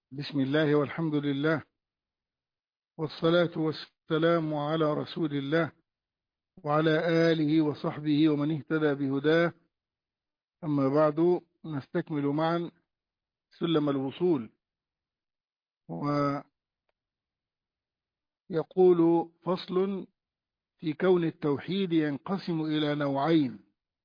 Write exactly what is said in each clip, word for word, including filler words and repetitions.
بسم الله والحمد لله، والصلاة والسلام على رسول الله وعلى آله وصحبه ومن اهتدى بهداه. أما بعد، نستكمل معا سلم الوصول. ويقول: فصل في كون التوحيد ينقسم إلى نوعين،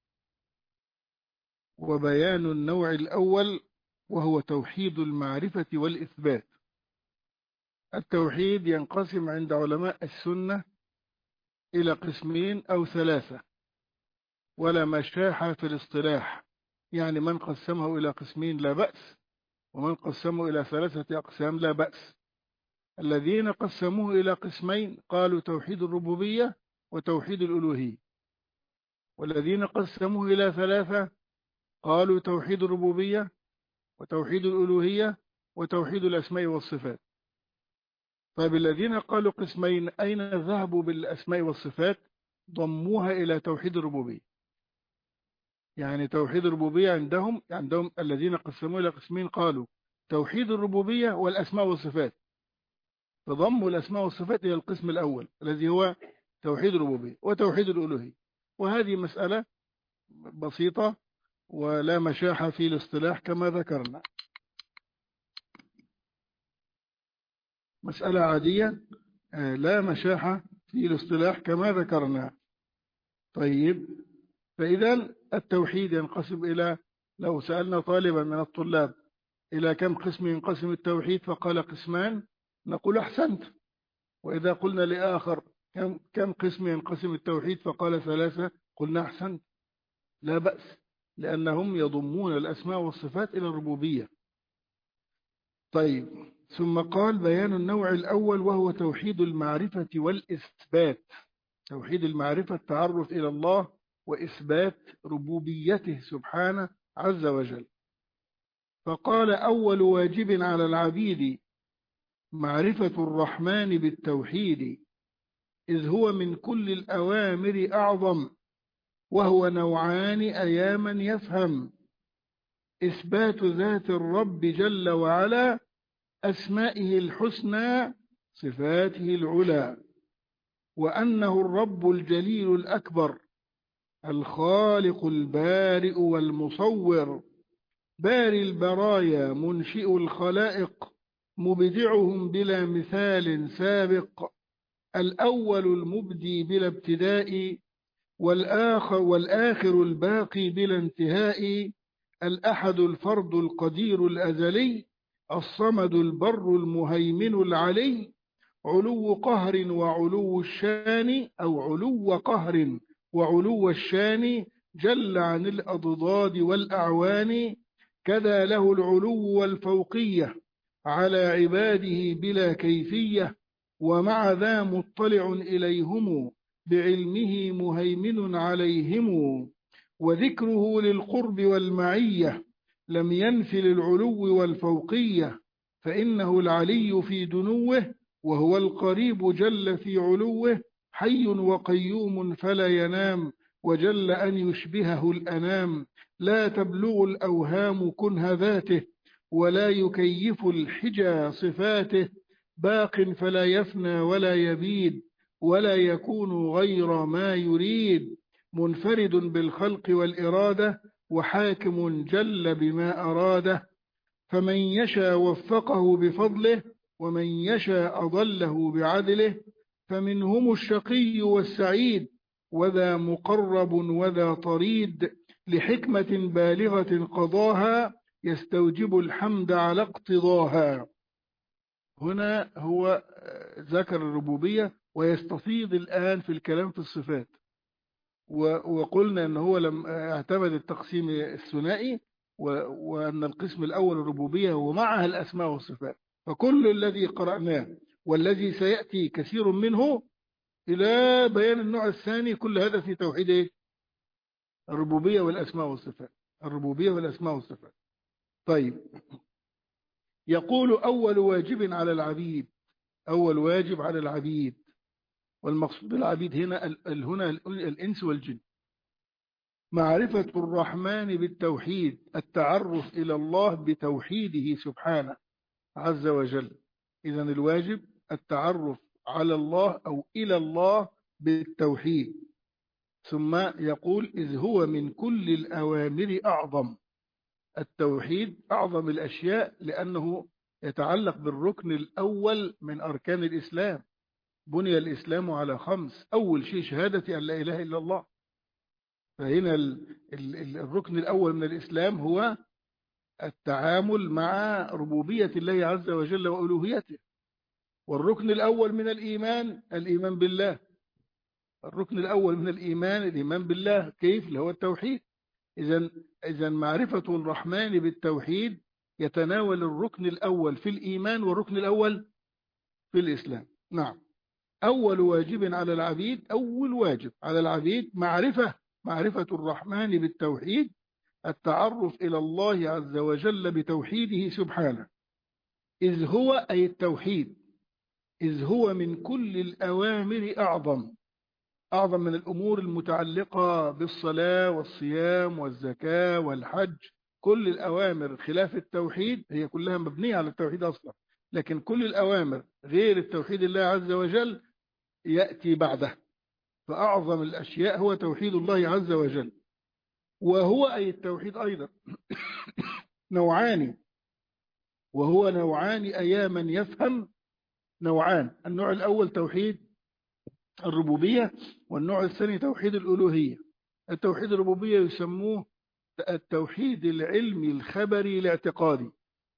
وبيان النوع الأول وهو توحيد المعرفة والإثبات. التوحيد ينقسم عند علماء السنة إلى قسمين أو ثلاثة، ولا مشاحة في الاصطلاح، يعني من قسمه إلى قسمين لا بأس، ومن قسمه إلى ثلاثة أقسام لا بأس. الذين قسموه إلى قسمين قالوا توحيد الربوبية وتوحيد الألوهية، والذين قسموه إلى ثلاثة قالوا توحيد الربوبية وتوحيد الألوهية وتوحيد الأسماء والصفات. طيب، الذين قالوا قسمين أين ذهبوا بالأسماء والصفات؟ ضموها إلى توحيد الربوبية. يعني توحيد الربوبية عندهم عندهم الذين قسموا إلى قسمين قالوا توحيد الربوبية والأسماء والصفات، فضموا الأسماء والصفات إلى القسم الأول الذي هو توحيد الربوبية وتوحيد الألوهية. وهذه مسألة بسيطة ولا مشاحة في الاصطلاح كما ذكرنا، مسألة عادية لا مشاحة في الاصطلاح كما ذكرنا. طيب، فإذا التوحيد ينقسم إلى، لو سألنا طالبا من الطلاب إلى كم قسم ينقسم التوحيد فقال قسمان، نقول أحسنت. وإذا قلنا لآخر كم كم قسم ينقسم التوحيد فقال ثلاثة، قلنا أحسنت، لا بأس، لأنهم يضمون الأسماء والصفات إلى الربوبية. طيب، ثم قال: بيان النوع الأول وهو توحيد المعرفة والإثبات. توحيد المعرفة التعرف إلى الله وإثبات ربوبيته سبحانه عز وجل. فقال: أول واجب على العبيد معرفة الرحمن بالتوحيد، إذ هو من كل الأوامر أعظم، وهو نوعان أياما يفهم: إثبات ذات الرب جل وعلا، أسمائه الحسنى صفاته العلى، وأنه الرب الجليل الأكبر الخالق البارئ والمصور، باري البرايا منشئ الخلائق، مبدعهم بلا مثال سابق، الأول المبدي بلا ابتداء، والآخر, والآخر الباقي بلا انتهاء، الأحد الفرد القدير الأزلي، الصمد البر المهيمن العلي، علو قهر وعلو الشان، أو علو قهر وعلو الشان، جل عن الأضداد والأعوان، كذا له العلو والفوقية على عباده بلا كيفية، ومع ذا مطلع إليهم بعلمه مهيمن عليهم، وذكره للقرب والمعية لم ينف للعلو والفوقية، فإنه العلي في دنوه، وهو القريب جل في علوه، حي وقيوم فلا ينام، وجل أن يشبهه الأنام، لا تبلغ الأوهام كنه ذاته، ولا يكيف الحجى صفاته، باق فلا يفنى ولا يبيد، ولا يكون غير ما يريد، منفرد بالخلق والإرادة، وحاكم جل بما أراده، فمن يشاء وفقه بفضله، ومن يشاء أضله بعدله، فمنهم الشقي والسعيد، وذا مقرب وذا طريد، لحكمة بالغة قضاها، يستوجب الحمد على اقتضاها. هنا هو ذكر الربوبية ويستفيض الآن في الكلام في الصفات، وقلنا أنه هو لم اعتمد التقسيم الثنائي، وأن القسم الأول الربوبية ومعها الأسماء والصفات. فكل الذي قرأناه والذي سيأتي كثير منه إلى بيان النوع الثاني، كل هذا في توحيد الربوبية والأسماء والصفات. الربوبية والأسماء والصفات. طيب، يقول: أول واجب على العبيد. أول واجب على العبيد، والمقصود بالعبيد هنا هنا الإنس والجن، معرفة الرحمن بالتوحيد، التعرف إلى الله بتوحيده سبحانه، عز وجل. إذن الواجب التعرف على الله أو إلى الله بالتوحيد. ثم يقول إذ هو من كل الأوامر أعظم. التوحيد أعظم الأشياء لأنه يتعلق بالركن الأول من أركان الإسلام. بني الإسلام على خمس، أول شيء شهادة أن لا إله إلا الله. فهنا ال ال الركن الأول من الإسلام هو التعامل مع ربوبية الله عز وجل وألوهيته. والركن الأول من الإيمان الإيمان بالله. الركن الأول من الإيمان الإيمان بالله. كيف؟ اللي هو التوحيد. إذن إذن معرفة الرحمن بالتوحيد يتناول الركن الأول في الإيمان والركن الأول في الإسلام. نعم. أول واجب على العبيد أول واجب على العبيد معرفة معرفة الرحمن بالتوحيد، التعرف إلى الله عز وجل بتوحيده سبحانه. إذ هو أي التوحيد إذ هو من كل الأوامر أعظم أعظم من الأمور المتعلقة بالصلاة والصيام والزكاة والحج. كل الأوامر خلاف التوحيد هي كلها مبنية على التوحيد أصلا، لكن كل الأوامر غير التوحيد الله عز وجل يأتي بعده. فأعظم الأشياء هو توحيد الله عز وجل. وهو أي التوحيد أيضا نوعان وهو نوعان أيا من يفهم. نوعان: النوع الأول توحيد الربوبية، والنوع الثاني توحيد الألوهية. التوحيد الربوبية يسموه التوحيد العلمي الخبري الاعتقادي.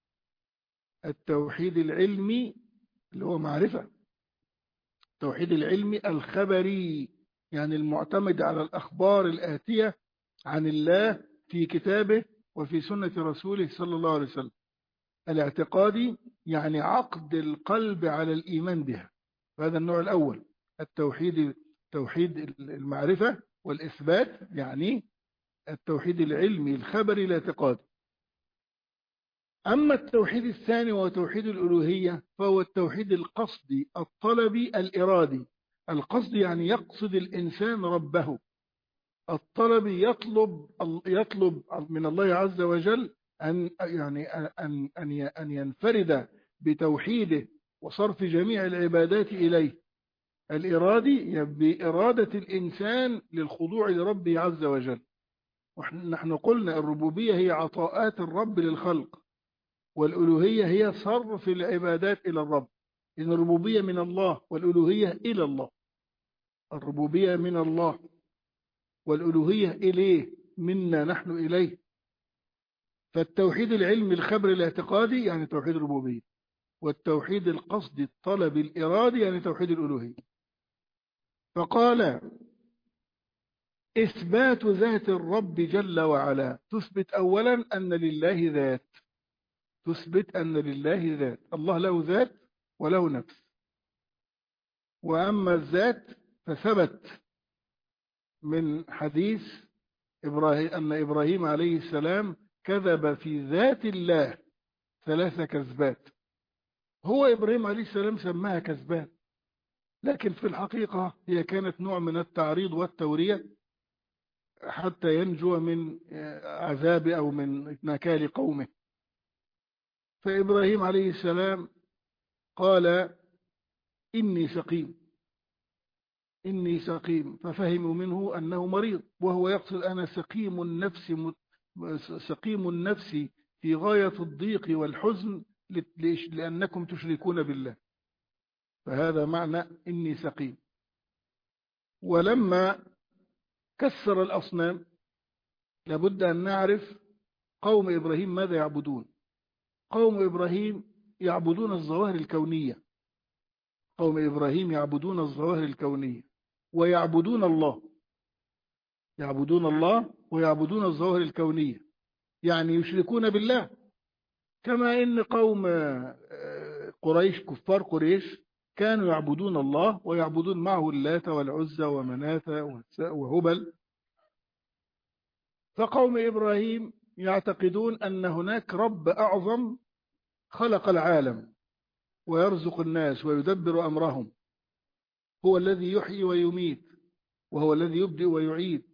التوحيد العلمي اللي هو معرفة. التوحيد العلمي الخبري يعني المعتمد على الأخبار الآتية عن الله في كتابه وفي سنة رسوله صلى الله عليه وسلم. الاعتقادي يعني عقد القلب على الإيمان بها. هذا النوع الأول. التوحيد توحيد المعرفة والإثبات، يعني التوحيد العلمي الخبري الاعتقادي. أما التوحيد الثاني وهو توحيد الألوهية فهو التوحيد القصدي الطلبي الإرادي. القصد يعني يقصد الإنسان ربه. الطلبي يطلب يطلب من الله عز وجل أن يعني أن أن أن ينفرد بتوحيده وصرف جميع العبادات إليه. الإرادي بإرادة الإنسان للخضوع لربه عز وجل. ونحن قلنا الربوبية هي عطاءات الرب للخلق، والألوهية هي صرف العبادات إلى الرب. إن الربوبية من الله والألوهية إلى الله. الربوبية من الله والألوهية إليه، منا نحن إليه. فالتوحيد العلمي الخبري الاعتقادي يعني توحيد الربوبية، والتوحيد القصدي الطلبي الإرادي يعني توحيد الألوهية. فقال إثبات ذات الرب جل وعلا. تثبت أولا أن لله ذات تثبت أن لله ذات. الله له ذات وله نفس. وأما الذات فثبت من حديث إبراهيم أن إبراهيم عليه السلام كذب في ذات الله ثلاث كذبات. هو إبراهيم عليه السلام سماها كذبات، لكن في الحقيقة هي كانت نوع من التعريض والتورية حتى ينجو من عذاب أو من نكال قومه. فإبراهيم عليه السلام قال إني سقيم إني سقيم ففهموا منه أنه مريض، وهو يقصد أنا سقيم النفس سقيم النفس في غاية الضيق والحزن لأنكم تشركون بالله. فهذا معنى إني سقيم. ولما كسر الأصنام لابد أن نعرف قوم إبراهيم ماذا يعبدون. قوم إبراهيم يعبدون الظواهر الكونية. قوم إبراهيم يعبدون الظواهر الكونية ويعبدون الله يعبدون الله ويعبدون الظواهر الكونية، يعني يشركون بالله. كما إن قوم قريش كفار قريش كانوا يعبدون الله ويعبدون معه اللات والعزى ومناة وهبل. فقوم إبراهيم يعتقدون أن هناك رب أعظم خلق العالم ويرزق الناس ويدبر أمرهم، هو الذي يحيي ويميت وهو الذي يبدئ ويعيد،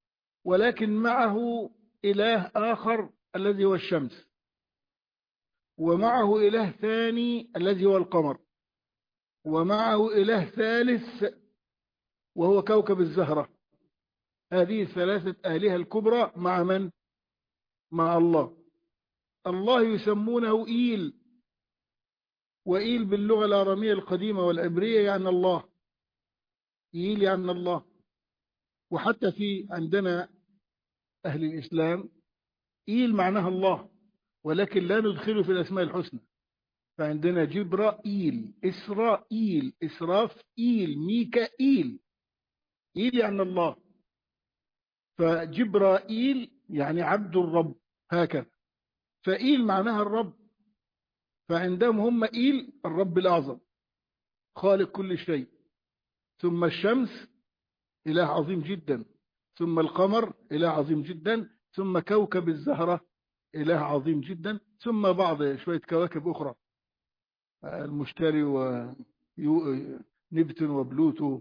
ولكن معه إله آخر الذي هو الشمس. ومعه إله ثاني الذي هو القمر، ومعه إله ثالث وهو كوكب الزهرة. هذه الثلاثة آلهة الكبرى مع من؟ مع الله. الله يسمونه إيل، وإيل باللغة الآرامية القديمة والعبرية يعني الله، إيل يعني الله. وحتى في عندنا أهل الإسلام إيل معناها الله، ولكن لا ندخله في الأسماء الحسنى. فعندنا جبرائيل، إسرائيل، إسرافيل، ميكائيل. إيل يعني الله، فجبرائيل يعني عبد الرب هكذا، فإيل معناها الرب. فعندهم هم إيل الرب الأعظم خالق كل شيء، ثم الشمس إله عظيم جدا، ثم القمر إله عظيم جدا، ثم كوكب الزهرة إله عظيم جدا، ثم بعض شوية كواكب أخرى، المشتري ونبتون وبلوتو.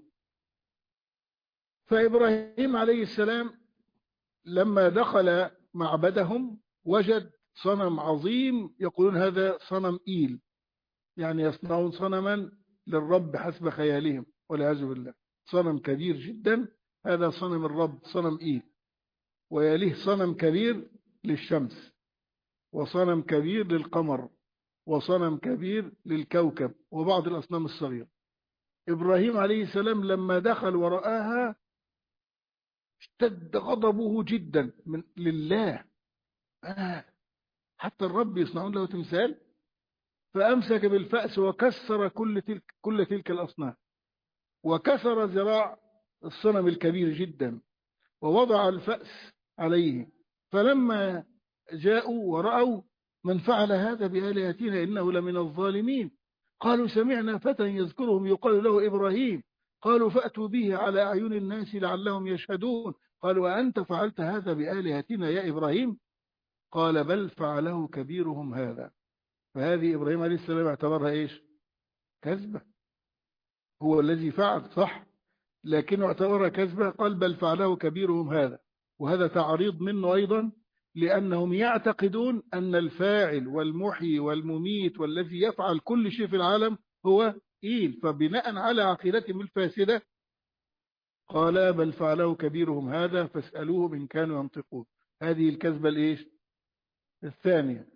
فإبراهيم عليه السلام لما دخل معبدهم وجد صنم عظيم، يقولون هذا صنم إيل، يعني يصنعون صنما للرب حسب خيالهم والعياذ بالله. صنم كبير جدا، هذا صنم الرب، صنم إيل. ويليه صنم كبير للشمس، وصنم كبير للقمر، وصنم كبير للكوكب، وبعض الأصنام الصغيرة. إبراهيم عليه السلام لما دخل ورآها اشتد غضبه جدا من لله. آه حتى الرب يصنعون له تمثال؟ فأمسك بالفأس وكسر كل تلك, كل تلك الأصنام، وكسر ذراع الصنم الكبير جدا، ووضع الفأس عليه. فلما جاءوا ورأوا من فعل هذا بآلهتنا إنه لمن الظالمين، قالوا سمعنا فتى يذكرهم يقال له إبراهيم، قالوا فأتوا به على أعين الناس لعلهم يشهدون، قالوا وأنت فعلت هذا بآلهتنا يا إبراهيم؟ قال بل فعله كبيرهم هذا. فهذه إبراهيم عليه السلام اعتبرها إيش؟ كذبة. هو الذي فعل صح، لكنه اعتبرها كذبة. قال بل فعله كبيرهم هذا، وهذا تعريض منه أيضا، لأنهم يعتقدون أن الفاعل والمحيي والمميت والذي يفعل كل شيء في العالم هو إيل. فبناء على عقيدتهم الفاسدة قال بل فعله كبيرهم هذا فاسألوهم إن كانوا ينطقون. هذه الكذبة الإيش؟ الثانية.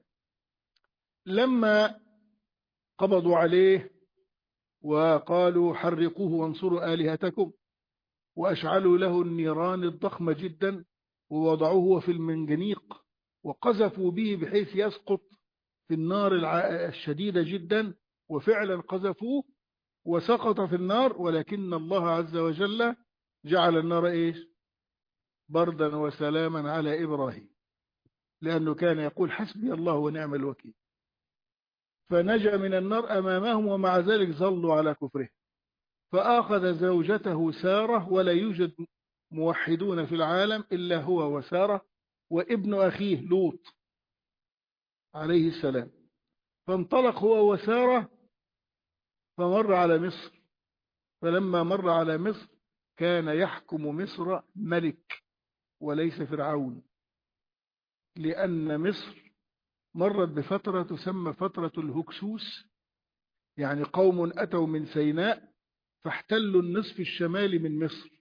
لما قبضوا عليه وقالوا حرقوه وانصروا آلهتكم، وأشعلوا له النيران الضخمة جدا، ووضعوه في المنجنيق وقذفوا به بحيث يسقط في النار الشديدة جدا، وفعلا قذفوه وسقط في النار. ولكن الله عز وجل جعل النار إيش؟ بردا وسلاما على إبراهيم، لأنه كان يقول حسبي الله ونعم الوكيل. فنجا من النار أمامهم، ومع ذلك ظلوا على كفره. فأخذ زوجته سارة، ولا يوجد موحدون في العالم إلا هو وسارة وابن أخيه لوط عليه السلام. فانطلق هو وسارة فمر على مصر. فلما مر على مصر كان يحكم مصر ملك وليس فرعون، لأن مصر مرت بفترة تسمى فترة الهكسوس، يعني قوم أتوا من سيناء فاحتلوا النصف الشمالي من مصر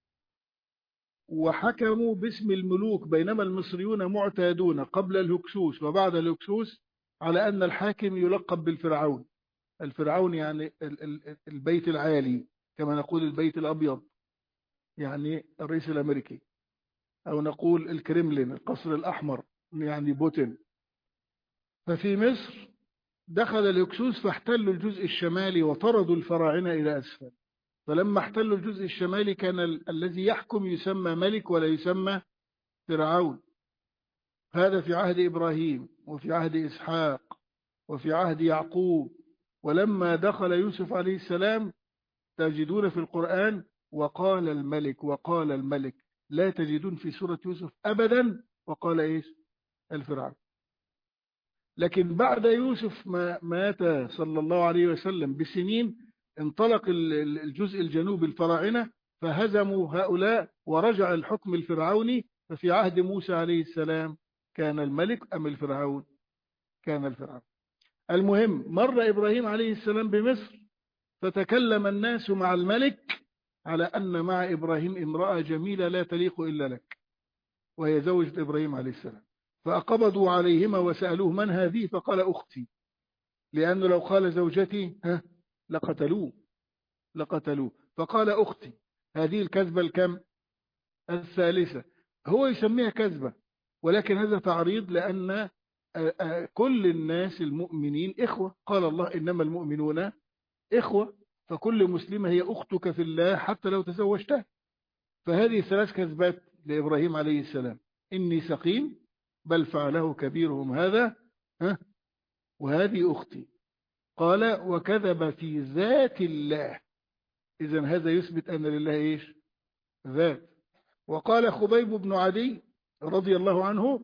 وحكموا باسم الملوك، بينما المصريون معتادون قبل الهكسوس وبعد الهكسوس على أن الحاكم يلقب بالفرعون. الفرعون يعني البيت العالي، كما نقول البيت الأبيض يعني الرئيس الأمريكي، أو نقول الكريملين القصر الأحمر يعني بوتين. ففي مصر دخل الهكسوس فاحتلوا الجزء الشمالي وطردوا الفراعنة إلى أسفل. فلما احتلوا الجزء الشمالي كان ال الذي يحكم يسمى ملك ولا يسمى فرعون. هذا في عهد إبراهيم وفي عهد إسحاق وفي عهد يعقوب. ولما دخل يوسف عليه السلام تجدون في القرآن وقال الملك وقال الملك، لا تجدون في سورة يوسف أبدا وقال إيش؟ الفرعون. لكن بعد يوسف ما مات صلى الله عليه وسلم بسنين انطلق الجزء الجنوبي الفراعنة فهزموا هؤلاء ورجع الحكم الفرعوني. ففي عهد موسى عليه السلام كان الملك أم الفرعون؟ كان الفرعون. المهم مر إبراهيم عليه السلام بمصر، فتكلم الناس مع الملك على أن مع إبراهيم امرأة جميلة لا تليق إلا لك، وهي زوجة إبراهيم عليه السلام. فأقبضوا عليهما وسألوه من هذه؟ فقال أختي، لأنه لو قال زوجتي ها لقتلوه لقتلوه فقال أختي. هذه الكذبة الكم؟ الثالثة. هو يسميها كذبة، ولكن هذا تعريض، لأن كل الناس المؤمنين إخوة. قال الله إنما المؤمنون إخوة، فكل مسلمة هي أختك في الله حتى لو تزوجتها. فهذه ثلاث كذبات لإبراهيم عليه السلام: إني سقيم، بل فعله كبيرهم هذا، ها، وهذه أختي. قال وكذب في ذات الله. إذن هذا يثبت أن لله إيش؟ ذات. وقال خبيب بن عدي رضي الله عنه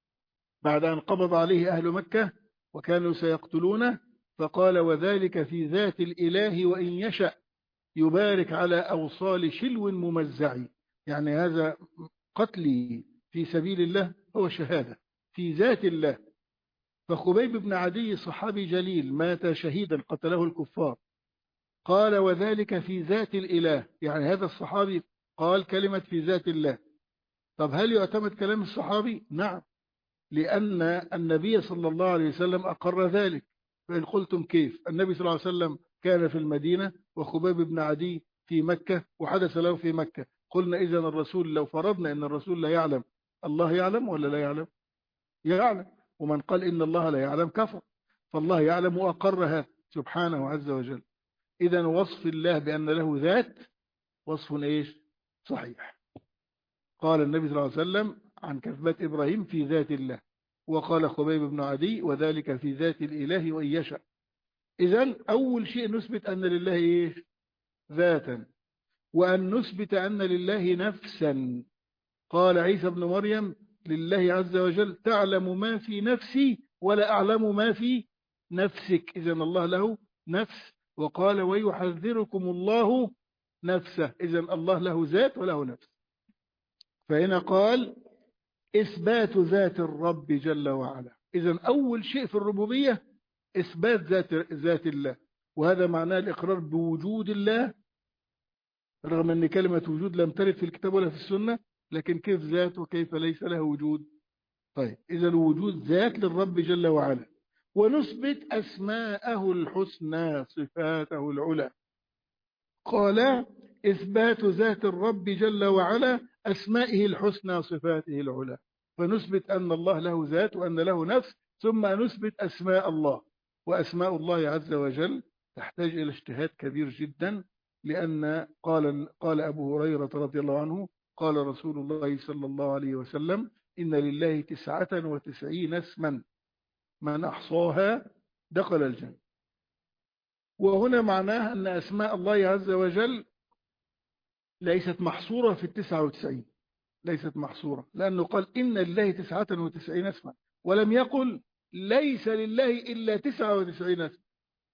بعد أن قبض عليه أهل مكة وكانوا سيقتلونه، فقال وذلك في ذات الإله وإن يشأ يبارك على أوصال شلو ممزع. يعني هذا قتلي في سبيل الله هو شهادة في ذات الله. فخبيب بن عدي صحابي جليل مات شهيدا قتله الكفار. قال وذلك في ذات الإله، يعني هذا الصحابي قال كلمة في ذات الله. طب هل يعتمد كلام الصحابي؟ نعم، لأن النبي صلى الله عليه وسلم أقر ذلك. فإن قلتم كيف؟ النبي صلى الله عليه وسلم كان في المدينة وخبيب بن عدي في مكة وحدث له في مكة. قلنا إذن الرسول، لو فرضنا أن الرسول لا يعلم، الله يعلم ولا لا يعلم؟ يعلم. ومن قال إن الله لا يعلم كفر، فالله يعلم وأقرها سبحانه عز وجل. إذن وصف الله بأن له ذات وصف إيش؟ صحيح. قال النبي صلى الله عليه وسلم عن كذبات إبراهيم في ذات الله، وقال خبيب بن عدي وذلك في ذات الإله وإن يشاء. إذن أول شيء نثبت أن لله إيش؟ ذاتا، وأن نثبت أن لله نفسا. قال عيسى بن مريم لله عز وجل تعلم ما في نفسي ولا أعلم ما في نفسك. إذن الله له نفس. وقال ويحذركم الله نفسه. إذن الله له ذات وله نفس. فهنا قال إثبات ذات الرب جل وعلا. إذن أول شيء في الربوبية إثبات ذات, ذات الله، وهذا معناه الإقرار بوجود الله، رغم أن كلمة وجود لم ترد في الكتاب ولا في السنة، لكن كيف ذات وكيف ليس له وجود؟ طيب، إذا الوجود ذات للرب جل وعلا. ونثبت أسماءه الحسنى صفاته العلى. قال إثبات ذات الرب جل وعلا أسمائه الحسنى صفاته العلى. فنثبت أن الله له ذات وأن له نفس، ثم نثبت أسماء الله. وأسماء الله عز وجل تحتاج إلى اجتهاد كبير جدا، لأن قال قال أبو هريرة رضي الله عنه قال رسول الله صلى الله عليه وسلم إن لله تسعة وتسعين اسما من أحصاها دخل الجنة. وهنا معناه أن أسماء الله عز وجل ليست محصورة في التسعة وتسعين، ليست محصورة، لأنه قال إن لله تسعة وتسعين اسما، ولم يقل ليس لله إلا تسعة وتسعين اسما.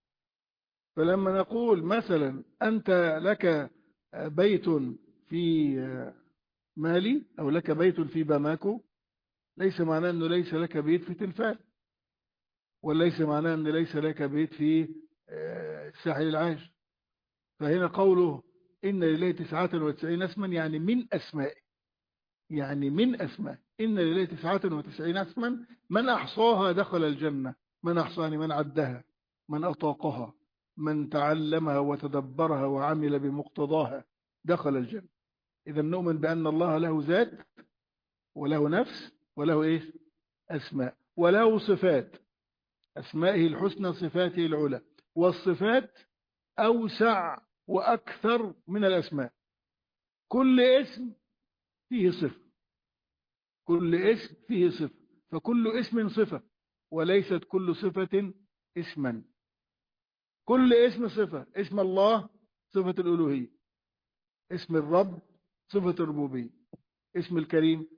فلما نقول مثلا أنت لك بيت في مالي أو لك بيت في باماكو، ليس معناه أنه ليس لك بيت في تلفال، وليس معناه أنه ليس لك بيت في الساحل العاج. فهنا قوله إن لله تسعة وتسعين اسما يعني من أسمائه، يعني من أسماء. إن لله تسعة وتسعين اسما من أحصاها دخل الجنة. من أحصاها من عدها، من أطاقها، من تعلمها وتدبرها وعمل بمقتضاها دخل الجنة. إذا نؤمن بأن الله له ذات وله نفس وله إيش؟ أسماء، وله صفات. أسمائه الحسنى صفاته العلى. والصفات أوسع وأكثر من الأسماء. كل اسم فيه صفة، كل اسم فيه صفة، فكل اسم صفة، وليست كل صفة اسما. كل اسم صفة. اسم الله صفة الألوهية، اسم الرب صفة الربوبية، اسم الكريم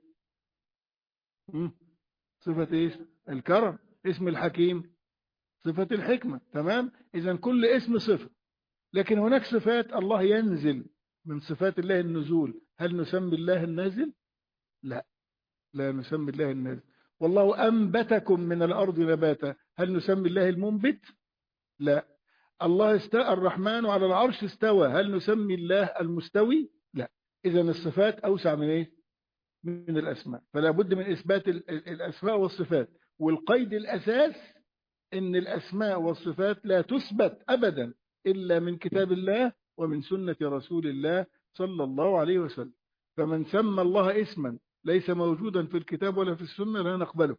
صفة ايش؟ الكرم، اسم الحكيم صفة الحكمة. تمام. إذن كل اسم صفة. لكن هناك صفات الله ينزل، من صفات الله النزول. هل نسمي الله النازل؟ لا، لا نسمي الله النازل. والله أنبتكم من الأرض نباتا. هل نسمي الله المنبت؟ لا. الله استوى الرحمن على العرش استوى، هل نسمي الله المستوي؟ لا. إذا الصفات أوسع من إيه؟ من الأسماء. فلا بد من إثبات الأسماء والصفات، والقيد الأساس إن الأسماء والصفات لا تثبت أبدا إلا من كتاب الله ومن سنة رسول الله صلى الله عليه وسلم. فمن سمى الله اسما ليس موجودا في الكتاب ولا في السنة لا نقبله،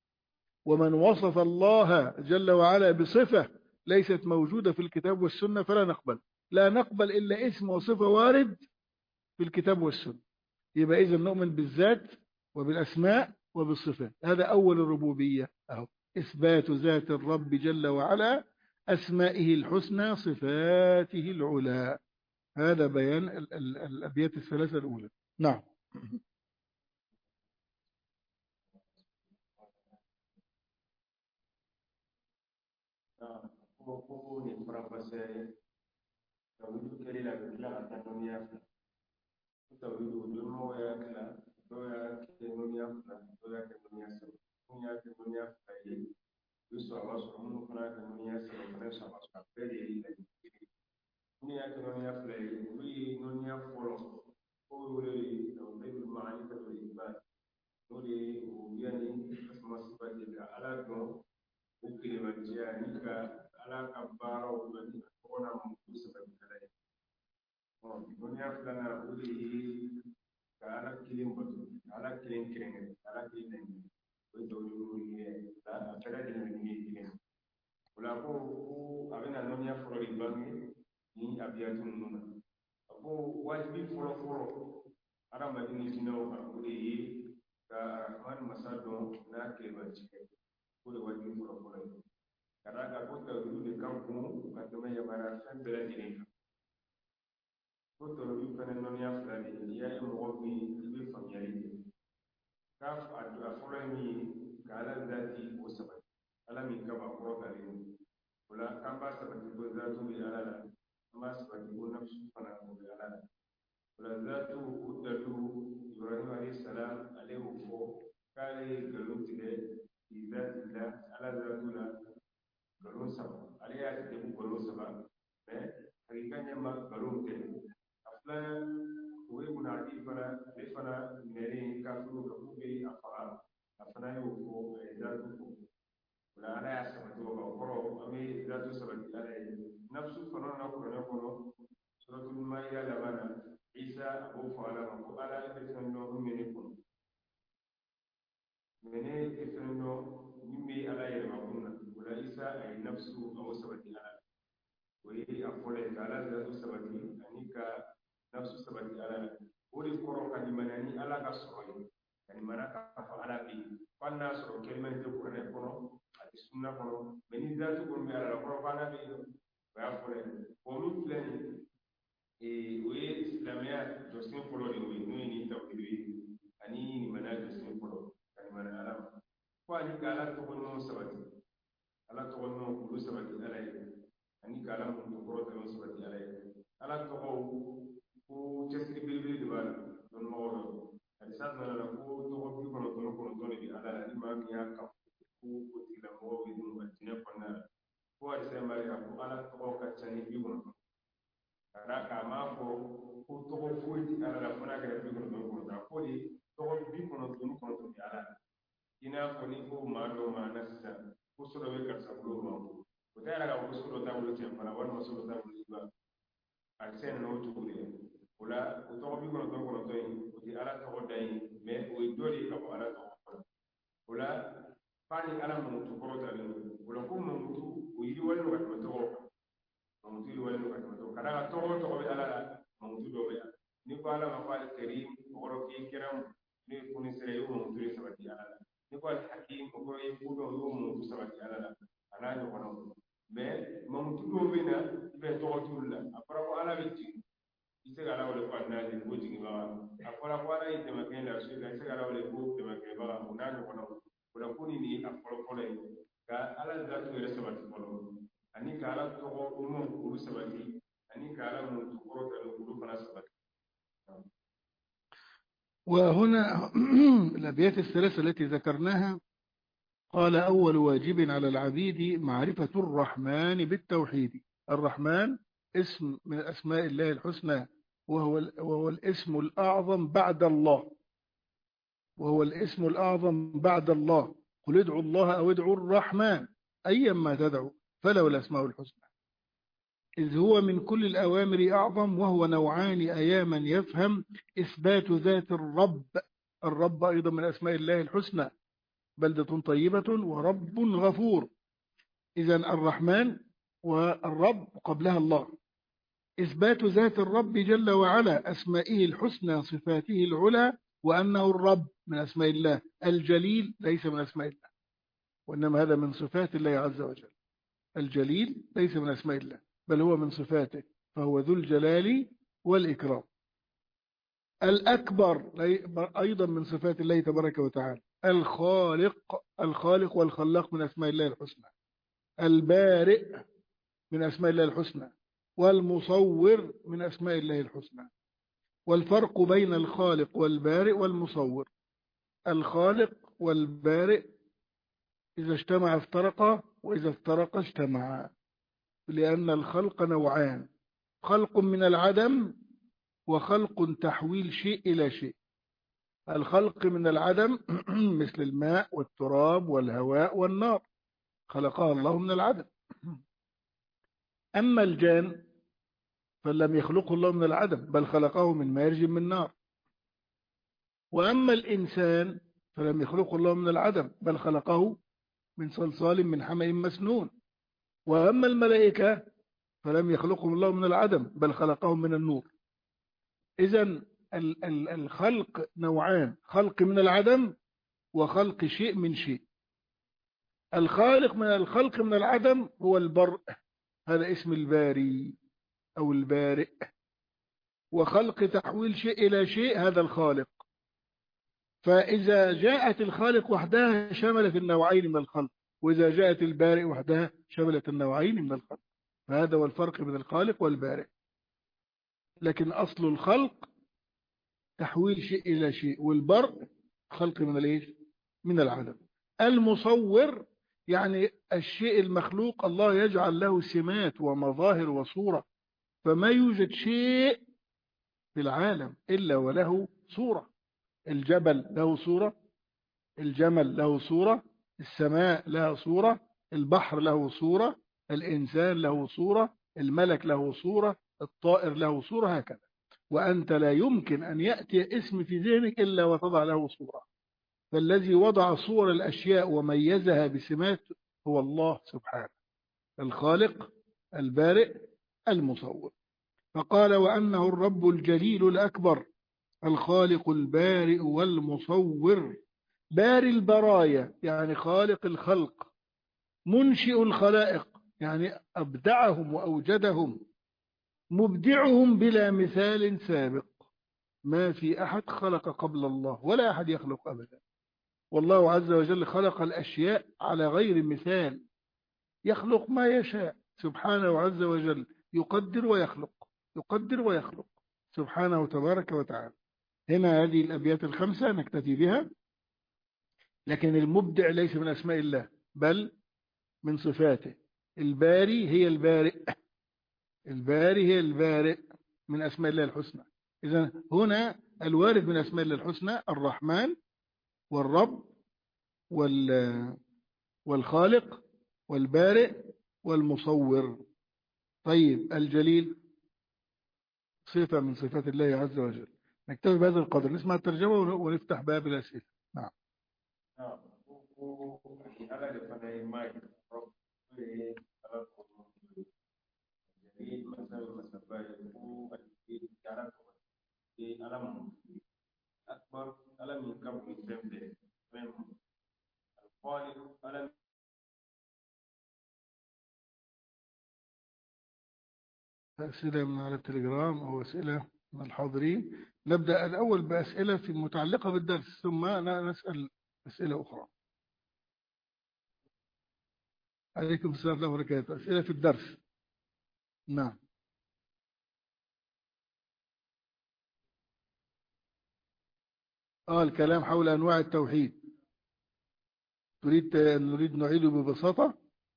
ومن وصف الله جل وعلا بصفة ليست موجودة في الكتاب والسنة فلا نقبل. لا نقبل إلا اسم وصفة وارد في الكتاب والسنة. يبقى إذن نؤمن بالذات وبالأسماء وبالصفات. هذا أول الربوبية أهو، إثبات ذات الرب جل وعلا، أسمائه الحسنى صفاته العلى. هذا بيان ال- ال- الأبيات الثلاثة الأولى. نعم. وهنا الأبيات الثلاثة التي ذكرناها قال أول واجب على العبيد معرفة الرحمن بالتوحيد. الرحمن اسم من أسماء الله الحسنى، وهو, وهو الاسم الأعظم بعد الله، وهو الاسم الأعظم بعد الله. قل ادعوا الله أو ادعوا الرحمن أيما تدعوا فله الأسماء الحسنى، إذ هو من كل الأوامر أعظم، وهو نوعان أيا من يفهم إثبات ذات الرب. الرب أيضا من أسماء الله الحسنى، بلدة طيبة ورب غفور. إذن الرحمن والرب قبلها الله. إثبات ذات الرب جل وعلا، أسمائه الحسنى صفاته العلى، وأنه الرب من أسماء الله. الجليل ليس من أسماء الله، وإنما هذا من صفات الله عز وجل. الجليل ليس من أسماء الله بل هو من صفاته، فهو ذو الجلال والإكرام. الأكبر أيضا من صفات الله تبارك وتعالى. الخالق، الخالق والخلاق من أسماء الله الحسنى. البارئ من أسماء الله الحسنى، والمصور من أسماء الله الحسنى. والفرق بين الخالق والبارئ والمصور: الخالق والبارئ إذا اجتمع افترقا، وإذا افترقا اجتمعا، لأن الخلق نوعان: خلق من العدم، وخلق تحويل شيء إلى شيء. الخلق من العدم مثل الماء والتراب والهواء والنار، خلقها الله من العدم. أما الجان فلم يخلقه الله من العدم بل خلقه من مارج من نار. وأما الإنسان فلم يخلقه الله من العدم بل خلقه من صلصال من حمأ مسنون. وأما الملائكة فلم يخلقهم الله من العدم بل خلقهم من النور. إذن الخلق نوعان: خلق من العدم وخلق شيء من شيء. الخالق من الخلق من العدم هو البرء، هذا اسم الباري أو البارئ. وخلق تحويل شيء إلى شيء هذا الخالق. فإذا جاءت الخالق وحدها شملت النوعين من الخلق، وإذا جاءت البارئ وحدها شملت النوعين من الخلق. فهذا هو الفرق بين الخالق والبارئ. لكن أصل الخلق تحويل شيء إلى شيء، والبرء خلق من الايش؟ من العدم. المصور يعني الشيء المخلوق الله يجعل له سمات ومظاهر وصورة، فما يوجد شيء في العالم إلا وله صورة. الجبل له صورة، الجمل له صورة، السماء لها صورة، البحر له صورة، الإنسان له صورة، الملك له صورة، الطائر له صورة، هكذا. وأنت لا يمكن أن يأتي اسم في ذهنك إلا وتضع له صورة. فالذي وضع صور الأشياء وميزها بسمات هو الله سبحانه، الخالق البارئ المصور. فقال: وأنه الرب الجليل الأكبر، الخالق البارئ والمصور. باري البرايا يعني خالق الخلق، منشئ الخلائق يعني أبدعهم وأوجدهم، مبدعهم بلا مثال سابق. ما في أحد خلق قبل الله ولا أحد يخلق أبدا. والله عز وجل خلق الأشياء على غير مثال، يخلق ما يشاء سبحانه عز وجل، يقدر ويخلق، يقدر ويخلق سبحانه تبارك وتعالى. هنا هذه الأبيات الخمسة نكتفي بها. لكن المبدع ليس من أسماء الله بل من صفاته. الباري هي البارئ، الباري هي البارئ من أسماء الله الحسنى. إذن هنا الوارد من أسماء الله الحسنى الرحمن والرب والخالق والبارئ والمصور. طيب الجليل صفة من صفات الله عز وجل. نكتفي بهذا القدر، نسمع الترجمة ونفتح باب الأسئلة. نعم. أكبر ألم يكبر الجنب الخالق ألم أسئلة من على التليجرام أو أسئلة من الحاضرين. نبدأ الأول بأسئلة في متعلقة بالدرس، ثم نسأل أسئلة أخرى. عليكم السلام ورحمة الله وبركاته. أسئلة في الدرس. نعم. آه الكلام حول أنواع التوحيد. تريد نريد نعيده ببساطة.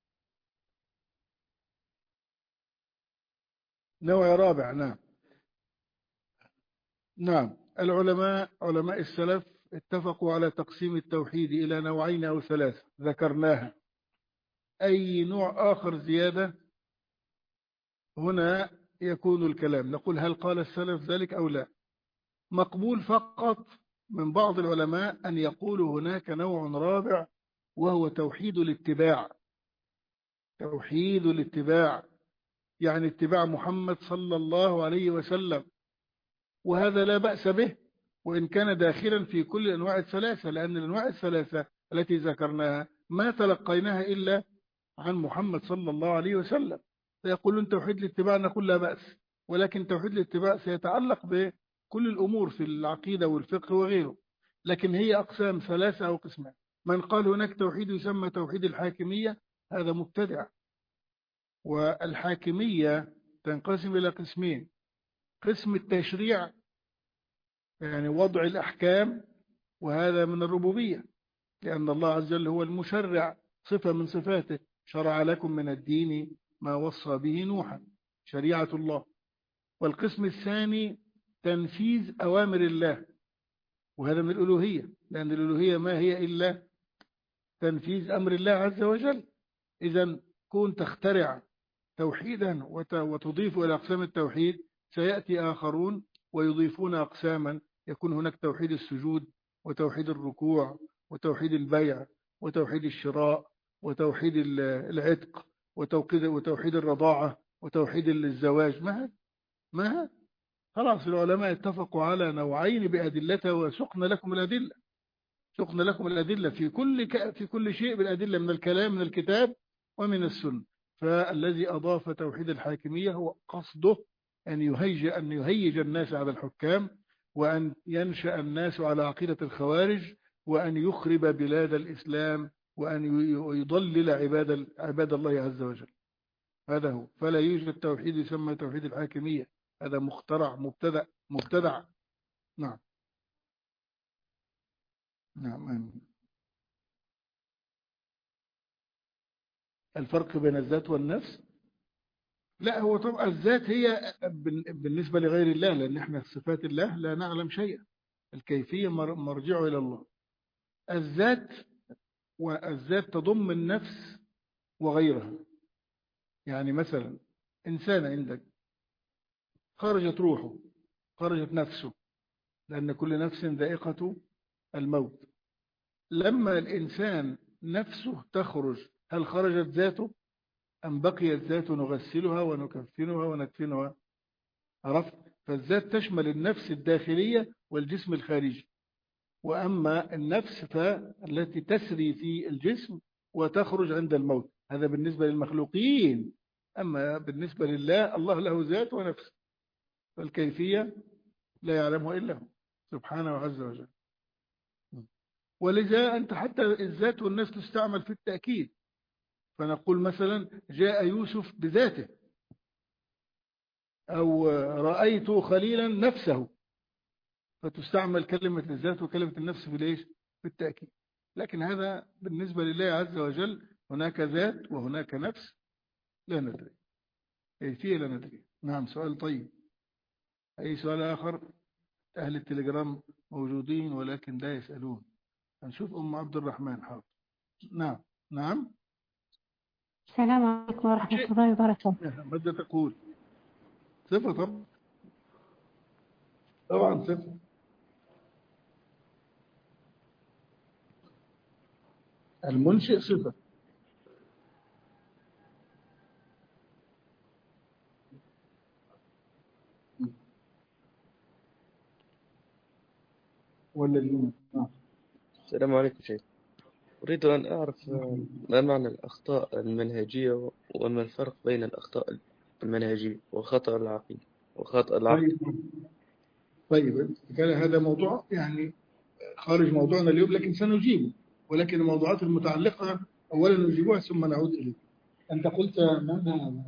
نوع رابع. نعم نعم العلماء علماء السلف اتفقوا على تقسيم التوحيد إلى نوعين أو ثلاثة ذكرناها. أي نوع آخر زيادة هنا يكون الكلام، نقول هل قال السلف ذلك أو لا. مقبول فقط من بعض العلماء أن يقولوا هناك نوع رابع وهو توحيد الاتباع. توحيد الاتباع يعني اتباع محمد صلى الله عليه وسلم، وهذا لا بأس به وإن كان داخلا في كل الأنواع الثلاثة، لأن الأنواع الثلاثة التي ذكرناها ما تلقيناها إلا عن محمد صلى الله عليه وسلم. فيقولون توحيد الاتباع، نقول لا بأس، ولكن توحيد الاتباع سيتعلق بكل الأمور في العقيدة والفقه وغيره. لكن هي أقسام ثلاثة أو قسمان. من قال هناك توحيد يسمى توحيد الحاكمية هذا مبتدع. والحاكمية تنقسم إلى قسمين: قسم التشريع يعني وضع الأحكام، وهذا من الربوبية لأن الله عز وجل هو المشرع، صفة من صفاته. شرع لكم من الدين ما وصى به نوحا، شريعة الله. والقسم الثاني تنفيذ أوامر الله، وهذا من الألوهية، لأن الألوهية ما هي إلا تنفيذ أمر الله عز وجل. إذن كون تخترع توحيدا وتضيف إلى أقسام التوحيد، سيأتي آخرون ويضيفون أقساما، يكون هناك توحيد السجود وتوحيد الركوع وتوحيد البيع وتوحيد الشراء وتوحيد العتق وتوحيد الرضاعة وتوحيد الزواج. ما هذا ما هذا خلاص العلماء اتفقوا على نوعين بأدلته، وسقنا لكم الأدلة سقنا لكم الأدلة في كل ك... في كل شيء بالأدلة من الكلام من الكتاب ومن السنة. فالذي أضاف توحيد الحاكمية هو قصده أن يهيج أن يهيج الناس على الحكام، وأن ينشأ الناس على عقيدة الخوارج، وأن يخرب بلاد الإسلام، وأن يضلل عباد عباد الله عز وجل. هذا هو. فلا يوجد توحيد يسمى توحيد الحاكمية، هذا مخترع مبتدع مبتدع. نعم نعم آمين. الفرق بين الذات والنفس؟ لا، هو طبعا الذات هي بالنسبة لغير الله، لأن احنا في صفات الله لا نعلم شيئا، الكيفية مرجعه إلى الله. الذات والذات تضم النفس وغيرها. يعني مثلا إنسان عندك خرجت روحه، خرجت نفسه، لأن كل نفس ذائقة الموت. لما الإنسان نفسه تخرج، هل خرجت ذاته أم بقيت ذاته نغسلها ونكفنها وندفنها؟ عرفت؟ فالذات تشمل النفس الداخلية والجسم الخارجي. وأما النفس فالتي تسري في الجسم وتخرج عند الموت، هذا بالنسبة للمخلوقين. أما بالنسبة لله، الله له ذات ونفس، فالكيفية لا يعلمها إلا هو سبحانه عز وجل. ولذا أنت حتى الذات والنفس تستعمل في التأكيد، فنقول مثلا جاء يوسف بذاته، أو رأيت خليلا نفسه، فتستعمل كلمة الذات وكلمة النفس في ليش؟ في التأكيد. لكن هذا بالنسبة لله عز وجل هناك ذات وهناك نفس لا ندري كيفية، لا ندري. نعم سؤال طيب. أي سؤال آخر؟ أهل التليجرام موجودين ولكن لا يسألون. هنشوف أم عبد الرحمن. حاضر. نعم نعم. السلام عليكم ورحمة الله وبركاته. ماذا تقول؟ صفة طبعا طبعا صفة. المنشئ صفة. ولا اليوم. السلام عليكم شيخ. أريد أن أعرف ما معنى الأخطاء المنهجية وما الفرق بين الأخطاء المنهجية وخطأ العقيدة وخطأ العقل. طيب طيب كان هذا موضوع يعني خارج موضوعنا اليوم، لكن سنجيبه، ولكن الموضوعات المتعلقة أولا نجيبها ثم نعود إليه. أنت قلت ماذا؟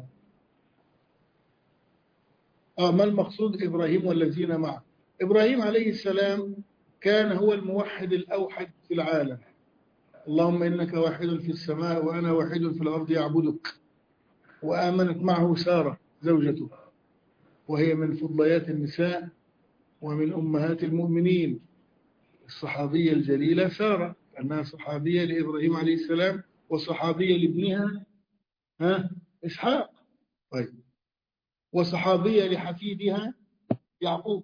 آه ما المقصود إبراهيم والذين معه؟ إبراهيم عليه السلام كان هو الموحد الأوحد في العالم، اللهم إنك واحد في السماء وأنا واحد في الأرض يعبدك. وآمنت معه سارة زوجته، وهي من فضليات النساء ومن أمهات المؤمنين، الصحابية الجليلة سارة، أنها صحابية لإبراهيم عليه السلام وصحابية لابنها ها إسحاق، طيب، وصحابية لحفيدها يعقوب.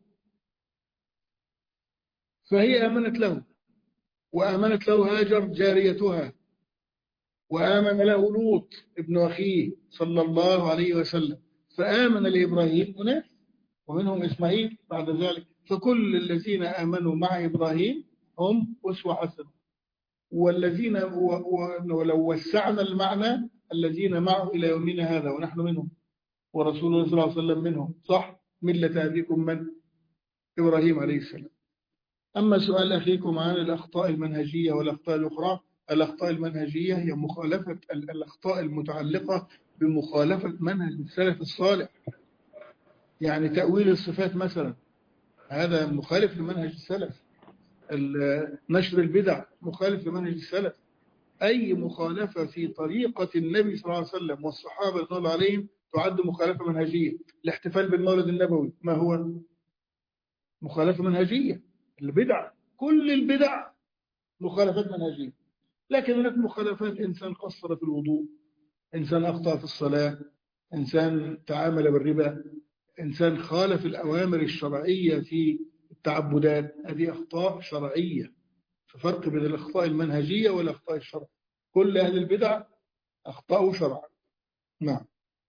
فهي آمنت له، وآمنت له هاجر جاريتها، وآمن له لوط ابن أخيه صلى الله عليه وسلم، فآمن لإبراهيم أناس ومنهم إسماعيل بعد ذلك. فكل الذين آمنوا مع إبراهيم هم أسوة حسنة، والذين ولو وسعنا المعنى الذين معه إلى يومنا هذا ونحن منهم، ورسول الله صلى الله عليه وسلم منهم، صح؟ ملة أبيكم من؟ إبراهيم عليه السلام. أما سؤال أخيكم عن الأخطاء المنهجية والأخطاء الأخرى، الأخطاء المنهجية هي مخالفة الأخطاء المتعلقة بمخالفة منهج السلف الصالح، يعني تأويل الصفات مثلا هذا مخالف لمنهج السلف، نشر البدع مخالف لمنهج السلف، أي مخالفة في طريقة النبي صلى الله عليه وسلم والصحابة رضي الله عليهم تعد مخالفة منهجية. الاحتفال بالمولد النبوي ما هو؟ مخالفة منهجية. البدع، كل البدع مخالفات منهجية. لكن هناك مخالفات، إنسان قصر في الوضوء، إنسان أخطأ في الصلاة، إنسان تعامل بالربا، إنسان خالف الأوامر الشرعية في التعبدات، هذه أخطاء شرعية. ففرق بين الأخطاء المنهجية والأخطاء الشرعية. كل أهل البدع أخطأوا شرعا. نعم.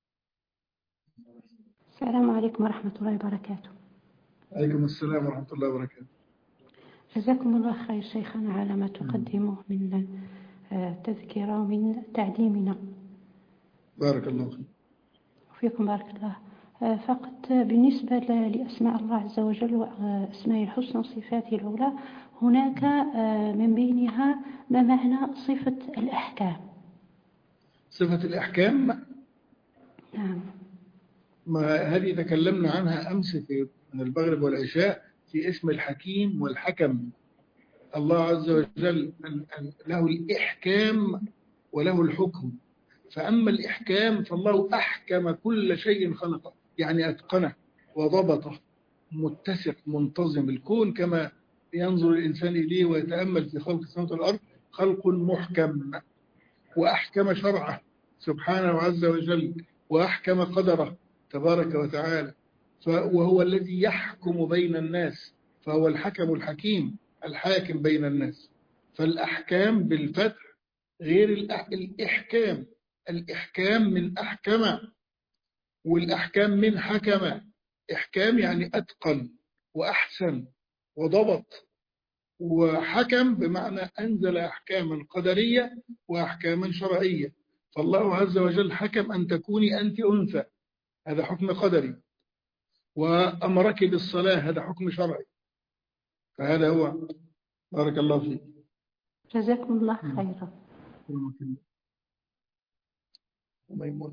السلام عليكم ورحمة الله وبركاته. عليكم السلام ورحمة الله وبركاته. جزاكم الله خير شيخنا على ما تقدمه من تذكرة ومن تعليمنا. بارك الله فيك. وفيكم بارك الله. فقط بالنسبة لأسماء الله عز وجل وأسماء الحسنى وصفاته العلى، هناك من بينها ما معنى صفة الأحكام؟ صفة الأحكام، نعم، ما هذه تكلمنا عنها أمس في من المغرب والعشاء في اسم الحكيم والحكم. الله عز وجل له الإحكام وله الحكم. فأما الإحكام فالله أحكم كل شيء خلقه، يعني أتقنه وضبطه، متسق منتظم. الكون كما ينظر الإنسان إليه ويتأمل في خلق السماوات والأرض خلق محكم، وأحكم شرعه سبحانه عز وجل، وأحكم قدره تبارك وتعالى، وهو الذي يحكم بين الناس، فهو الحكم الحكيم الحاكم بين الناس. فالأحكام بالفتح غير الإحكام. الإحكام من أحكم، والأحكام من حكم. إحكام يعني أتقن وأحسن وضبط، وحكم بمعنى أنزل أحكاما قدرية وأحكاما شرعية. فالله عز وجل حكم أن تكوني أنت أنثى، هذا حكم قدري، وأمرك بالصلاة، هذا حكم شرعي. فهذا هو. بارك الله فيك. جزاكم الله خيرا. ميمون.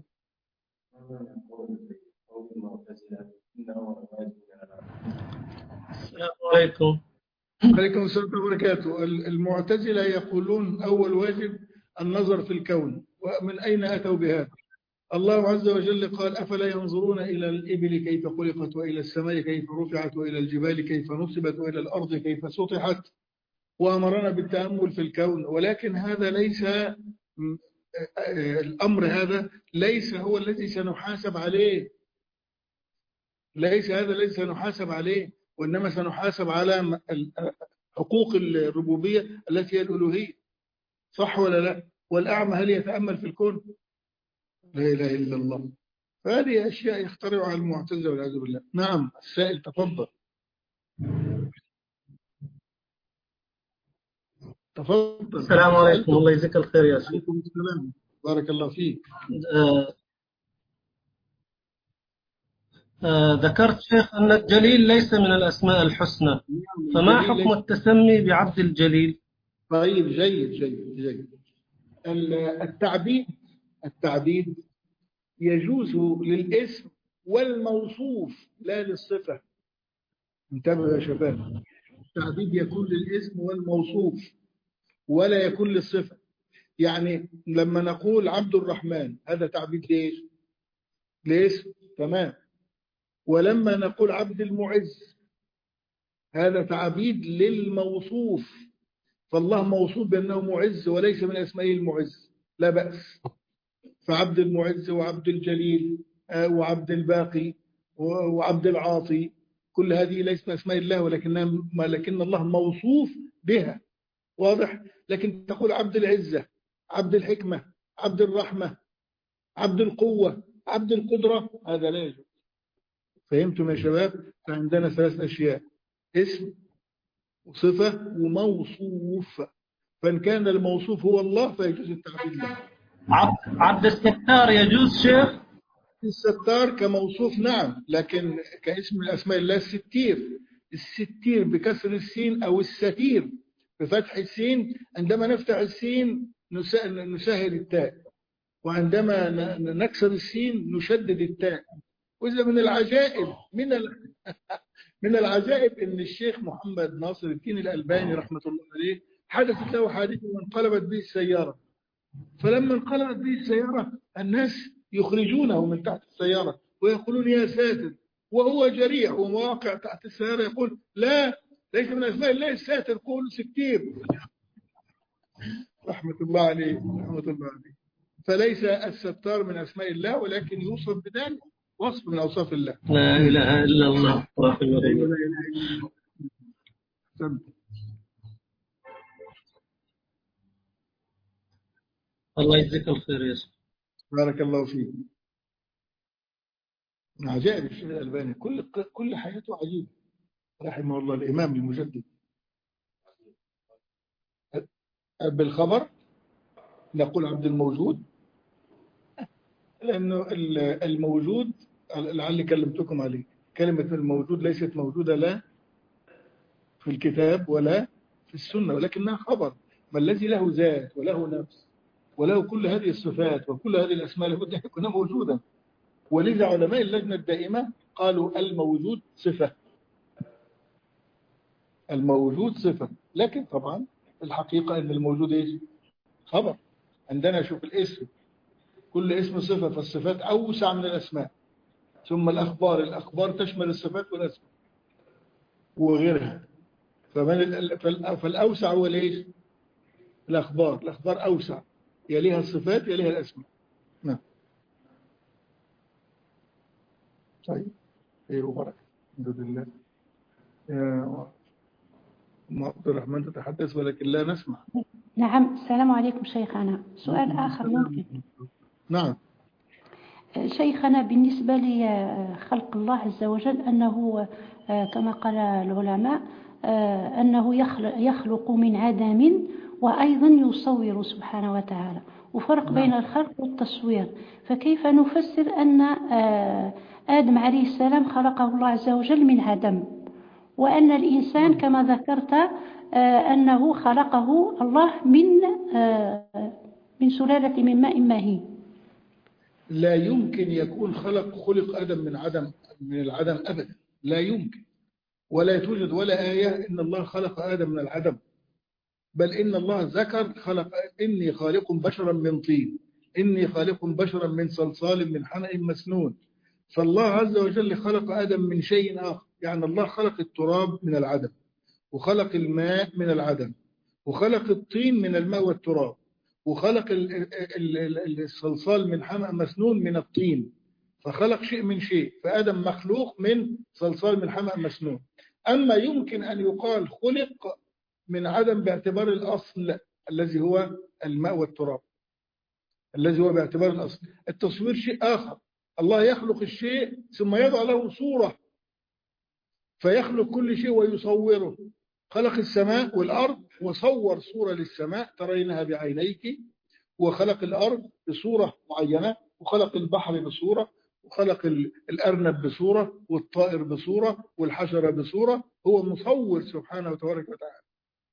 السلام عليكم. عليكم السلام وبركاته. المعتزلة يقولون أول واجب النظر في الكون، ومن أين أتوا بهذا؟ الله عز وجل قال أفلا ينظرون إلى الإبل كيف خلقت، وإلى السماء كيف رفعت، وإلى الجبال كيف نصبت، وإلى الأرض كيف سطحت، وأمرنا بالتأمل في الكون. ولكن هذا ليس الأمر، هذا ليس هو الذي سنحاسب عليه، ليس هذا الذي سنحاسب عليه، وإنما سنحاسب على حقوق الربوبية التي هي الألوهية، صح ولا لا؟ والأعمى هل يتأمل في الكون؟ لا إله إلا الله. فهذه أشياء يخترعها المعتزلة والعياذ بالله. نعم، السائل تفضل. تفضل. السلام عليكم، الله يجزيك الخير يا شيخ. عليكم السلام، بارك الله فيك. آه آه ذكرت شيخ أن الجليل ليس من الأسماء الحسنى، فما حكم التسمي بعبد الجليل؟ طيب، جيد جيد جيد. التعبيد التعبيد يجوز للاسم والموصوف لا للصفة. انتبهوا يا شباب، التعبيد يكون للاسم والموصوف. ولا يكون للصفة. يعني لما نقول عبد الرحمن هذا تعبيد ليش؟ ليش؟ تمام. ولما نقول عبد المعز هذا تعبيد للموصوف، فالله موصوف بأنه معز وليس من أسمائه المعز، لا بأس. فعبد المعز وعبد الجليل وعبد الباقي وعبد العاطي كل هذه ليست من أسماء الله، ولكنها لكن الله موصوف بها، واضح. لكن تقول عبد العزة، عبد الحكمة، عبد الرحمة، عبد القوة، عبد القدرة، هذا لا يجوز. فهمتم يا شباب؟ فعندنا ثلاث أشياء: اسم وصفة وموصوف. فإن كان الموصوف هو الله فيجوز التعبيد له. عبد عبد الستار يجوز شيخ؟ الستار كموصوف نعم، لكن كاسم من أسماء الله الستير. الستير بكسر السين أو الستير بفتح السين، عندما نفتح السين نسهل التاء، وعندما نكسر السين نشدد التاء. وإذا من العجائب من ال... من العجائب أن الشيخ محمد ناصر الدين الألباني رحمة الله عليه حدثت له حادثة وانقلبت به السيارة. فلما انقلبت به السيارة الناس يخرجونه من تحت السيارة ويقولون يا ساتر، وهو جريح ومواقع تحت السيارة يقول لا ليس من أسماء الله الساتر، قولوا ستير. رحمة الله عليه رحمة الله عليه. فليس الستار من أسماء الله، ولكن يوصف بذلك وصف من أوصاف الله. لا إله إلا الله. الله يجزيك الخير يا شيخ. بارك الله فيك. عجائب الشيخ الألباني، كل كل حياته عجيبة رحمه الله، الإمام المجدد. بالخبر نقول عبد الموجود، لأنه الموجود لعلي كلمتكم عليه، كلمة الموجود ليست موجودة لا في الكتاب ولا في السنة، ولكنها خبر. ما الذي له ذات وله نفس وله كل هذه الصفات وكل هذه الأسماء لابد أن يكون موجودا. ولذا علماء اللجنة الدائمة قالوا الموجود صفة، الموجود صفة. لكن طبعا الحقيقة أن الموجود إيش؟ خبر. عندنا شوف الاسم، كل اسم صفة، فالصفات أوسع من الأسماء. ثم الأخبار، الأخبار تشمل الصفات والأسماء وغيرها. فمن فالأوسع هو ليش؟ الأخبار، الأخبار أوسع، يليها الصفات يليها الأسماء. نعم. طيب خير وبركة الحمد لله. يا عبد الرحمن تتحدث ولكن لا نسمع. نعم. السلام عليكم شيخنا. سؤال آخر ممكن؟ نعم. شيخنا بالنسبة لخلق الله عز وجل أنه كما قال العلماء أنه يخلق من عدم وأيضا يصور سبحانه وتعالى، وفرق بين الخلق والتصوير. فكيف نفسر أن آدم عليه السلام خلقه الله عز وجل من عدم، وأن الإنسان كما ذكرت أنه خلقه الله من من سلالة من ماء مهين؟ لا يمكن يكون خلق خلق آدم من عدم من العدم أبدا، لا يمكن. ولا توجد ولا آية إن الله خلق آدم من العدم، بل إن الله ذكر خلق إني خالق بشرا من طين، إني خالق بشرا من صلصال من حمأ مسنون. فالله عز وجل خلق آدم من شيء آخر. يعني الله خلق التراب من العدم، وخلق الماء من العدم، وخلق الطين من الماء والتراب، وخلق الصلصال من حمأ مسنون من الطين. فخلق شيء من شيء، فآدم مخلوق من صلصال من حمأ مسنون. أما يمكن أن يقال خلق من عدم باعتبار الأصل الذي هو الماء والتراب، الذي هو باعتبار الأصل. التصوير شيء آخر. الله يخلق الشيء ثم يضع له صورة، فيخلق كل شيء ويصوره. خلق السماء والأرض وصور صورة للسماء ترينها بعينيك، وخلق الأرض بصورة معينة، وخلق البحر بصورة، وخلق الأرنب بصورة، والطائر بصورة، والحشرة بصورة. هو مصور سبحانه وتبارك وتعالى.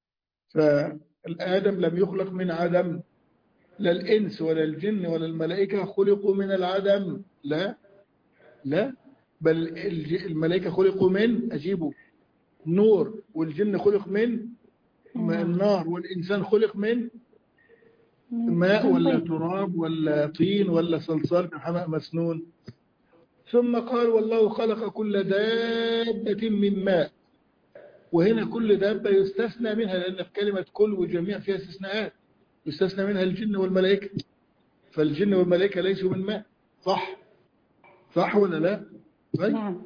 فالآدم لم يخلق من عدم، لا الإنس ولا الجن ولا الملائكة خلقوا من العدم، لا لا، بل الملائكة خلقوا من أجيبوا نور، والجن خلق من النار، والإنسان خلق من ماء ولا تراب ولا طين ولا صلصال من حمأ مسنون. ثم قال والله خلق كل دابة من ماء، وهنا كل دابة يستثنى منها، لأن في كلمة كل وجميع فيها استثناءات، يستثنى منها الجن والملائكة، فالجن والملائكة ليسوا من ماء. صح صح ولا لا؟ طيب. نعم.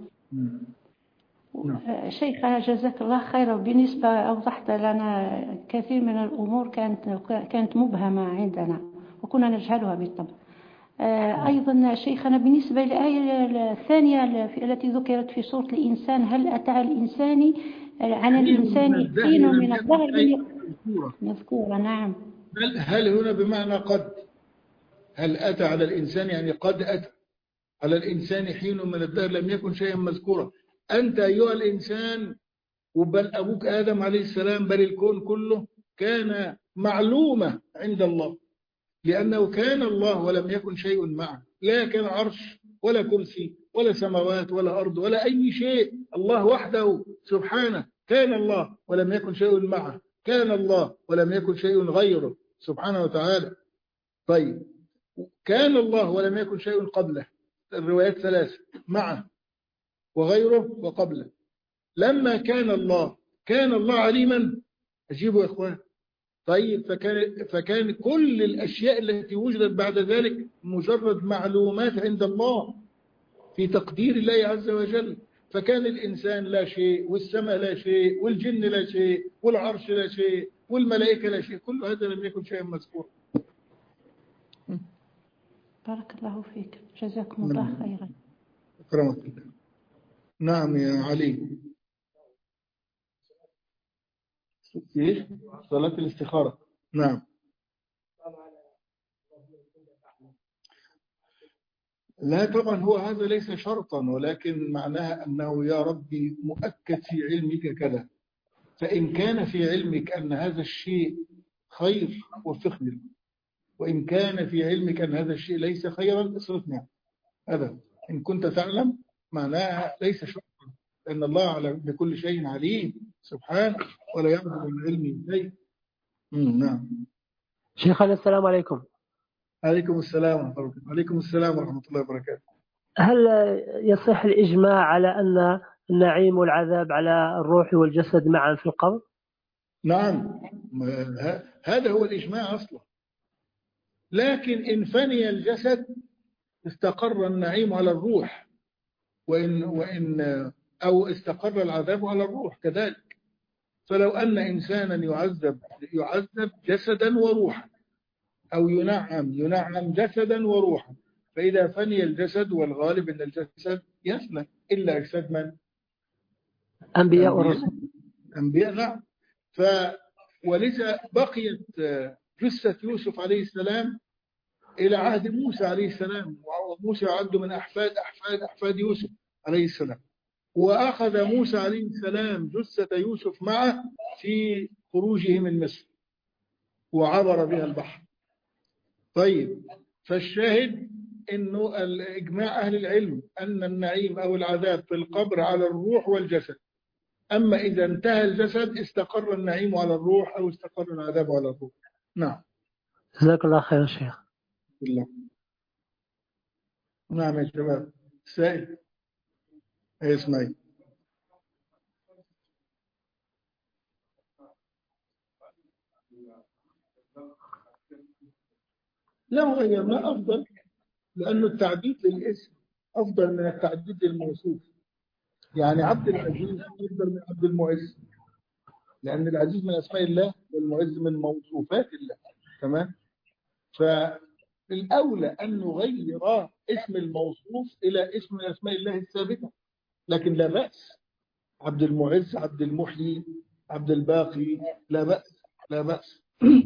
شيخنا جزاك الله خيرا، بالنسبة أوضحت لنا كثير من الأمور كانت كانت مبهمة عندنا وكنا نجهلها بالطبع. أيضا شيخنا بالنسبة للآية الثانية التي ذكرت في سورة الإنسان، هل أتى على الإنسان على الإنسان حين من الظهر مذكورة؟ نعم. هل, هل هنا بمعنى قد؟ هل أتى على الإنسان يعني قد أتى على الإنسان حين من الدهر لم يكن شيئا مذكورا. أنت أيها الإنسان، وبل أبوك آدم عليه السلام، بل الكون كله كان معلومة عند الله، لأنه كان الله ولم يكن شيء معه، لا كان عرش ولا كرسي ولا سماوات ولا أرض ولا أي شيء، الله وحده سبحانه كان الله ولم يكن شيء معه، كان الله ولم يكن شيء غيره سبحانه وتعالى. طيب، كان الله ولم يكن شيء قبله، الروايات ثلاثة، معه وغيره وقبله. لما كان الله كان الله عليما، أجيبوا يا إخوان. طيب، فكان, فكان كل الأشياء التي وجدت بعد ذلك مجرد معلومات عند الله في تقدير الله عز وجل. فكان الإنسان لا شيء، والسماء لا شيء، والجن لا شيء، والعرش لا شيء، والملائكة لا شيء، كل هذا لم يكن شيئا مذكورا. بارك الله فيك، جزاكم الله خيرا. أكرمك الله. نعم يا علي. ايش؟ صلاة الاستخارة. نعم. لا طبعا، هو هذا ليس شرطا، ولكن معناها أنه يا ربي مؤكد في علمك كذا، فإن كان في علمك أن هذا الشيء خير وفقني له، وإن كان في علمك أن هذا الشيء ليس خيرا اصرفني. هذا إن كنت تعلم معناها ليس شرطا، لأن الله على بكل شيء عليم سبحانه ولا يعبد من علمه شيء. نعم. شيخنا السلام عليكم. عليكم السلام ورحمة الله. عليكم السلام ورحمة الله وبركاته. هل يصح الإجماع على أن النعيم والعذاب على الروح والجسد معا في القبر؟ نعم، هذا هو الإجماع أصلا. لكن إن فني الجسد استقر النعيم على الروح، وإن, وإن أو استقر العذاب على الروح كذلك. فلو أن إنسانا يعذب يعذب جسدا وروحا، أو ينعم ينعم جسدا وروحا، فإذا فني الجسد، والغالب أن الجسد يفنى إلا أجساد من؟ أنبياء ورسل. أنبياء، نعم. ف ولذا بقيت جثة يوسف عليه السلام إلى عهد موسى عليه السلام، وموسى يعد من أحفاد أحفاد أحفاد يوسف عليه السلام. وأخذ موسى عليه السلام جثة يوسف معه في خروجه من مصر، وعبر بها البحر. طيب، فالشاهد إنه الإجماع أهل العلم أن النعيم أو العذاب في القبر على الروح والجسد، أما إذا انتهى الجسد استقر النعيم على الروح أو استقر العذاب على الروح. نعم. جزاك الله خير شيخ. بالله. نعم يا شباب. سائل اسمعي. لا غيرنا أفضل، لأنه التعديد للاسم أفضل من التعديد للموصوف. يعني عبد العزيز أفضل من عبد المعز، لأن العزيز من أسماء الله والمعز من موصوفات الله. تمام. فالأولى أن نغير اسم الموصوف إلى اسم من أسماء الله الثابتة، لكن لا بأس. عبد المعز، عبد المحيي، عبد الباقي، لا بأس لا بأس.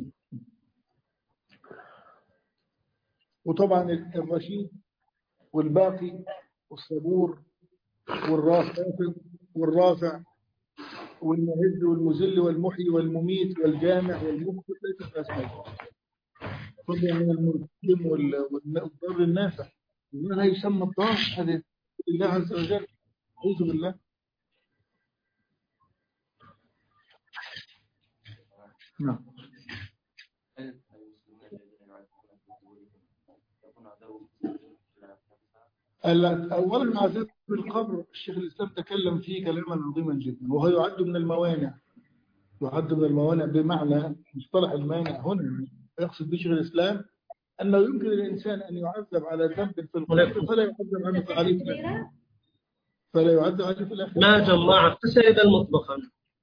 وطبعا الرشيد والباقي والصبور والرافع والرافع والمهز والمذل والمحيي والمميت والجامع والمخبر ليس في أسماء. فضلا من المرتم والضر النافع، ولا يسمى الضار هذا لله عز وجل. أعوذ بالله. نعم. أولا عذاب القبر الشيخ الإسلام تكلم فيه كلاما عظيما جدا، وهو يعد من الموانع، يعد من الموانع بمعنى مصطلح المانع هنا يقصد به شيخ الإسلام أنه يمكن للإنسان أن يعذب على ذنب في القبر فلا يعذب عنه في عليه في الآخرة، فلا يعذب عليه في الآخرة. ما جماعة تسعد المطبخ.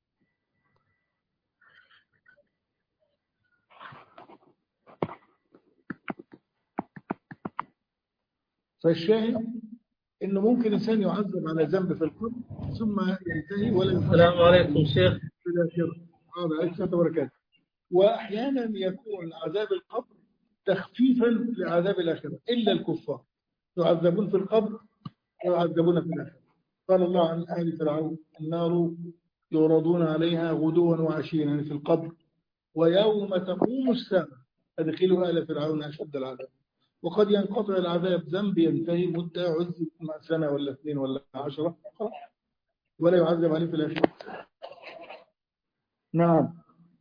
فالشاهد إنه ممكن إنسان يعذب على ذنب في القبر ثم ينتهي ولا يعذب. السلام عليكم شيخ. في الآخرة. هذا عيسى وبركاته. وأحيانا يكون عذاب القبر تخفيفا لعذاب الآخرة إلا الكفار يعذبون في القبر ويعذبون في الآخرة. قال الله عن آل فرعون النار يعرضون عليها غدوا وعشيا يعني في القبر ويوم تقوم الساعة أدخلوا آل فرعون أشد العذاب. وقد ينقطع العذاب ذنب ينتهي مدة عذب مع سنة ولا اثنين ولا عشرة ولا يعذب عليه في الآخرة. نعم.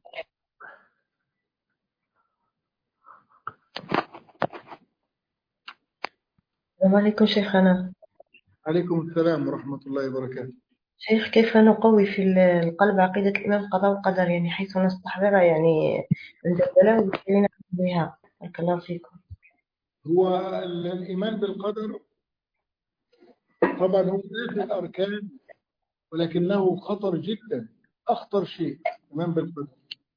السلام عليكم شيخنا. عليكم السلام ورحمة الله وبركاته. شيخ كيف نقوي في القلب عقيدة الإيمان بالقضاء والقدر يعني حيث نستحضرها يعني عند البلاء وكيف بها؟ بارك الله فيكم. هو الإيمان بالقدر طبعا هو من الأركان ولكنه خطر جدا، أخطر شيء الإيمان بالقدر،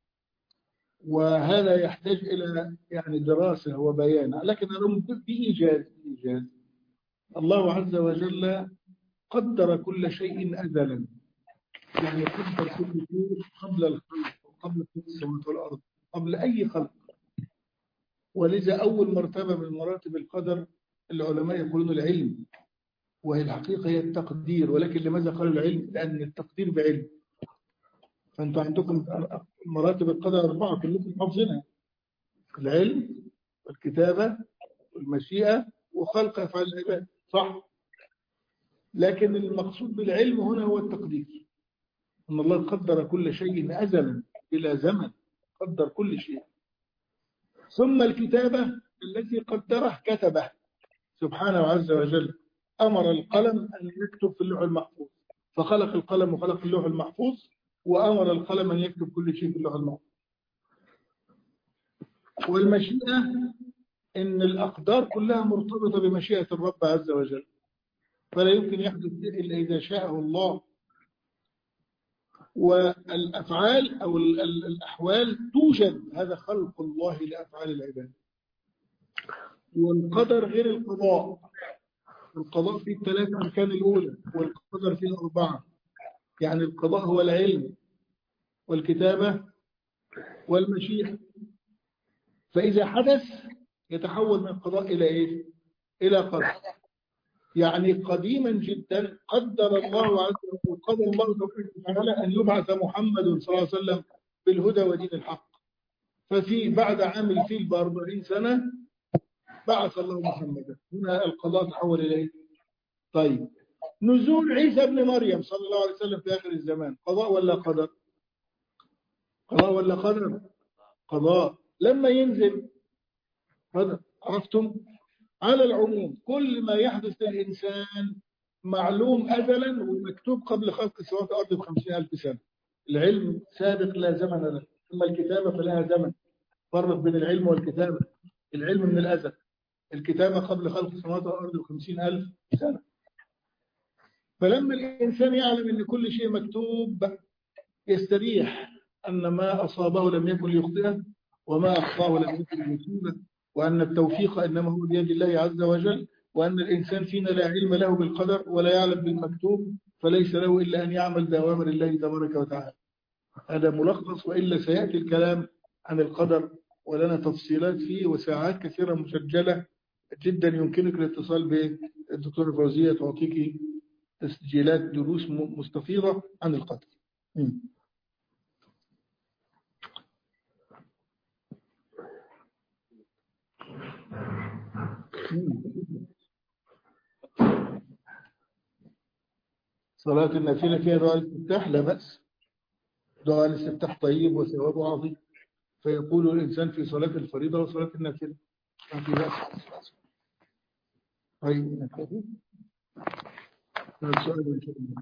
وهذا يحتاج إلى يعني دراسة وبيان، لكن أنا بإيجاز بإيجاز الله عز وجل قدر كل شيء أزلا، يعني قدر كل شيء قبل الخلق وقبل السماوات والأرض قبل أي خلق. ولذا أول مرتبة من مراتب القدر العلماء يقولون العلم، وهي الحقيقة هي التقدير، ولكن لماذا قالوا العلم؟ لأن التقدير بعلم. فأنتم عندكم مراتب القدر أربعة كلكم حافظينها: العلم والكتابة والمشيئة وخلق أفعال العباد، صح؟ لكن المقصود بالعلم هنا هو التقدير، أن الله قدر كل شيء أزلا بلا زمن، قدر كل شيء. ثم الكتابة التي قدره كتبه سبحانه عز وجل، أمر القلم أن يكتب في اللوح المحفوظ، فخلق القلم وخلق اللوح المحفوظ، وأمر القلم أن يكتب كل شيء في اللوح المحفوظ. والمشيئة إن الأقدار كلها مرتبطة بمشيئة الرب عز وجل، فلا يمكن يحدث إلا إذا شاءه الله. والأفعال أو الأحوال توجد، هذا خلق الله لأفعال العباد. والقدر غير القضاء، القضاء فيه الثلاث أركان الأولى والقدر فيه أربعة، يعني القضاء هو العلم والكتابة والمشيئة. فإذا حدث يتحول من القضاء إلى إيه؟ إلى قدر. يعني قديما جدا قدر الله عز وجل، قدر الله تعالى أن يبعث محمد صلى الله عليه وسلم بالهدى ودين الحق. ففي بعد عام الفيل بأربعين سنة بعث الله محمدا، هنا القضاء تحول إلى إيه؟ طيب نزول عيسى ابن مريم صلى الله عليه وسلم في آخر الزمان قضاء ولا قدر؟ قضاء ولا قدر؟ قضاء. لما ينزل قدر. عرفتم؟ على العموم كل ما يحدث للإنسان معلوم أزلا ومكتوب قبل خلق السماوات والأرض بخمسين ألف سنة. العلم سابق لا زمن له، ثم الكتابة فلها زمن. فرق بين العلم والكتابة. العلم من الأزل، الكتابة قبل خلق السماوات والأرض بخمسين ألف سنة. فلما الإنسان يعلم أن كل شيء مكتوب يستريح أن ما أصابه لم يكن ليخطئه وما أخطاه لم يكن ليصيبه، وأن التوفيق إنما هو بيد الله عز وجل، وأن الإنسان فينا لا علم له بالقدر ولا يعلم بالمكتوب، فليس له إلا أن يعمل بأوامر الله تبارك وتعالى. هذا ملخص، وإلا سيأتي الكلام عن القدر ولنا تفصيلات فيه وساعات كثيرة مسجلة جدا. يمكنك الاتصال بالدكتورة فوزية تعطيك تسجيلات دروس مستفيضة عن القدر. م. صلاة النافلة فيها دعاء الاستفتاح؟ لا بأس، دعاء الاستفتاح طيب وثوابه عظيم. فيقول الإنسان في صلاة الفريضة وصلاة النافلة ما في بأس. طيب نكتفي. السؤال إن شاء الله.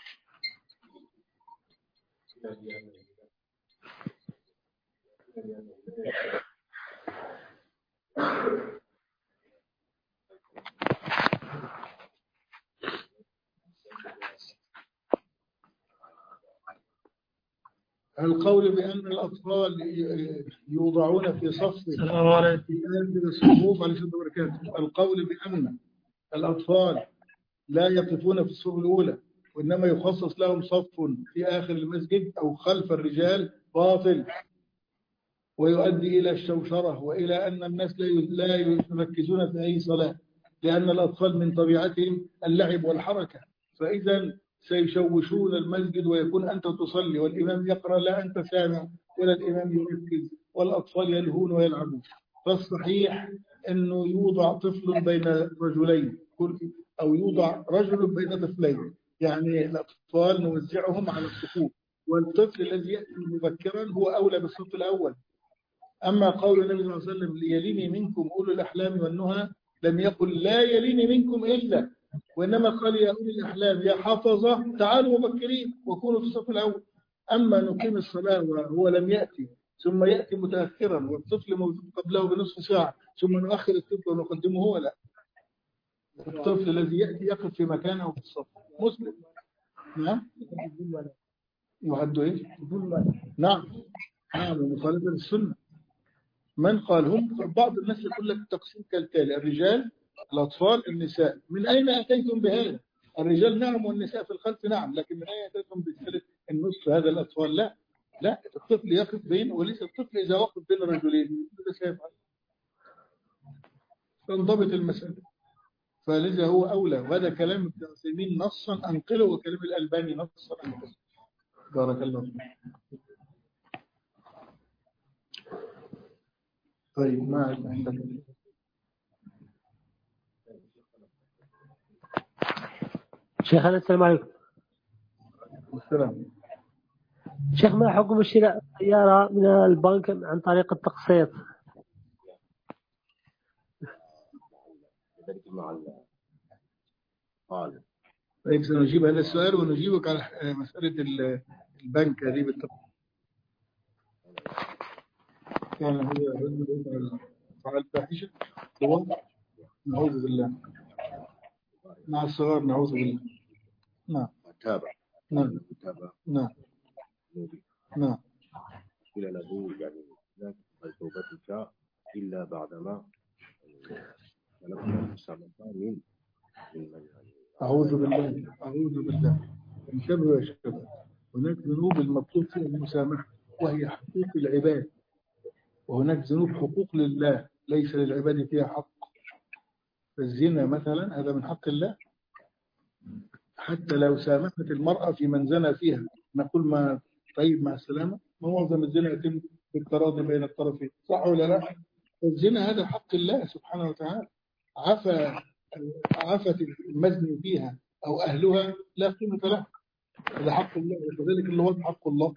القول بأن الأطفال يوضعون في صف السلام عليكم. في الصفوف على سبيل البركات. القول بأن الأطفال لا يقفون في الصف الأولى وإنما يخصص لهم صف في آخر المسجد أو خلف الرجال باطل، ويؤدي إلى الشوشرة وإلى أن الناس لا يركزون في أي صلاة، لأن الأطفال من طبيعتهم اللعب والحركة، فإذا سيشوشون المسجد ويكون أنت تصلي والإمام يقرأ لا أنت سامع ولا الإمام يركز والأطفال يلهون ويلعبون. فالصحيح أنه يوضع طفل بين رجلين أو يوضع رجل بين طفلين، يعني الأطفال نوزعهم على الصفوف، والطفل الذي يأتي مبكرا هو أولى بالصف الأول. أما قول النبي صلى الله عليه وسلم ليليني منكم أولو الأحلام والنهى، لم يقل لا يليني منكم إلا، وإنما قال يا أولي الأحلام يا حفظة تعالوا مبكرين وكونوا في الصف الأول. أما نقيم الصلاة وهو لم يأتي ثم يأتي متأخرا والطفل موجود قبله بنصف ساعة ثم نؤخر الطفل ونقدمه، هو لا، الطفل الذي يأتي يقف في مكانه في الصف مسلم. نعم يعد إيه؟ نعم نعم مخالفة للسنة. من قال هم بعض الناس يقول لك التقسيم كالتالي: الرجال الأطفال النساء. من أين أتيتم بهذا؟ الرجال نعم والنساء في الخلف نعم، لكن من أين أتيتم بالثالث النصف هذا الأطفال؟ لا لا، الطفل يقف بين، وليس الطفل إذا وقف بين رجلين ماذا سيفعل؟ تنضبط المسألة. فلذا هو أولى، وهذا كلام ابن عثيمين نصا أنقله وكلام الألباني نصا أنقله. بارك الله فيك. طيب ما عندك شيخنا السلام عليكم. السلام. شيخ ما حكم شراء سيارة من البنك عن طريق التقسيط؟ طيب سنجيب هذا السؤال ونجيبك على مسألة البنك هذه بالتقسيط. كان هو رجل فعل فاحشة هو نعوذ بالله مع الصغار نعوذ بالله. نعم تابع نعم نعم نعم إلى له يعني لا تقبل توبتك إلا بعدما تلقى سمعان من أعوذ بالله أعوذ بالله. انتبهوا يا شباب، هناك ذنوب المطلوب فيها المسامحة وهي حقوق العباد، وهناك ذنوب حقوق لله ليس للعباد فيها حق. الزنا مثلا هذا من حق الله، حتى لو سامحت المرأة في من زنى فيها نقول ما طيب مع السلامة. ما معظم الزنا يتم بالتراضي بين الطرفين، صح ولا لا؟ الزنا هذا حق الله سبحانه وتعالى، عفا عفت المزني فيها أو أهلها لا قيمة له، هذا حق الله، وكذلك اللواط حق الله.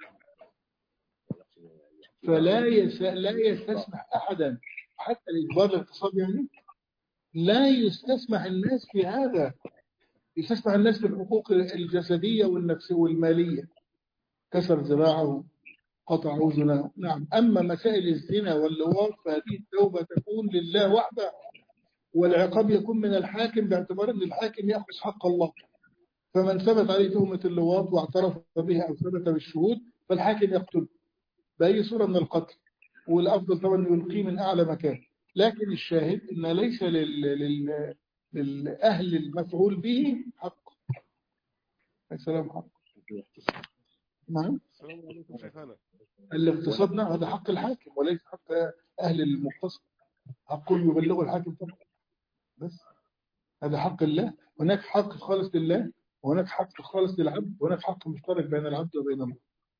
فلا يس... لا يستسمح أحدا حتى الإجبار الاغتصاب، يعني لا يستسمح الناس في هذا، يستسمح الناس في الحقوق الجسدية والنفسية والمالية، كسر ذراعه قطع أذنه. نعم. أما مسائل الزنا واللواط فهذه التوبة تكون لله وحده، والعقاب يكون من الحاكم باعتبار أن الحاكم يأخذ حق الله. فمن ثبت عليه تهمة اللواط واعترف بها أو ثبت بالشهود فالحاكم يقتل بأي صورة من القتل، والأفضل طبعا يلقيه من أعلى مكان. لكن الشاهد أن ليس لل... لل... للأهل المفعول به حق. السلام حق. نعم. السلام عليكم شيخنا. الاغتصاب نعم هذا حق الحاكم وليس حق أهل المغتصب، حق يبلغ الحاكم فقط بس، هذا حق الله. هناك حق خالص لله وهناك حق خالص للعبد وهناك حق مشترك بين العبد وبين الله.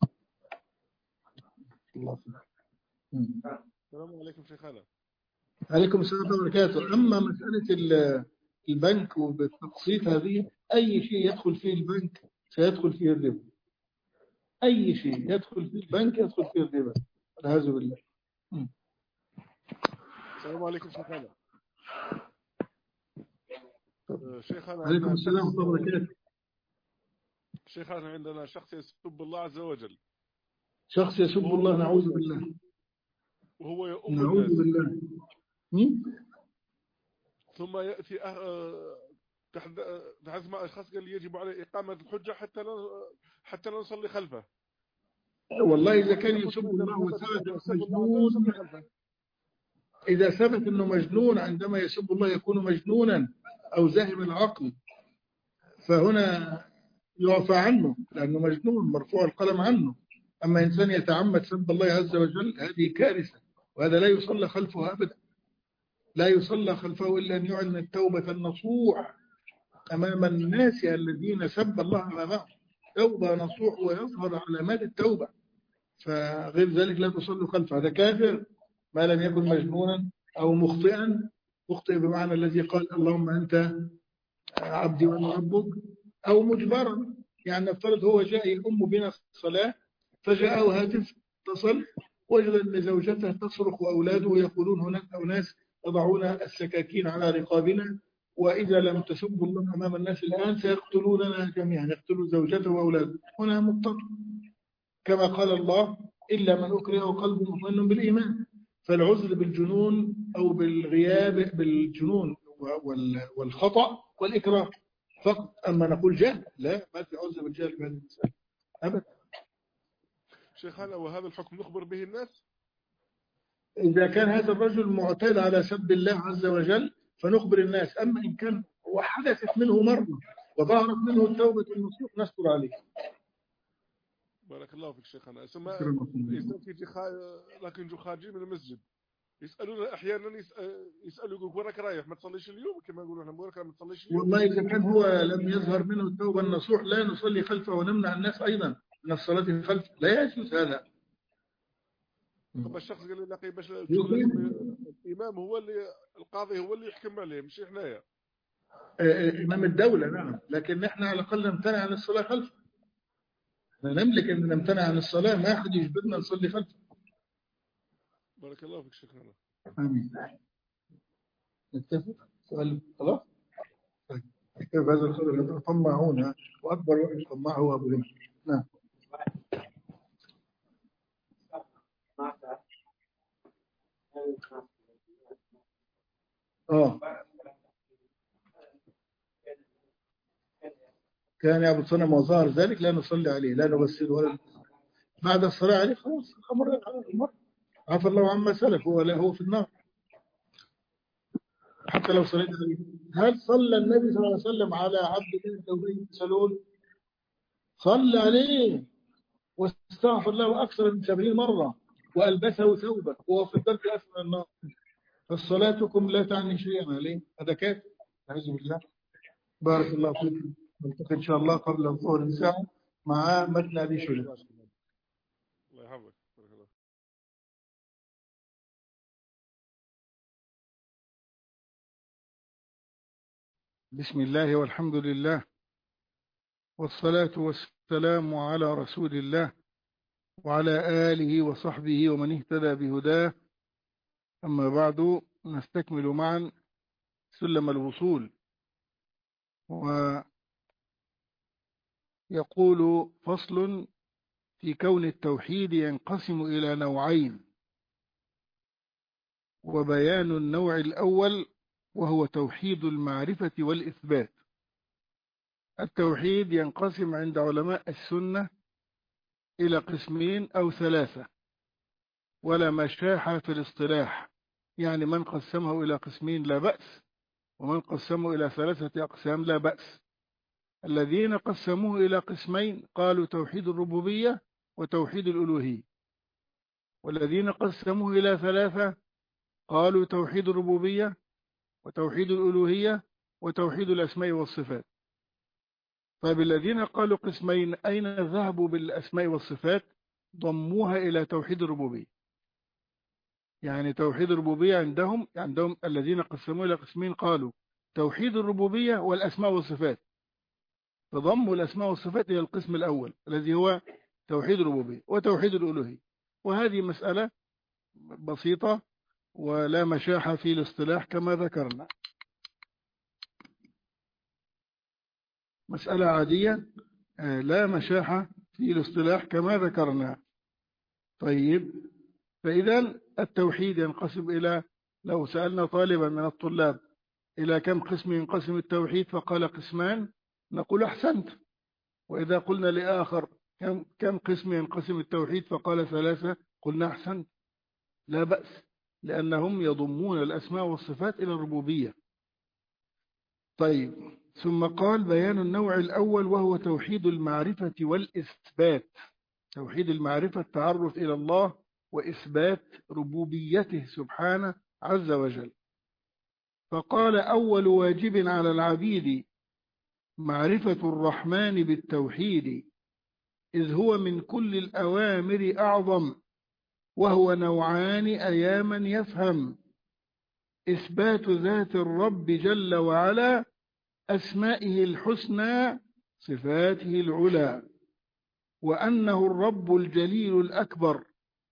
الله السلام عليكم شيخنا. عليكم السلام ورحمة الله وبركاته. أما مسألة البنك وبالتقسيط هذه أي شيء يدخل فيه البنك سيدخل فيه الربا، أي شيء يدخل فيه البنك يدخل فيه الربا، والعياذ بالله. السلام عليكم شيخنا. شيخنا عليكم السلام ورحمة الله وبركاته. شيخنا عندنا شخص يسب الله عز وجل. شخص يسب الله، نعوذ بالله. وهو يؤم نعوذ الناس. بالله. مين؟ ثم يأتي أه... تحدث مع أشخاص قال يجب عليه إقامة الحجة حتى لا حتى لا نصلي خلفه. والله إذا كان يسب الله وثبت مجنون، إذا ثبت أنه مجنون عندما يسب الله يكون مجنونا أو ذاهب العقل، فهنا يعفى عنه لأنه مجنون مرفوع القلم عنه. أما إنسان يتعمد سب الله عز وجل هذه كارثة، وهذا لا يصلى خلفه أبدا. لا يصلى خلفه إلا أن يعلن التوبة النصوح أمام الناس الذين سب الله أمامهم، توبة نصوح ويظهر علامات التوبة، فغير ذلك لا تصلي خلفه. هذا كافر ما لم يكن مجنونا أو مخطئا. مخطئ بمعنى الذي قال اللهم أنت عبدي وأنا ربك، أو مجبرا، يعني نفترض هو جاء يؤم بنا الصلاة فجاءه هاتف اتصل وجد أن زوجته تصرخ وأولاده يقولون هناك أناس يضعون السكاكين على رقابنا، وإذا لم تسبوا الله أمام الناس الآن سيقتلوننا جميعا، يقتلوا زوجته وأولاده. هنا مضطر كما قال الله إلا من أكره وقلبه مطمئن بالإيمان. فالعذر بالجنون أو بالغياب بالجنون والخطأ والإكراه فقط. أما نقول جهل، لا، ما في عذر بالجهل بهذه المسألة أبدا. شيخنا وهذا الحكم نخبر به الناس؟ إذا كان هذا الرجل معتاد على سب الله عز وجل فنخبر الناس. أما إن كان وحدثت منه مرة وظهرت منه التوبة النصوح نستر عليه. بارك الله فيك شيخنا. ثم في خا... لكن جو خارجين من المسجد يسألون أحيانا يسألوا يقول وراك رايح ما تصليش اليوم، كما يقولون احنا وراك ما تصليش اليوم. والله إذا كان هو لم يظهر منه التوبة النصوح لا نصلي خلفه ونمنع الناس أيضا من الصلاة خلفه، لا يجوز هذا. طب الشخص قال لي لقي باش الإمام هو اللي القاضي هو اللي يحكم عليه مش إحنايا. إمام الدولة نعم، لكن نحن على الأقل نمتنع عن الصلاة خلفه. نملك أن نمتنع عن الصلاة، ما أحد يجبرنا نصلي خلفه. بارك الله فيك شيخنا. آمين. نتفق؟ سؤال خلاص؟ كيف هذا الخبر طمعون وأكبر وقت طمعه هو أبو جهل. نعم. آه كان يعبد صنم وظهر ذلك لا نصلي عليه، لا نغسله ولا بعد الصلاة عليه خلاص الخمر على المر، عفى الله عما سلف، هو لا هو في النار حتى لو صليت عليه. هل صلى النبي صلى الله عليه وسلم على عبد الله بن أبي بن سلول؟ صلى عليه واستغفر له أكثر من سبعين مرة وألبسه ثوبا وهو في الدرك الأسفل من النار. فصلاتكم لا تعني شيئا عليه، هذا كافر أعوذ بالله. بارك الله فيكم، نلتقي إن شاء الله قبل الظهر بساعة مع متن أبي شجاع. الله يحفظك. بسم الله والحمد لله والصلاة والسلام على رسول الله وعلى آله وصحبه ومن اهتدى بهداه. أما بعد، نستكمل معا سلم الوصول. ويقول فصل في كون التوحيد ينقسم إلى نوعين، وبيان النوع الأول وهو توحيد المعرفة والإثبات. التوحيد ينقسم عند علماء السنة إلى قسمين أو ثلاثة، ولا مشاحة في الاصطلاح، يعني من قسمه إلى قسمين لا بأس، ومن قسمه إلى ثلاثة أقسام لا بأس. الذين قسموه إلى قسمين قالوا توحيد الربوبية وتوحيد الألوهية، والذين قسموه إلى ثلاثة قالوا توحيد الربوبية وتوحيد الألوهية وتوحيد الأسماء والصفات. طيب الذين قالوا قسمين أين ذهبوا بالأسماء والصفات؟ ضموها إلى توحيد الربوبية. يعني توحيد الربوبية عندهم عندهم الذين قسموه إلى قسمين قالوا توحيد الربوبية والأسماء والصفات، فضموا الأسماء والصفات إلى القسم الأول الذي هو توحيد الربوبية وتوحيد الألوهية. وهذه مسألة بسيطة ولا مشاحة في الاصطلاح كما ذكرنا، مسألة عادية لا مشاحة في الاصطلاح كما ذكرنا. طيب، فإذا التوحيد ينقسم إلى، لو سألنا طالبا من الطلاب إلى كم قسم ينقسم التوحيد فقال قسمان، نقول أحسنت. وإذا قلنا لآخر كم كم قسم ينقسم التوحيد فقال ثلاثة، قلنا أحسنت، لا بأس، لأنهم يضمون الأسماء والصفات إلى الربوبية. طيب، ثم قال بيان النوع الأول وهو توحيد المعرفة والإثبات. توحيد المعرفة التعرف إلى الله وإثبات ربوبيته سبحانه عز وجل. فقال أول واجب على العبيد معرفة الرحمن بالتوحيد، إذ هو من كل الأوامر أعظم، وهو نوعان أياما يفهم: إثبات ذات الرب جل وعلا، أسمائه الحسنى صفاته العلى، وأنه الرب الجليل الأكبر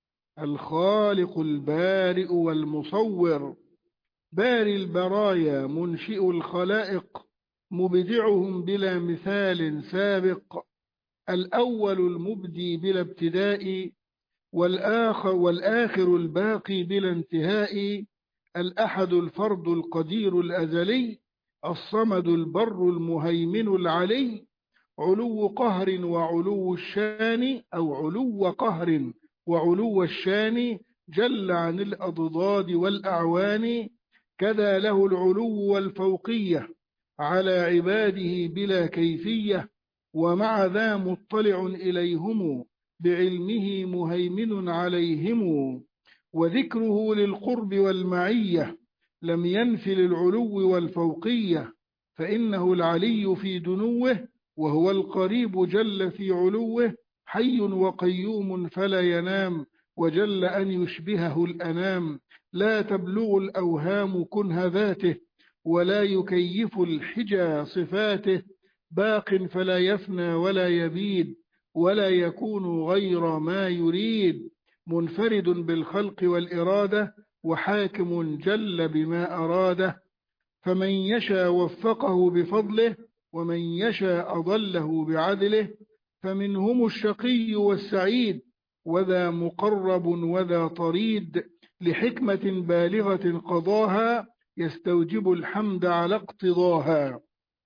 الخالق البارئ والمصور، باري البرايا منشئ الخلائق، مبدعهم بلا مثال سابق، الأول المبدي بلا ابتداء، والآخر, والآخر الباقي بلا انتهاء، الأحد الفرد القدير الأزلي، الصمد البر المهيمن العلي، علو قهر وعلو الشان، أو علو قهر وعلو الشان، جل عن الأضداد والأعوان، كذا له العلو والفوقية على عباده بلا كيفية، ومع ذا مطلع إليهم بعلمه مهيمن عليهم، وذكره للقرب والمعية لم ينف للعلو والفوقية، فإنه العلي في دنوه، وهو القريب جل في علوه، حي وقيوم فلا ينام، وجل أن يشبهه الأنام، لا تبلغ الأوهام كنه ذاته، ولا يكيف الحجى صفاته، باق فلا يفنى ولا يبيد، ولا يكون غير ما يريد، منفرد بالخلق والإرادة، وحاكم جل بما أراده، فمن يشاء وفقه بفضله، ومن يشاء أضله بعدله، فمنهم الشقي والسعيد، وذا مقرب وذا طريد، لحكمة بالغة قضاها، يستوجب الحمد على اقتضاها.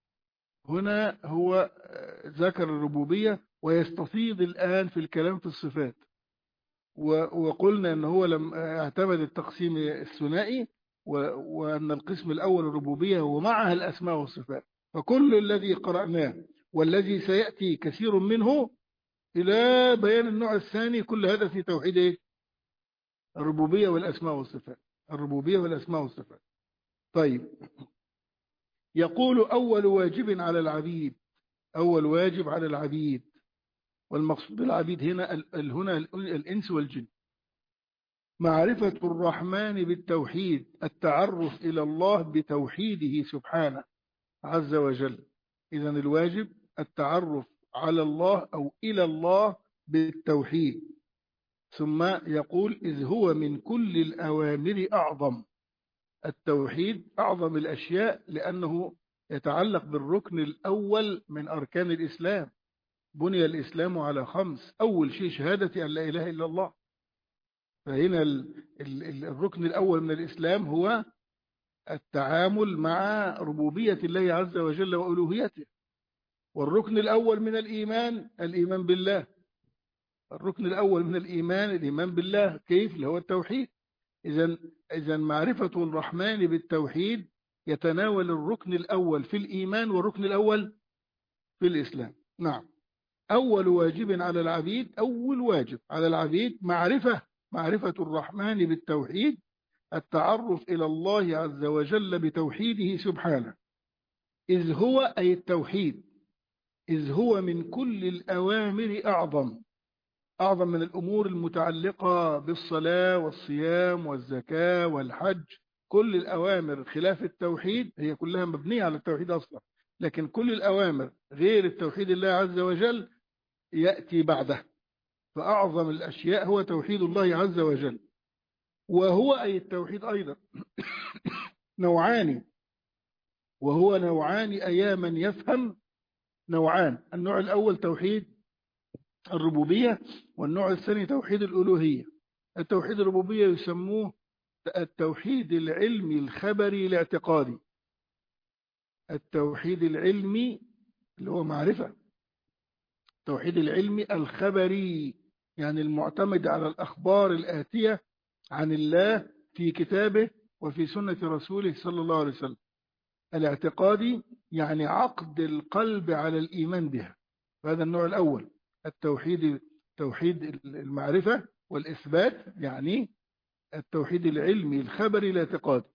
هنا هو ذكر الربوبية ويستفيض الآن في الكلام في الصفات، وقلنا أنه هو لم اعتمد التقسيم الثنائي، وأن القسم الأول الربوبية ومعها الأسماء والصفات، فكل الذي قرأناه والذي سيأتي كثير منه إلى بيان النوع الثاني، كل هذا في توحيد الربوبية والأسماء والصفات. الربوبية والأسماء والصفات. طيب، يقول أول واجب على العبيد، أول واجب على العبيد، والمقصود بالعبيد هنا هنا الإنس والجن، معرفة الرحمن بالتوحيد، التعرف إلى الله بتوحيده سبحانه عز وجل. إذن الواجب التعرف على الله أو إلى الله بالتوحيد. ثم يقول إذ هو من كل الأوامر أعظم. التوحيد أعظم الأشياء لأنه يتعلق بالركن الأول من أركان الإسلام. بني الإسلام على خمس، أول شيء شهادة أن لا إله إلا الله. فهنا الركن الأول من الإسلام هو التعامل مع ربوبية الله عز وجل وألوهيته. والركن الأول من الإيمان الإيمان بالله. الركن الأول من الإيمان الإيمان بالله، كيف؟ اللي هو التوحيد. إذن إذن معرفة الرحمن بالتوحيد يتناول الركن الأول في الإيمان والركن الأول في الإسلام. نعم. أول واجب على العبيد، أول واجب على العبيد معرفة معرفة الرحمن بالتوحيد، التعرف إلى الله عز وجل بتوحيده سبحانه. إذ هو أي التوحيد، إذ هو من كل الأوامر أعظم، أعظم من الأمور المتعلقة بالصلاة والصيام والزكاة والحج. كل الأوامر خلاف التوحيد هي كلها مبنية على التوحيد أصلا، لكن كل الأوامر غير التوحيد الله عز وجل يأتي بعده. فأعظم الأشياء هو توحيد الله عز وجل. وهو أي التوحيد أيضا نوعان، وهو نوعان أيا من يفهم نوعان. النوع الأول توحيد الربوبية، والنوع الثاني توحيد الألوهية. التوحيد الربوبية يسموه التوحيد العلمي الخبري الاعتقادي. التوحيد العلمي اللي هو معرفة، التوحيد العلمي الخبري يعني المعتمد على الأخبار الآتية عن الله في كتابه وفي سنة رسوله صلى الله عليه وسلم. الاعتقادي يعني عقد القلب على الإيمان بها. هذا النوع الأول التوحيد، توحيد المعرفة والإثبات، يعني التوحيد العلمي الخبري الاعتقادي.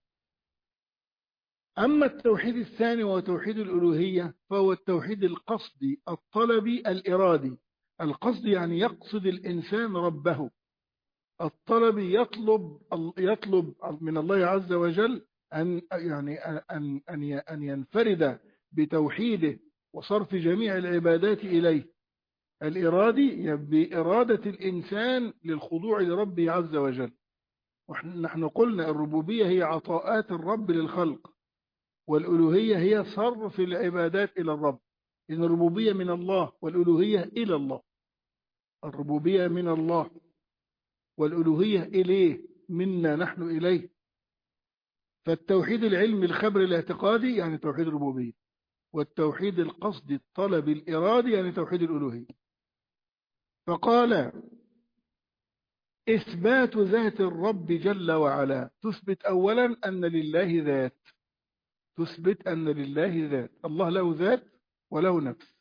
أما التوحيد الثاني وهو توحيد الألوهية فهو التوحيد القصدي الطلبي الإرادي. القصد يعني يقصد الإنسان ربه، الطلبي يطلب يطلب من الله عز وجل أن يعني أن أن أن ينفرد بتوحيده وصرف جميع العبادات إليه. الإرادي بإرادة الإنسان للخضوع لربه عز وجل. ونحن قلنا الربوبية هي عطاءات الرب للخلق، والألوهية هي صرف العبادات إلى الرب. إن الربوبية من الله والألوهية إلى الله. الربوبية من الله والألوهية إليه، منا نحن إليه. فالتوحيد العلمي الخبري الاعتقادي يعني توحيد الربوبية، والتوحيد القصدي الطلبي الإرادي يعني توحيد الألوهية. فقال إثبات ذات الرب جل وعلا، تثبت أولا أن لله ذات، تثبت أن لله ذات، الله له ذات وله نفس.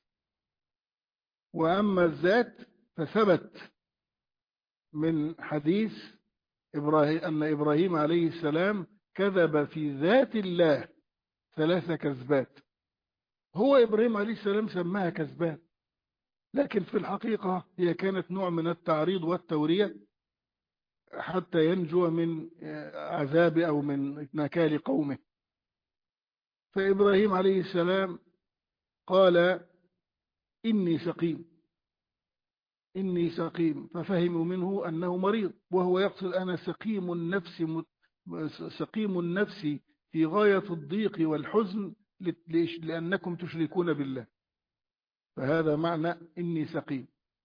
وأما الذات فثبت من حديث إبراهيم أن إبراهيم عليه السلام كذب في ذات الله ثلاث كذبات. هو إبراهيم عليه السلام سماها كذبات، لكن في الحقيقة هي كانت نوع من التعريض والتورية حتى ينجو من عذاب أو من نكال قومه. فإبراهيم عليه السلام قال إني سقيم، إني سقيم، ففهموا منه أنه مريض، وهو يقصد أنا سقيم النفس، سقيم النفس في غاية الضيق والحزن لأنكم تشركون بالله. فهذا معنى إني سقيم.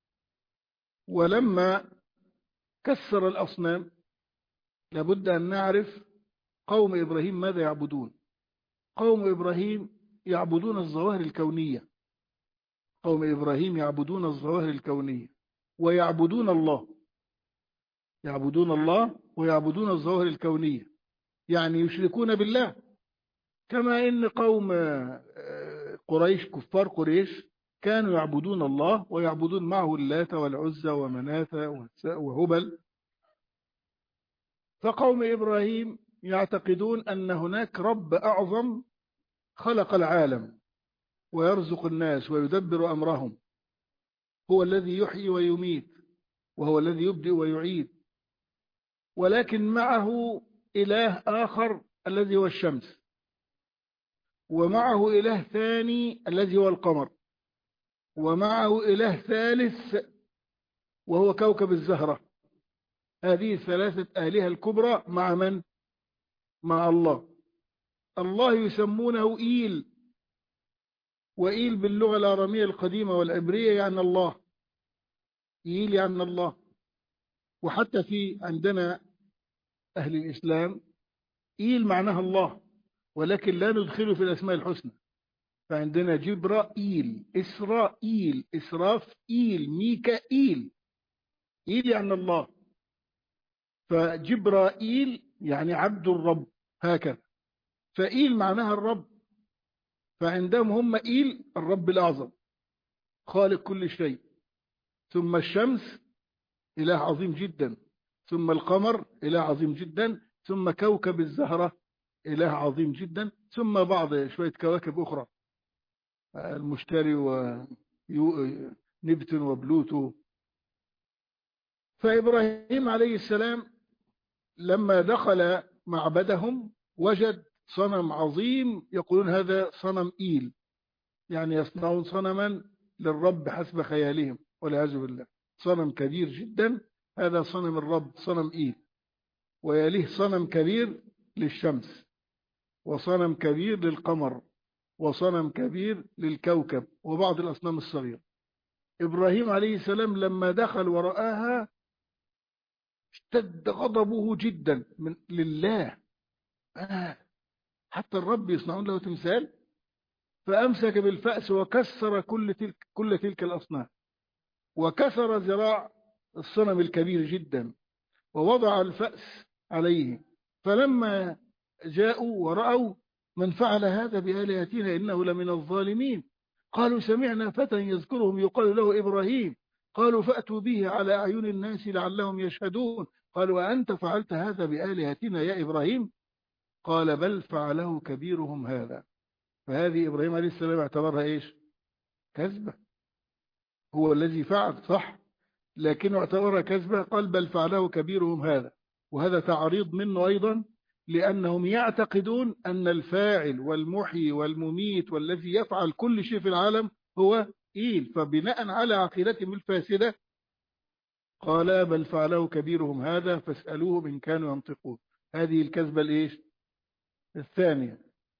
ولما كسر الأصنام لابد أن نعرف قوم إبراهيم ماذا يعبدون. قوم إبراهيم يعبدون الظواهر الكونية، قوم إبراهيم يعبدون الظواهر الكونية ويعبدون الله، يعبدون الله ويعبدون الظواهر الكونية، يعني يشركون بالله. كما إن قوم قريش كفار قريش كانوا يعبدون الله ويعبدون معه اللات والعزى ومناة وهبل. فقوم إبراهيم يعتقدون أن هناك رب أعظم خلق العالم ويرزق الناس ويدبر أمرهم، هو الذي يحيي ويميت وهو الذي يبدئ ويعيد، ولكن معه إله آخر الذي هو الشمس، ومعه إله ثاني الذي هو القمر، ومعه إله ثالث وهو كوكب الزهرة. هذه الثلاثة آلهة الكبرى مع من؟ مع الله. الله يسمونه إيل، وإيل باللغة الآرامية القديمة والعبرية يعني الله، إيل يعني الله. وحتى في عندنا أهل الإسلام إيل معناها الله، ولكن لا ندخله في الأسماء الحسنى. فعندنا جبرائيل، إسرائيل، إسرافيل، ميكائيل. إيل يعني الله، فجبرائيل يعني عبد الرب هكذا، فإيل معناها الرب. فعندهم هم إيل الرب الأعظم خالق كل شيء، ثم الشمس إله عظيم جدا، ثم القمر إله عظيم جدا، ثم كوكب الزهرة إله عظيم جدا، ثم بعض شوية كواكب أخرى المشتري ونبتون وبلوتو. فإبراهيم عليه السلام لما دخل معبدهم وجد صنم عظيم يقولون هذا صنم إيل، يعني يصنعون صنما للرب حسب خيالهم والعياذ بالله. صنم كبير جدا، هذا صنم الرب صنم إيل، ويليه صنم كبير للشمس، وصنم كبير للقمر، وصنم كبير للكوكب، وبعض الأصنام الصغيرة. إبراهيم عليه السلام لما دخل ورآها اشتد غضبه جدا من لله، آه حتى الرب يصنعون له تمثال، فأمسك بالفأس وكسر كل تلك, كل تلك الأصنام، وكسر ذراع الصنم الكبير جدا، ووضع الفأس عليه. فلما جاءوا ورأوا من فعل هذا بآلهتنا إنه لمن الظالمين، قالوا سمعنا فتى يذكرهم يقال له إبراهيم، قالوا فأتوا به على أعين الناس لعلهم يشهدون، قالوا وأنت فعلت هذا بآلهتنا يا إبراهيم؟ قال بل فعله كبيرهم هذا. فهذه إبراهيم عليه السلام اعتبرها إيش؟ كذبة. هو الذي فعل صح، لكنه اعتبرها كذبة. قال بل فعله كبيرهم هذا، وهذا تعريض منه أيضا، لأنهم يعتقدون أن الفاعل والمحيي والمميت والذي يفعل كل شيء في العالم هو إيل، فبناء على عقيدتهم الفاسدة قال بل فعله كبيرهم هذا فاسألوهم إن كانوا ينطقون. هذه الكذبة الإيش؟ الثانية.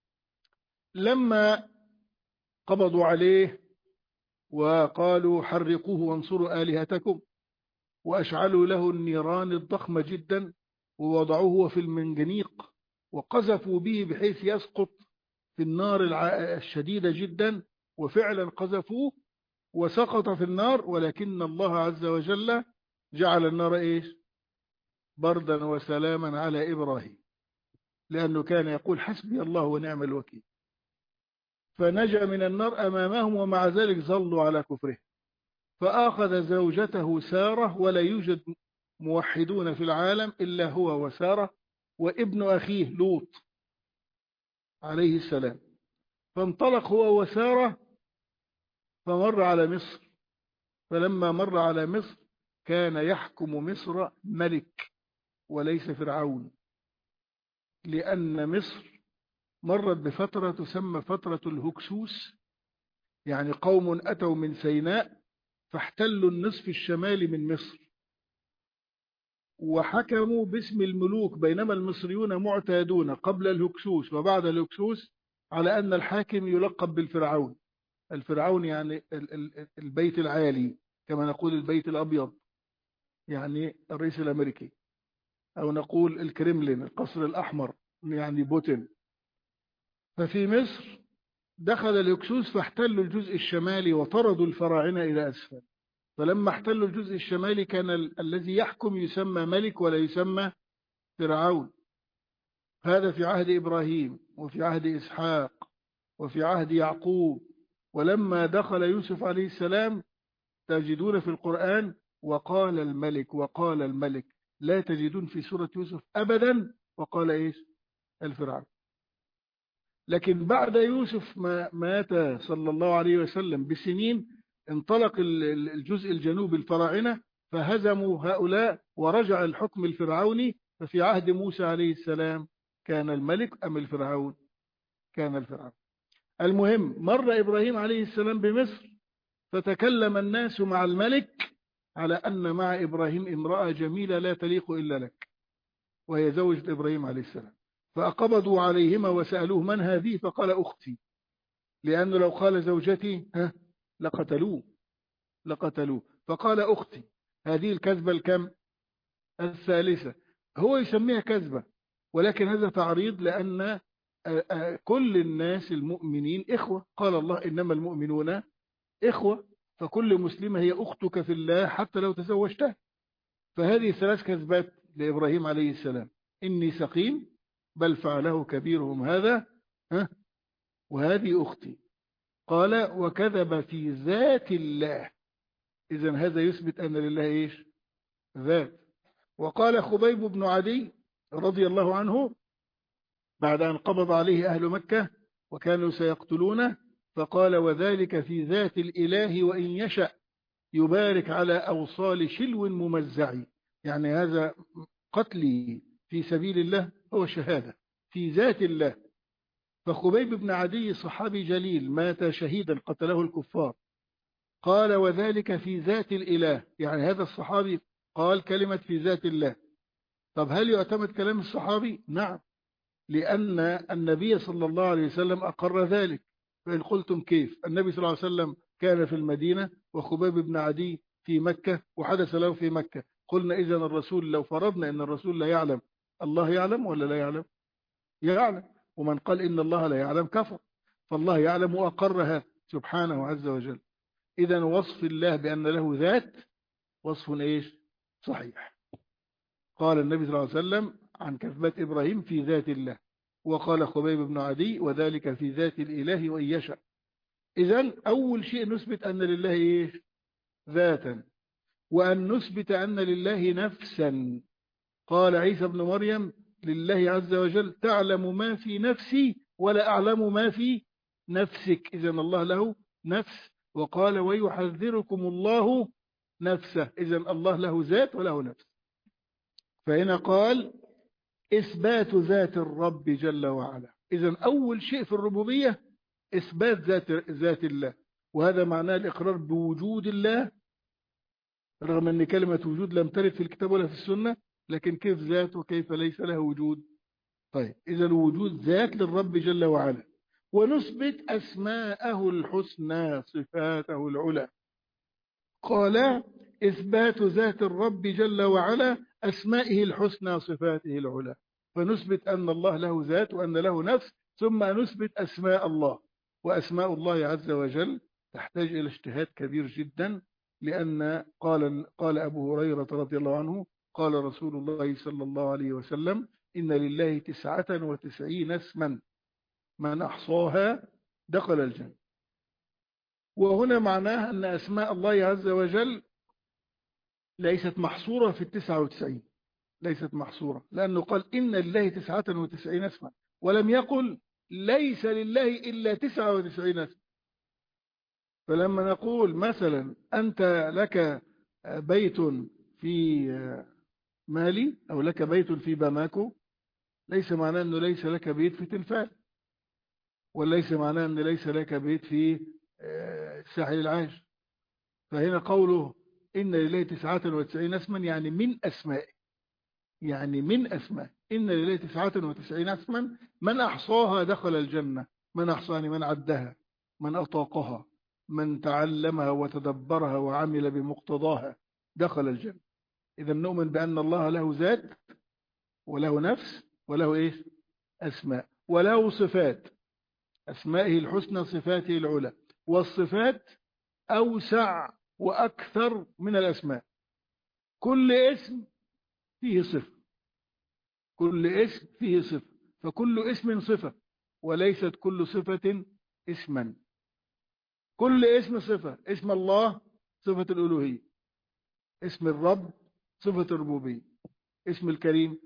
لما قبضوا عليه وقالوا حرقوه وانصروا آلهتكم، وأشعلوا له النيران الضخمة جدا، ووضعوه في المنجنيق وقذفوا به بحيث يسقط في النار الشديدة جدا، وفعلا قذفوه وسقط في النار، ولكن الله عز وجل جعل النار إيش؟ بردا وسلاما على إبراهيم، لأنه كان يقول حسبي الله ونعم الوكيل، فنجا من النار أمامهم، ومع ذلك ظلوا على كفره. فأخذ زوجته سارة، ولا يوجد موحدون في العالم إلا هو وسارة وابن أخيه لوط عليه السلام. فانطلق هو وسارة فمر على مصر، فلما مر على مصر كان يحكم مصر ملك وليس فرعون، لأن مصر مرت بفترة تسمى فترة الهكسوس، يعني قوم أتوا من سيناء فاحتلوا النصف الشمالي من مصر وحكموا باسم الملوك، بينما المصريون معتادون قبل الهكسوس وبعد الهكسوس على أن الحاكم يلقب بالفرعون. الفرعون يعني البيت العالي، كما نقول البيت الأبيض يعني الرئيس الأمريكي، أو نقول الكريملين القصر الأحمر يعني بوتين. ففي مصر دخل الهكسوس فاحتلوا الجزء الشمالي وطردوا الفراعنة إلى أسفل، فلما احتلوا الجزء الشمالي كان ال الذي يحكم يسمى ملك ولا يسمى فرعون. هذا في عهد إبراهيم وفي عهد إسحاق وفي عهد يعقوب. ولما دخل يوسف عليه السلام تجدون في القرآن وقال الملك وقال الملك، لا تجدون في سورة يوسف أبدا وقال إيش؟ الفرعون. لكن بعد يوسف ما مات صلى الله عليه وسلم بسنين انطلق الجزء الجنوبي الفراعنة فهزموا هؤلاء ورجع الحكم الفرعوني. ففي عهد موسى عليه السلام كان الملك أم الفرعون؟ كان الفرعون. المهم مر إبراهيم عليه السلام بمصر فتكلم الناس مع الملك على أن مع إبراهيم امرأة جميلة لا تليق إلا لك، وهي زوجة إبراهيم عليه السلام. فأقبضوا عليهما وسألوه من هذه؟ فقال أختي، لأنه لو قال زوجتي ها لقتلوه لقتلوه فقال أختي. هذه الكذبة الكم؟ الثالثة. هو يسميها كذبة، ولكن هذا تعريض، لأن كل الناس المؤمنين إخوة. قال الله إنما المؤمنون إخوة، فكل مسلمة هي أختك في الله حتى لو تزوجتها. فهذه ثلاث كذبات لإبراهيم عليه السلام: إني سقيم، بل فعله كبيرهم هذا، ها وهذه أختي. قال وكذب في ذات الله. إذن هذا يثبت أن لله إيش؟ ذات. وقال خبيب بن عدي رضي الله عنه بعد أن قبض عليه أهل مكة وكانوا سيقتلونه، فقال وذلك في ذات الإله وإن يشأ يبارك على أوصال شلو ممزع. يعني هذا قتلي في سبيل الله هو شهادة في ذات الله. فخبيب بن عدي صحابي جليل مات شهيدا قتله الكفار قال وذلك في ذات الإله، يعني هذا الصحابي قال كلمة في ذات الله. طب هل يعتمد كلام الصحابي؟ نعم، لأن النبي صلى الله عليه وسلم أقر ذلك. فإن قلتم كيف؟ النبي صلى الله عليه وسلم كان في المدينة وخباب بن عدي في مكة وحدث له في مكة. قلنا إذن الرسول لو فرضنا أن الرسول لا يعلم، الله يعلم ولا لا يعلم؟ يعلم. ومن قال إن الله لا يعلم كفر، فالله يعلم وأقرها سبحانه عز وجل. إذن وصف الله بأن له ذات وصف إيش؟ صحيح. قال النبي صلى الله عليه وسلم عن كذبة إبراهيم في ذات الله، وقال خبيب بن عدي وذلك في ذات الإله وإن يشاء. إذن أول شيء نثبت أن لله إيش؟ ذاتا، وأن نثبت أن لله نفسا. قال عيسى بن مريم لله عز وجل تعلم ما في نفسي ولا أعلم ما في نفسك. إذن الله له نفس. وقال ويحذركم الله نفسه. إذن الله له ذات وله نفس. فهنا قال إثبات ذات الرب جل وعلا. إذن أول شيء في الربوبية إثبات ذات, ذات الله، وهذا معناه الإقرار بوجود الله، رغم أن كلمة وجود لم ترد في الكتاب ولا في السنة، لكن كيف ذات وكيف ليس له وجود. طيب إذن وجود ذات للرب جل وعلا. ونثبت أسماءه الحسنى صفاته العلى. قال إثبات ذات الرب جل وعلا أسمائه الحسنى صفاته العلى. فنثبت أن الله له ذات وأن له نفس، ثم نثبت أسماء الله. وأسماء الله عز وجل تحتاج إلى اجتهاد كبير جدا، لأن قال, قال أبو هريرة رضي الله عنه قال رسول الله صلى الله عليه وسلم إن لله تسعة وتسعين اسما من أحصاها دخل الجنة. وهنا معناه أن أسماء الله عز وجل ليست محصورة في التسعة وتسعين، ليست محصورة، لأنه قال إن لله تسعة وتسعين اسما، ولم يقل ليس لله إلا تسعة وتسعين اسما. فلما نقول مثلا أنت لك بيت في مالي أو لك بيت في باماكو، ليس معناه أنه ليس لك بيت في تنفال، وليس معناه أنه ليس لك بيت في الساحل العاج. فهنا قوله إن لله تسعة وتسعين اسما يعني من أسماء، يعني من أسماء. إن لله تسعة وتسعين اسما من أحصاها دخل الجنة. من أحصاها من عدها، من أطاقها، من تعلمها وتدبرها وعمل بمقتضاها دخل الجنة. إذا نؤمن بأن الله له ذات وله نفس وله إيش؟ أسماء، وله صفات. أسمائه الحسنى صفاته العلى. والصفات أوسع وأكثر من الأسماء. كل اسم فيه صفة، كل اسم فيه صفة، فكل اسم صفة، وليست كل صفة اسما. كل اسم صفة. اسم الله صفة الألوهية، اسم الرب صفة الربوبية، اسم الكريم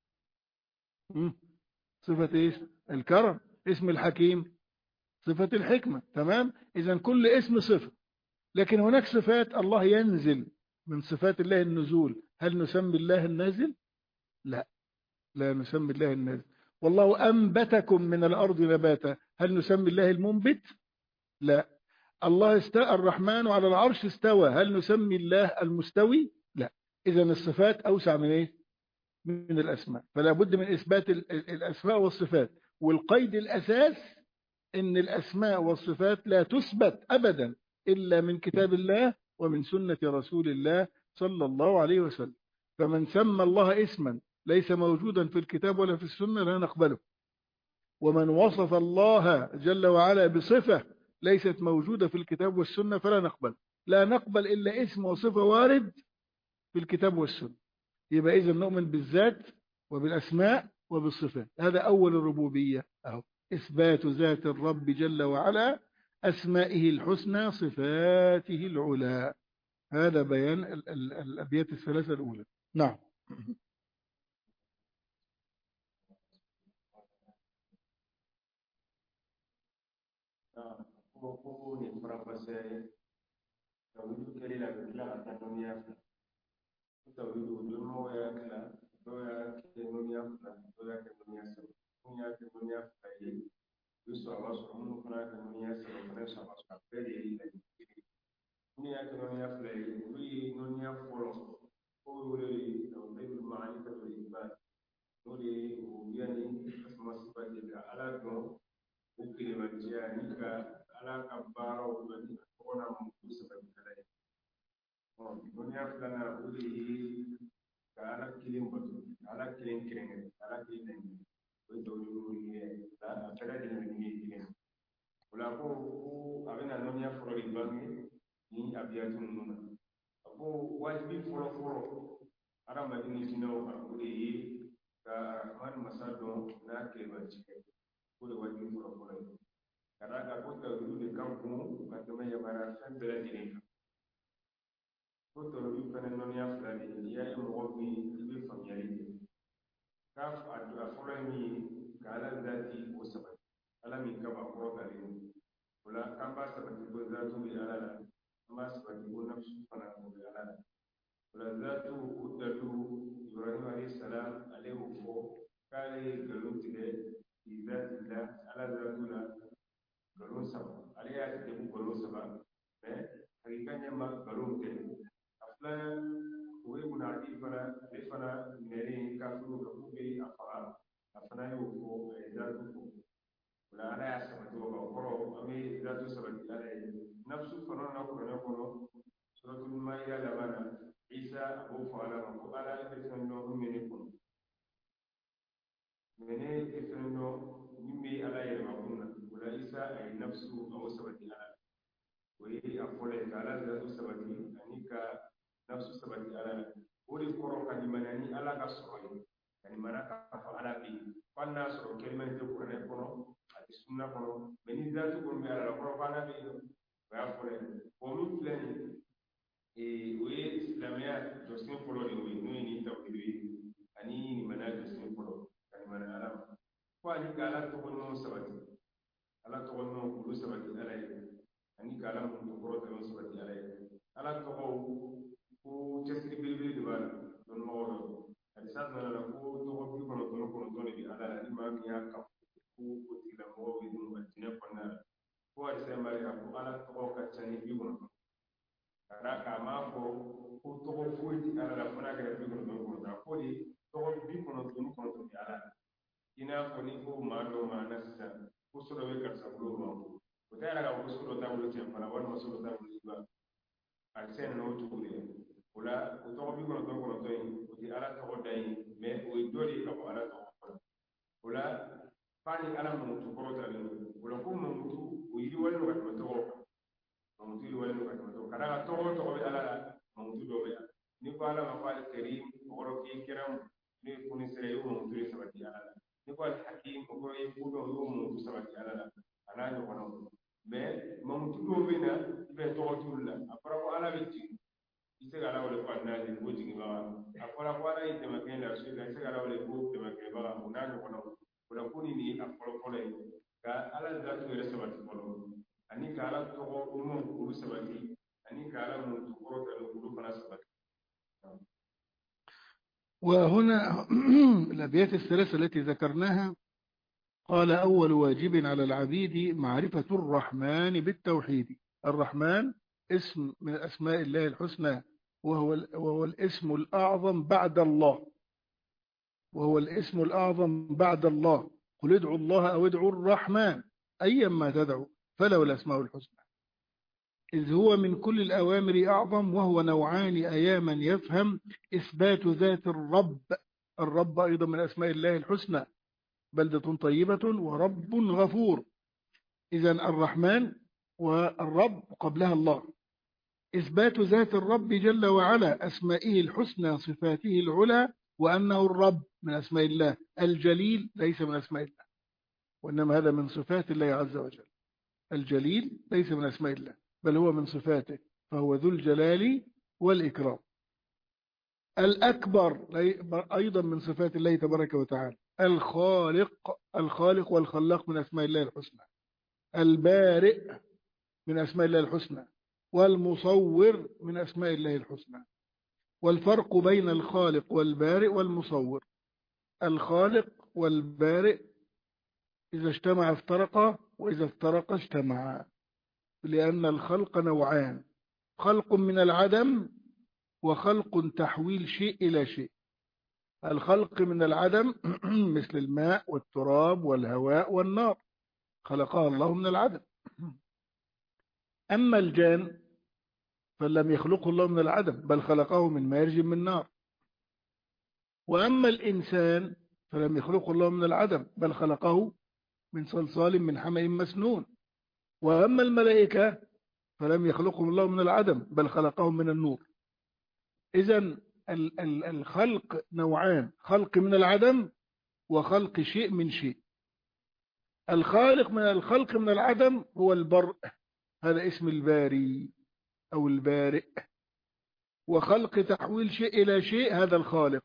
صفة ايش؟ الكرم، اسم الحكيم صفة الحكمة. تمام. إذا كل اسم صفة. لكن هناك صفات الله ينزل، من صفات الله النزول. هل نسمي الله النازل؟ لا، لا نسمي الله النازل. والله أنبتكم من الأرض نباتا. هل نسمي الله المنبت؟ لا. الله استوى الرحمن على العرش استوى. هل نسمي الله المستوي؟ لا. إذا الصفات أوسع من إيه؟ من الأسماء. فلا بد من إثبات الأسماء والصفات. والقيد الأساس إن الأسماء والصفات لا تثبت أبدا إلا من كتاب الله ومن سنة رسول الله صلى الله عليه وسلم. فمن سمى الله اسما ليس موجودا في الكتاب ولا في السنة لا نقبله. ومن وصف الله جل وعلا بصفة ليست موجودة في الكتاب والسنة فلا نقبل. لا نقبل إلا اسم وصفة وارد في الكتاب والسنة. يبقى إذن نؤمن بالذات وبالأسماء وبالصفات. هذا أول الربوبية أهو، إثبات ذات الرب جل وعلا، أسمائه الحسنى صفاته العلى. هذا بيان ال ال الأبيات الثلاثة الأولى. نعم. sama sifati ka ala don u kilimantiya ni ka ala ka baaraw dɔn ni kɔgɔna mun sabati ala ye duniya filanan o de ye ka ala kelen bato ka ala kelen kɛrɛnkɛrɛn ka ala kelen laɲini o ye dɔwɛrɛ ye a bɛɛ lajɛlen ni ye kelen o la ko a bɛna dɔnniya fɔlɔ de bange ni abiyatu ninnu na a ko wajibi fɔlɔ fɔlɔ adamaden ni jinɛw kan o de ye ka arahamani masa dɔn n'a kɛlɛmanci kɛ o de wajibi fɔlɔ fɔlɔ ye ka d'a kan ko tawhidu de ka bon ka tɛmɛ yamaruya fɛn bɛɛ lajɛlen kan ko tawhidu fana dɔnniya fila de ye n'i y'a ye mɔgɔ min i bɛ faamuyali kɛ k'a a fɔlɔ ye min ye ka ala zati o sabati ala min kama kɔrɔ kalen o la k'an b'a sabati ko zatu bɛ ala la an b'a sabati ko nafsu fana o bɛ ala la o la zatu o dalu ibrahim alayhi salam ale y'o fɔ k'ale ye nkalon tigɛ bi zati la ala zatu la nkalon saba ale y'a tigɛ ko nkalon saba mɛ hakika ɲɛ ma nkalon tɛ a filanan o ye munadi fana ale fana minɛlen kafiriw ka k'u bɛ a faga a fana y'o fɔ a ye zatu fɔ o la ala y'a sabati o ka kɔrɔ an bɛ zatu sabati ala ye nafsu fana na kuranɛ kɔnɔ suratul maida laban na isa a b'o fɔ ala ma ko ala bɛ fɛn dɔn min bɛ ne kɔnɔ mɛ ne tɛ fɛn dɔn min bɛ ala yɛlɛma kun na o la isa a ye nafsu a b'o sabati ala o ye a fɔlɔ ye ka ala zatu sabati ani ka nafsu sabati ala la o de kɔrɔ ka limaniya ni ala ka sɔrɔ ye ka limaniya k'a fɔ ala bɛ yen fo hali n'a sɔrɔ kɛlɛma tɛ kuranɛ kɔnɔ a tɛ sunna kɔnɔ mɛ ni zatu kɔni bɛ ala la kɔrɔ ko ala bɛ yen o y'a fɔlɔ ye o min filɛ nin o ye silamɛya jɔsen fɔlɔ de ye n'o ye ni tawhidu ye ani limaniya jɔsen fɔlɔ ka limaniya ala ma fo ani ka ala tɔgɔ ɲumanw sabati ala tɔgɔ ɲumanw k'olu sabati ala ye ani ka ala mun kɔrɔ tɛmɛ sabati ala ye ala tɔgɔw ko cɛsiri belebele de b'a la dɔnnibagaw la halisa nana la ko tɔgɔ bi kɔnɔntɔn kɔnɔntɔn de bɛ ala la ni maa min y'a kan ko o tigilamɔgɔw bɛ dun ka diinɛ kɔnɔna la ko halisa b'a yira ko ala tɔgɔ ka ca ni bi kɔnɔntɔn ka d'a kan a m'a fɔ ko tɔgɔ foyi ti ala la fo n'a kɛra bi kɔnɔntɔn kɔnɔntɔn ko de tɔgɔ bi kɔnɔntɔn ni kɔnɔntɔn bɛ ala la i n'a fɔ ni ko maa dɔ maa na sisan ko so dɔ bɛ karisa bolo ma o tɛ yɛrɛ ka fɔ so dɔ t'a bolo cɛn fana walima so dɔ t'a bolo juguya a bɛ se ka n'o cogo de o la o tɔgɔ bi kɔnɔntɔn kɔnɔntɔn in o tɛ ala tɔgɔ da ye mɛ o ye dɔ de ye ka bɔ ala tɔgɔ fɔlɔ o la f'a ni ala mamutu kɔrɔ talen don o la ko mamutu o yiriwalen don ka tɛmɛ tɔgɔ kan mamutu yiriwalen don ka tɛmɛ tɔgɔ ka d'a kan tɔgɔ tɔgɔ bɛ ala la mamutu dɔ bɛ ala ni ko ala ma ko ale kɛri o kɔrɔ k'i kɛra ne ye foni sera i y'o mamutu de sabati ala la ni ko ale hakim o kɔrɔ ye ko dɔ i y'o mamutu sabati ala la a n'a ɲɔgɔnnaw mɛ mamutu dɔw bɛ na i bɛ tɔgɔ t'olu la a fɔra ko ala bɛ jigin i se ka ala wele ko annazi ko jigibaga a fɔra ko ala ye tɛmɛkɛn la so i se ka ala wele ko tɛmɛkɛbaga o n'a ɲɔgɔnnaw o la ko nin de ye a fɔlɔ fɔlɔ ye ka ala zatu yɛrɛ sabati fɔlɔ ani ka ala tɔgɔ ɲumanw olu sabati ani ka ala mamutu kɔrɔ ta olu fana sabati. وهنا الأبيات الثلاثة التي ذكرناها قال أول واجب على العبيد معرفة الرحمن بالتوحيد. الرحمن اسم من أسماء الله الحسنى وهو, وهو الاسم الأعظم بعد الله وهو الاسم الأعظم بعد الله قل ادعوا الله أو ادعوا الرحمن أيما تدعوا فله الأسماء الحسنى إذ هو من كل الأوامر أعظم وهو نوعان أياما يفهم إثبات ذات الرب. الرب أيضا من أسماء الله الحسنى بلدة طيبة ورب غفور. إذن الرحمن والرب قبلها الله. إثبات ذات الرب جل وعلا أسمائه الحسنى صفاته العلى وأنه الرب من أسماء الله. الجليل ليس من أسماء الله وإنما هذا من صفات الله عز وجل. الجليل ليس من أسماء الله بل هو من صفاته فهو ذو الجلال والإكرام. الأكبر أيضا من صفات الله تبارك وتعالى. الخالق الخالق والخلاق من أسماء الله الحسنى. البارئ من أسماء الله الحسنى. والمصور من أسماء الله الحسنى. والفرق بين الخالق والبارئ والمصور: الخالق والبارئ إذا اجتمع افترقا وإذا افترقا اجتمعا، لأن الخلق نوعان: خلق من العدم وخلق تحويل شيء إلى شيء. الخلق من العدم مثل الماء والتراب والهواء والنار، خلقها الله من العدم. أما الجان فلم يخلقه الله من العدم، بل خلقه من مارج من نار. وأما الإنسان فلم يخلقه الله من العدم، بل خلقه من صلصال من حمأ مسنون. وأما الملائكة فلم يخلقهم الله من العدم، بل خلقهم من النور. إذن الخلق نوعان: خلق من العدم وخلق شيء من شيء. الخالق من الخلق من العدم هو البرء، هذا اسم الباري أو البارئ. وخلق تحويل شيء إلى شيء هذا الخالق.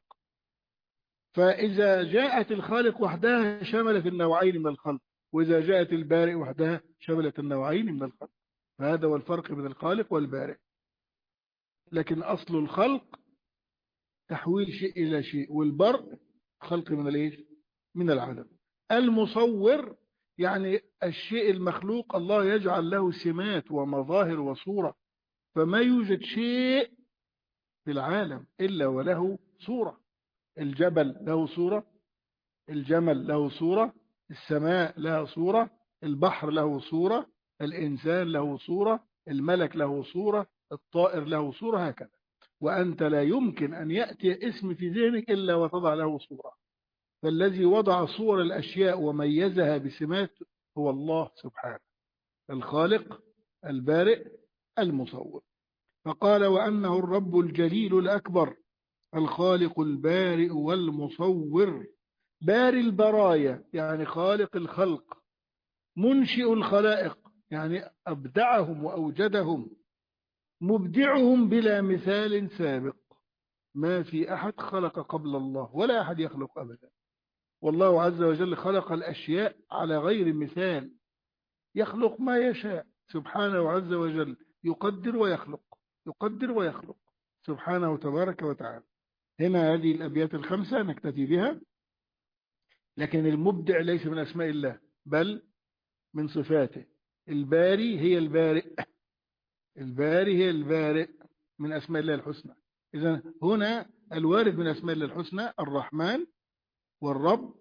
فإذا جاءت الخالق وحدها شملت النوعين من الخلق، وإذا جاءت البارئ وحدها شملت النوعين من الخلق. فهذا هو الفرق بين الخالق والبارئ. لكن أصل الخلق تحويل شيء إلى شيء، والبرء خلق من الايش؟ من العدم. المصور يعني الشيء المخلوق الله يجعل له سمات ومظاهر وصورة، فما يوجد شيء في العالم إلا وله صورة. الجبل له صورة، الجمل له صورة، السماء لها صورة، البحر له صورة، الإنسان له صورة، الملك له صورة، الطائر له صورة، هكذا. وأنت لا يمكن أن يأتي اسم في ذهنك إلا وتضع له صورة. فالذي وضع صور الأشياء وميزها بسمات هو الله سبحانه، الخالق البارئ المصور. فقال: وأنه الرب الجليل الأكبر الخالق البارئ والمصور، باري البرايا يعني خالق الخلق، منشئ الخلائق يعني أبدعهم وأوجدهم، مبدعهم بلا مثال سابق. ما في أحد خلق قبل الله ولا أحد يخلق أبدا. والله عز وجل خلق الأشياء على غير مثال، يخلق ما يشاء سبحانه عز وجل، يقدر ويخلق، يقدر ويخلق سبحانه تبارك وتعالى. هنا هذه الأبيات الخمسة نكتفي بها. لكن المبدع ليس من أسماء الله بل من صفاته. الباري هي البارئ، الباري هي البارئ من أسماء الله الحسنى. إذن هنا الوارد من أسماء الله الحسنى الرحمن والرب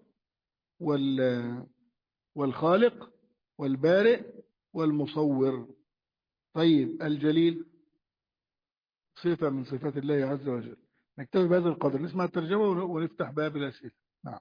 والخالق والبارئ والمصور. طيب الجليل صفة من صفات الله عز وجل. نكتفي بهذا القدر، نسمع الترجمة ونفتح باب الأسئلة. نعم.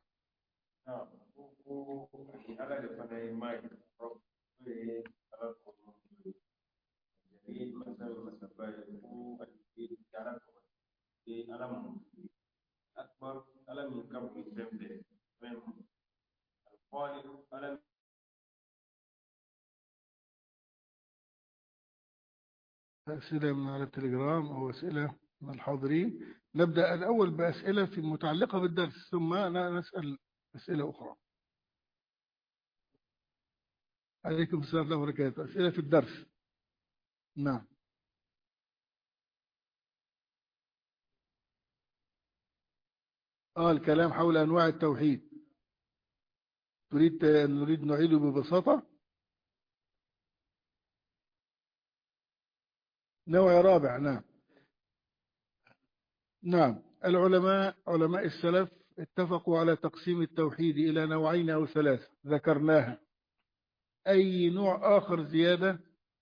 أسئلة من على التليجرام أو أسئلة من الحاضرين. نبدأ الأول بأسئلة في متعلقة بالدرس، ثم نسأل أسئلة أخرى. عليكم السلام ورحمة الله وبركاته. أسئلة في الدرس. نعم. آه الكلام حول أنواع التوحيد. تريد نريد نعيده ببساطة. نوع رابع. نعم نعم العلماء علماء السلف اتفقوا على تقسيم التوحيد إلى نوعين أو ثلاثة ذكرناها. أي نوع آخر زيادة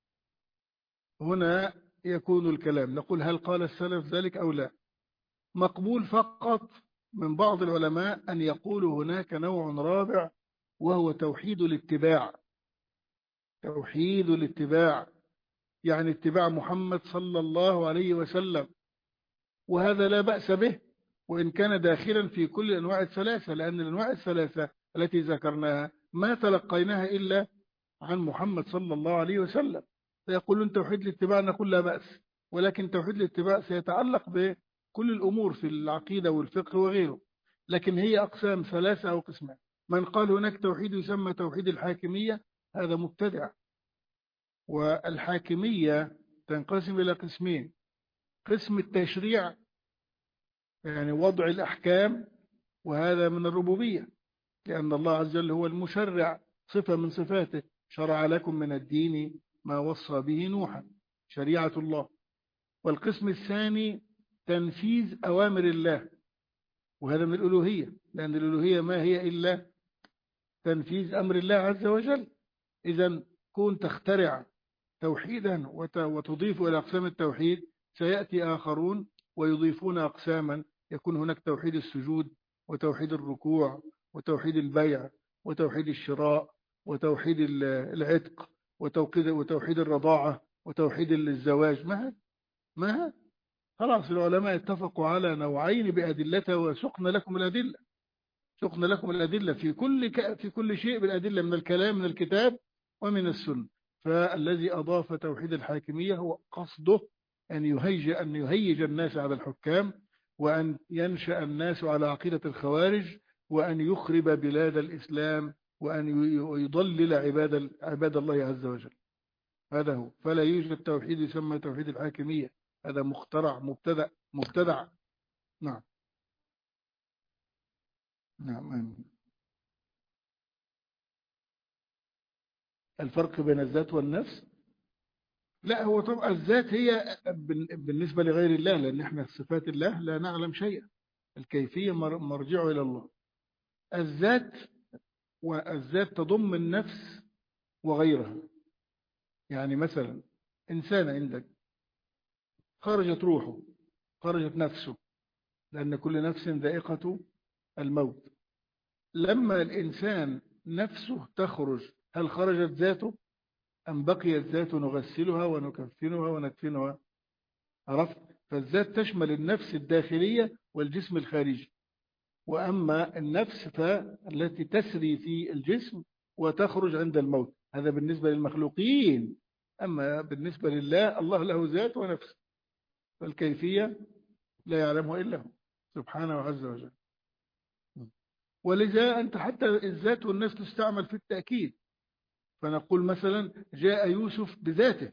هنا يكون الكلام، نقول هل قال السلف ذلك أو لا. مقبول فقط من بعض العلماء أن يقولوا هناك نوع رابع، وهو توحيد الاتباع. توحيد الاتباع يعني اتباع محمد صلى الله عليه وسلم، وهذا لا بأس به وإن كان داخلا في كل أنواع الثلاثة، لأن الأنواع الثلاثة التي ذكرناها ما تلقيناها إلا عن محمد صلى الله عليه وسلم. فيقولون توحيد الاتباع، نقول لا بأس، ولكن توحيد الاتباع سيتعلق بكل الأمور في العقيدة والفقه وغيره. لكن هي أقسام ثلاثة أو قسمان. من قال هناك توحيد يسمى توحيد الحاكمية هذا مبتدع. والحاكمية تنقسم إلى قسمين: قسم التشريع يعني وضع الأحكام، وهذا من الربوبية لأن الله عز وجل هو المشرع، صفة من صفاته. شرع لكم من الدين ما وصى به نوحا، شريعة الله. والقسم الثاني تنفيذ أوامر الله، وهذا من الألوهية، لأن الألوهية ما هي إلا تنفيذ أمر الله عز وجل. إذا كون تخترع توحيدا وتضيف إلى أقسام التوحيد، سيأتي آخرون ويضيفون أقساما، يكون هناك توحيد السجود وتوحيد الركوع وتوحيد البيع وتوحيد الشراء وتوحيد العتق وتوحيد الرضاعة وتوحيد الزواج. ما ما خلاص العلماء اتفقوا على نوعين بأدلته، وسقنا لكم الأدلة سقنا لكم الأدلة في كل في كل شيء بالأدلة من الكلام من الكتاب ومن السنة. فالذي أضاف توحيد الحاكمية هو قصده أن يهيج أن يهيج الناس على الحكام، وأن ينشأ الناس على عقيدة الخوارج، وأن يخرب بلاد الإسلام، وأن يضلل عباد عباد الله عز وجل. هذا هو. فلا يوجد توحيد يسمى توحيد الحاكمية، هذا مخترع مبتدع مبتدع. نعم نعم. الفرق بين الذات والنفس، لا هو طبعا الذات هي بالنسبة لغير الله، لأن احنا صفات الله لا نعلم شيئا، الكيفية مرجعه إلى الله. الذات والذات تضم النفس وغيرها. يعني مثلا إنسان عندك خرجت روحه، خرجت نفسه، لأن كل نفس ذائقة الموت. لما الإنسان نفسه تخرج، هل خرجت ذاته أم بقيت ذاته نغسلها ونكفنها وندفنها؟ عرفت؟ فالذات تشمل النفس الداخلية والجسم الخارجي. وأما النفس فالتي تسري في الجسم وتخرج عند الموت، هذا بالنسبة للمخلوقين. أما بالنسبة لله، الله له ذات ونفس، فالكيفية لا يعلمها إلا هو سبحانه عز وجل. ولذا أنت حتى الذات والنفس تستعمل في التأكيد، فنقول مثلا جاء يوسف بذاته،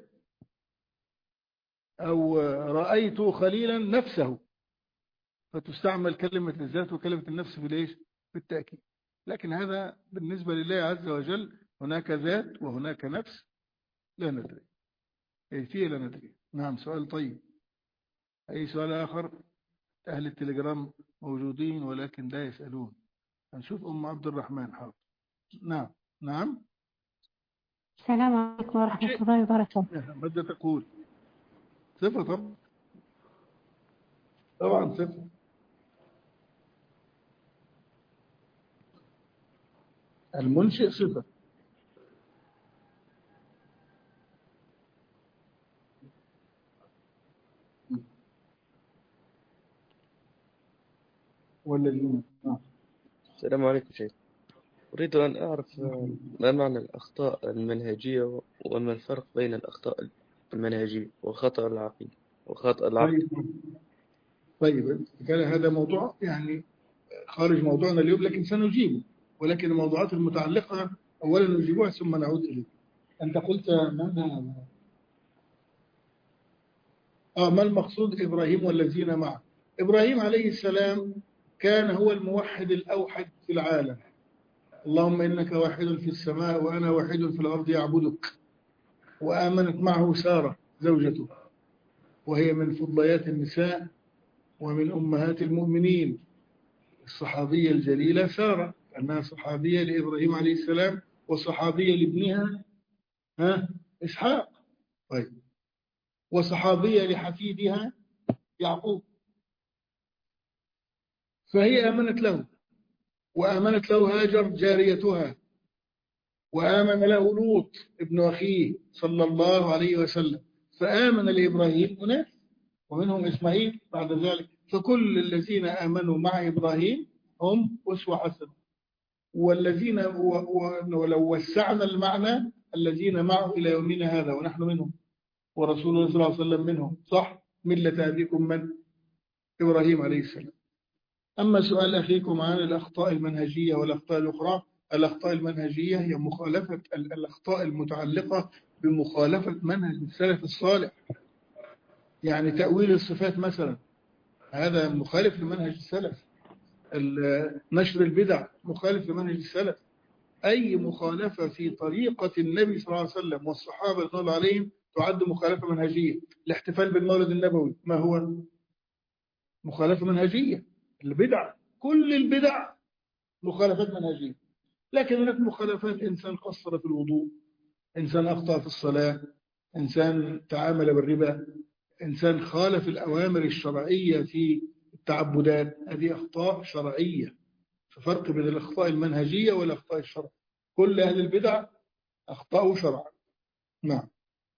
أو رأيت خليلا نفسه، فتستعمل كلمة الذات وكلمة النفس في ليش؟ في التأكيد. لكن هذا بالنسبة لله عز وجل هناك ذات وهناك نفس لا ندري كيفية، لا ندري. نعم سؤال طيب. أي سؤال آخر؟ أهل التليجرام موجودين ولكن لا يسألون. هنشوف أم عبد الرحمن. حاضر. نعم نعم. السلام عليكم ورحمة الله وبركاته. ماذا تقول؟ صفة طبعا طبعا صفة. المنشئ صفة. والذين. السلام عليكم شيخ. أريد أن أعرف ما معنى الأخطاء المنهجية وما الفرق بين الأخطاء المنهجية وخطأ العقيدة وخطأ العقل. طيب كان هذا موضوع يعني خارج موضوعنا اليوم، لكن سنجيبه، ولكن الموضوعات المتعلقة أولا نجيبها ثم نعود إليه. أنت قلت ماذا؟ آه ما المقصود إبراهيم والذين معه؟ إبراهيم عليه السلام كان هو الموحد الأوحد في العالم. اللهم إنك واحد في السماء وأنا واحد في الأرض يعبدك. وآمنت معه سارة زوجته، وهي من فضليات النساء ومن أمهات المؤمنين، الصحابية الجليلة سارة، أنها صحابية لإبراهيم عليه السلام وصحابية لابنها ها إسحاق. طيب وصحابية لحفيدها يعقوب. فهي آمنت له، وآمنت له هاجر جاريتها، وآمن له لوط ابن أخيه صلى الله عليه وسلم، فآمن لإبراهيم أناس ومنهم إسماعيل بعد ذلك. فكل الذين آمنوا مع إبراهيم هم أسوة حسنة، والذين ولو وسعنا المعنى الذين معه إلى يومنا هذا ونحن منهم، ورسول الله صلى الله عليه وسلم منهم، صح؟ ملة أبيكم من؟ إبراهيم عليه السلام. أما سؤال أخيكم عن الأخطاء المنهجية والأخطاء الأخرى، الأخطاء المنهجية هي مخالفة الأخطاء المتعلقة بمخالفة منهج السلف الصالح. يعني تأويل الصفات مثلا، هذا مخالف لمنهج السلف. نشر البدع مخالف لمنهج السلف. أي مخالفة في طريقة النبي صلى الله عليه وسلم والصحابة رضي الله عليهم تعد مخالفة منهجية. الاحتفال بالمولد النبوي ما هو؟ مخالفة منهجية. البدع كل البدع مخالفات منهجية، لكن هناك مخالفات إنسان قصر في الوضوء، إنسان أخطأ في الصلاة، إنسان تعامل بالربا، إنسان خالف الأوامر الشرعية في التعبدات، هذه أخطاء شرعية. ففرق بين الأخطاء المنهجية والأخطاء الشرعية. كل أهل البدع أخطأوا شرعا. نعم.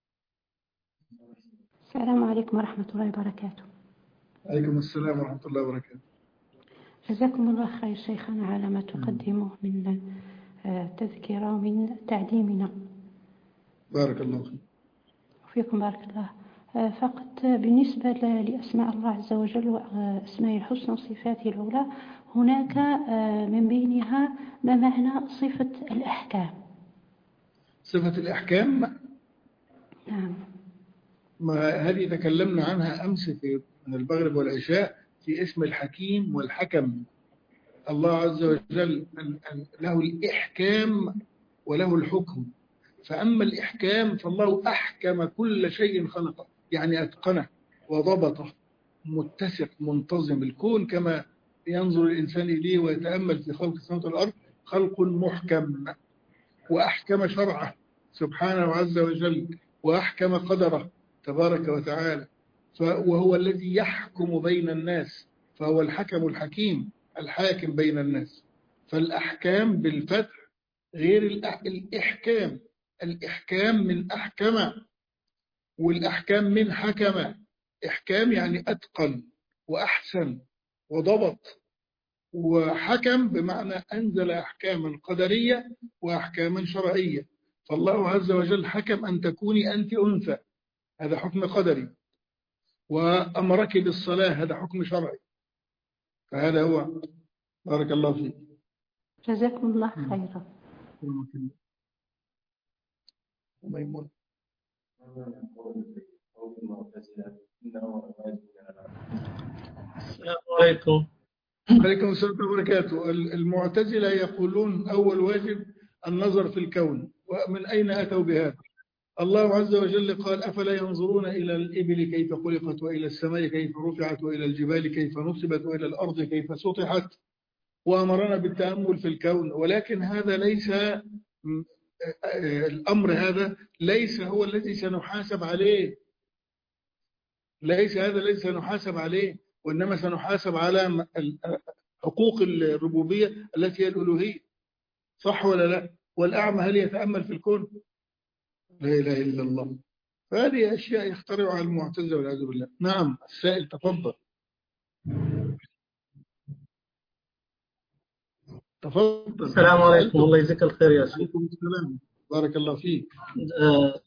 السلام عليكم ورحمة الله وبركاته. عليكم السلام ورحمة الله وبركاته. جزاكم الله خير شيخنا على ما تقدمه من تذكرة ومن تعليمنا. بارك الله فيك. وفيكم بارك الله. فقط بالنسبة لأسماء الله عز وجل وأسماء الحسنى وصفاته العلى، هناك من بينها ما معنى صفة الأحكام. صفة الأحكام، نعم، ما هذه تكلمنا عنها أمس في من المغرب والعشاء في اسم الحكيم والحكم. الله عز وجل له الإحكام وله الحكم. فأما الإحكام فالله أحكم كل شيء خلقه، يعني أتقنه وضبطه، متسق منتظم. الكون كما ينظر الإنسان إليه ويتأمل في خلق السماوات والأرض خلق محكم، وأحكم شرعه سبحانه عز وجل، وأحكم قدره تبارك وتعالى، وهو الذي يحكم بين الناس، فهو الحكم الحكيم الحاكم بين الناس. فالأحكام بالفتح غير الإحكام. الإحكام من أحكم، والأحكام من حكم. إحكام يعني أتقن وأحسن وضبط، وحكم بمعنى أنزل أحكاما قدرية وأحكاما شرعية. فالله عز وجل حكم أن تكوني أنت أنثى، هذا حكم قدري، وأمرك بالصلاة، هذا حكم شرعي. فهذا هو. بارك الله فيك. جزاكم الله خيرا. ميمون. السلام عليكم. عليكم السلام وبركاته. المعتزلة يقولون أول واجب النظر في الكون، ومن أين أتوا بهذا؟ الله عز وجل قال أفلا ينظرون إلى الإبل كيف خلقت، وإلى السماء كيف رفعت، وإلى الجبال كيف نصبت، وإلى الأرض كيف سطحت، وأمرنا بالتأمل في الكون. ولكن هذا ليس الأمر، هذا ليس هو الذي سنحاسب عليه، ليس هذا الذي سنحاسب عليه، وإنما سنحاسب على حقوق الربوبية التي هي الألوهية. صح ولا لا؟ والأعمى هل يتأمل في الكون؟ لا إله إلا الله. فهذه أشياء يخترعها المعتزلة والعياذ بالله. نعم. السائل تفضل. تفضل. السلام عليكم، الله يجزيك الخير يا شيخ. عليكم السلام، بارك الله فيك. آه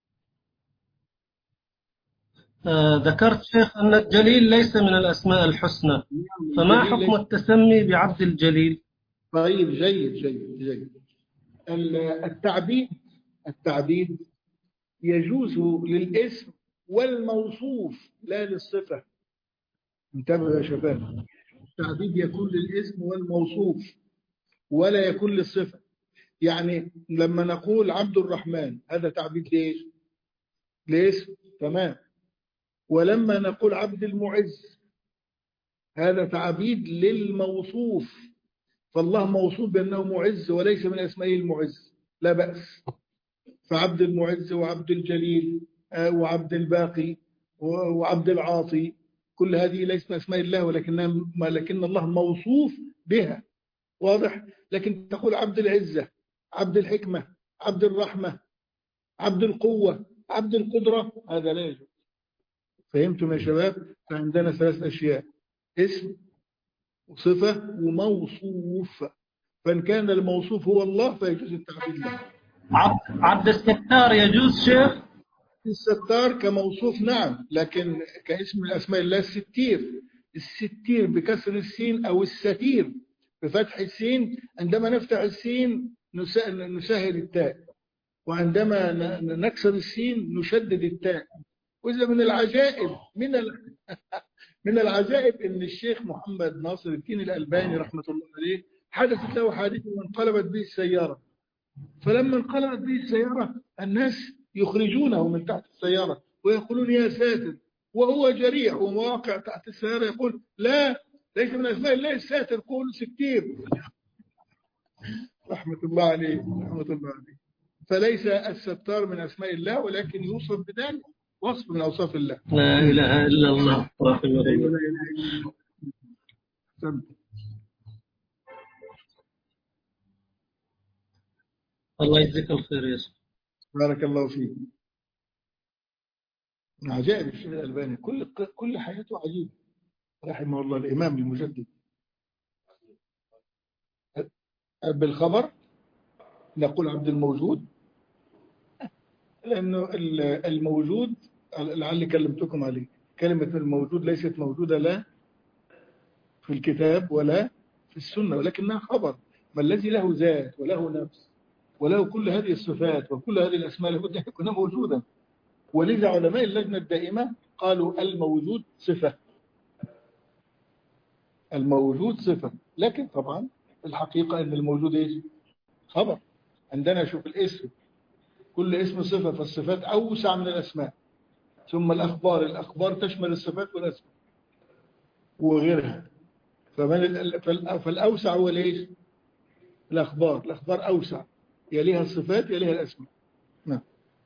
آه ذكرت شيخ أن الجليل ليس من الأسماء الحسنى، فما حكم التسمي بعبد الجليل؟ طيب، جيد جيد جيد. التعبيد التعبيد يجوز للاسم والموصوف لا للصفة. انتبهوا يا شباب، التعبيد يكون للاسم والموصوف ولا يكون للصفة. يعني لما نقول عبد الرحمن هذا تعبيد ليش؟ لاسم، تمام. ولما نقول عبد المعز هذا تعبيد للموصوف، فالله موصوف بأنه معز وليس من أسمائه المعز، لا بأس. فعبد المعز وعبد الجليل وعبد الباقي وعبد العاطي، كل هذه ليست من أسماء الله، ولكن لكن الله موصوف بها، واضح. لكن تقول عبد العزة، عبد الحكمة، عبد الرحمة، عبد القوة، عبد القدرة، هذا لا يجوز. فهمتم يا شباب؟ فعندنا ثلاث أشياء: اسم وصفة وموصوف. فإن كان الموصوف هو الله فيجوز التعبيد له. عبد الستار يجوز شيخ؟ الستار كموصوف نعم، لكن كاسم من أسماء الله الستير. الستير بكسر السين أو الستير بفتح السين، عندما نفتح السين نسهل التاء، وعندما نكسر السين نشدد التاء. وإذا من العجائب من من العجائب ان الشيخ محمد ناصر الدين الألباني رحمة الله عليه حدثت له حادثة وانقلبت به السيارة. فلما انقلبت به السيارة الناس يخرجونه من تحت السيارة ويقولون يا ساتر، وهو جريح ومواقع تحت السيارة يقول لا ليس من أسماء الله الساتر، قول ستير رحمة الله عليه رحمة الله عليه. فليس الستار من أسماء الله، ولكن يوصف بذلك، وصف من أوصاف الله. لا إله إلا الله. الله يجزيك الخير يا شيخ. بارك الله فيك. عجائب الشيخ الألباني، كل كل حياته عجيبة رحمه الله، الإمام المجدد. بالخبر نقول عبد الموجود، لأنه الموجود لعلي كلمتكم عليه، كلمة الموجود ليست موجودة لا في الكتاب ولا في السنة، ولكنها خبر. ما الذي له ذات وله نفس وله كل هذه الصفات وكل هذه الأسماء لابد أن يكون موجودا. ولذا علماء اللجنة الدائمة قالوا الموجود صفة، الموجود صفة. لكن طبعا الحقيقة أن الموجود إيش؟ خبر. عندنا شوف الاسم، كل اسم صفة، فالصفات أوسع من الأسماء. ثم الأخبار، الأخبار تشمل الصفات والأسماء وغيرها. فمن فالأوسع هو ليش؟ الأخبار، الأخبار أوسع، يليها الصفات يليها الأسماء. نعم.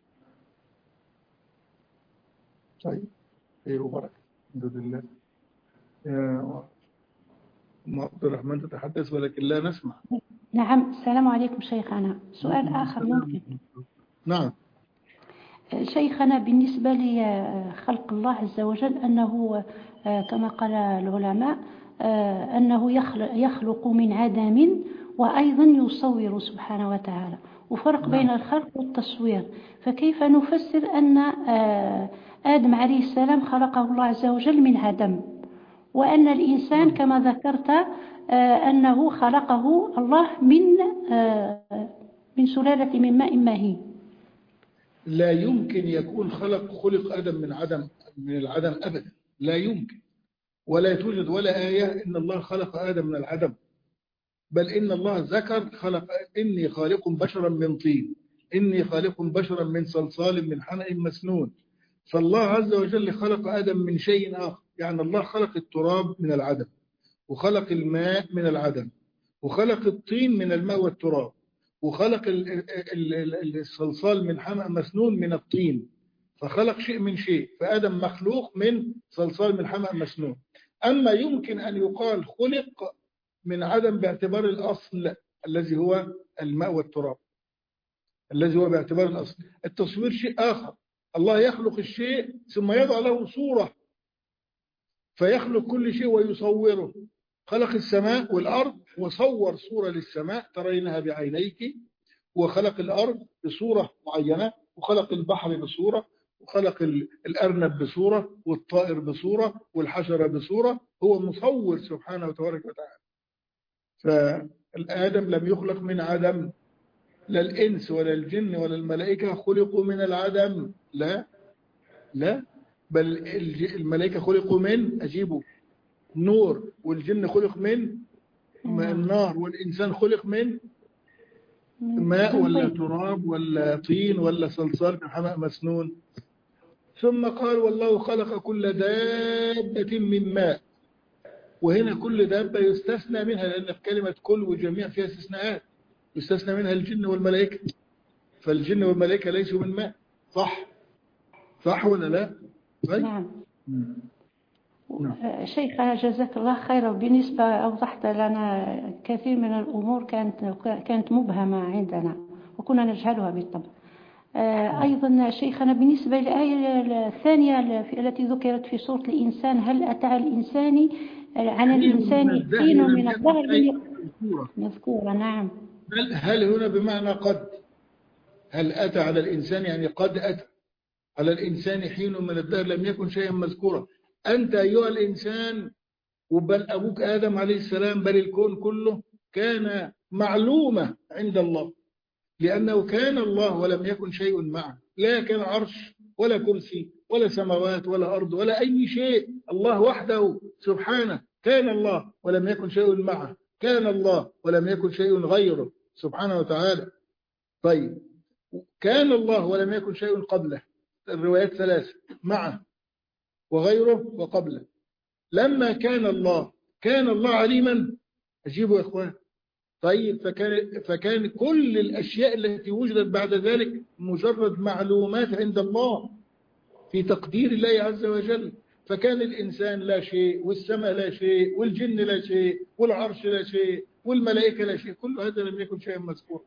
طيب خير وبركة الحمد لله. يا أم عبد الرحمن تتحدث ولكن لا نسمع. نعم. السلام عليكم شيخنا. سؤال آخر ممكن؟ نعم. شيخنا بالنسبة لخلق الله عز وجل، أنه كما قال العلماء أنه يخلق من عدم وأيضا يصور سبحانه وتعالى، وفرق بين الخلق والتصوير. فكيف نفسر أن آدم عليه السلام خلقه الله عز وجل من عدم، وأن الإنسان كما ذكرت أنه خلقه الله من من سلالة من ماء مهين؟ لا يمكن يكون خلق خلق آدم من عدم، من العدم أبدا، لا يمكن. ولا توجد ولا آية إن الله خلق آدم من العدم، بل إن الله ذكر خلق إني خالق بشرا من طين، إني خالق بشرا من صلصال من حمأ مسنون. فالله عز وجل خلق آدم من شيء آخر. يعني الله خلق التراب من العدم، وخلق الماء من العدم، وخلق الطين من الماء والتراب، وخلق الصلصال من حمأ مسنون من الطين. فخلق شيء من شيء، فآدم مخلوق من صلصال من حمأ مسنون. أما يمكن أن يقال خلق من عدم باعتبار الأصل الذي هو الماء والتراب، الذي هو باعتبار الأصل. التصوير شيء آخر. الله يخلق الشيء ثم يضع له صورة، فيخلق كل شيء ويصوره. خلق السماء والأرض وصور صورة للسماء ترينها بعينيك، وخلق الأرض بصورة معينة، وخلق البحر بصورة، وخلق الأرنب بصورة، والطائر بصورة، والحشرة بصورة. هو مصور سبحانه وتبارك وتعالى. فالآدم لم يخلق من عدم، لا الإنس ولا الجن ولا الملائكة خلقوا من العدم، لا لا، بل الملائكة خلقوا من أجيبوا نور، والجن خلق من النار، والإنسان خلق من ماء ولا تراب ولا طين ولا صلصال من حمأ مسنون. ثم قال والله خلق كل دابة من ماء. وهنا كل دابة يستثنى منها، لأن في كلمة كل وجميع فيها استثناءات، يستثنى منها الجن والملائكة. فالجن والملائكة ليسوا من ماء، صح صح ولا لا؟ نعم. نعم. شيخنا جزاك الله خيرا. بالنسبة أوضحت لنا كثير من الأمور كانت كانت مبهمة عندنا وكنا نجهلها بالطبع. أيضا شيخنا بالنسبة للآية الثانية التي ذكرت في سورة الإنسان، هل أتى على الإنسان عن الإنسان حين من الدهر مذكورة؟ نعم. هل هنا بمعنى قد؟ هل أتى على الإنسان يعني قد أتى على الإنسان حين من الدهر لم يكن شيئا مذكورا. أنت أيها الإنسان، وبل أبوك آدم عليه السلام، بل الكون كله كان معلومة عند الله، لأنه كان الله ولم يكن شيء معه. لا كان عرش ولا كرسي ولا سماوات ولا أرض ولا أي شيء. الله وحده سبحانه كان الله ولم يكن شيء معه، كان الله ولم يكن شيء غيره سبحانه وتعالى. طيب، كان الله ولم يكن شيء قبله، الروايات ثلاثة، معه وغيره وقبله. لما كان الله كان الله عليما. أجيبوا يا إخوان. طيب فكان, فكان كل الأشياء التي وجدت بعد ذلك مجرد معلومات عند الله في تقدير الله عز وجل. فكان الإنسان لا شيء، والسماء لا شيء، والجن لا شيء، والعرش لا شيء، والملائكة لا شيء، كل هذا لم يكن شيئا مذكورا.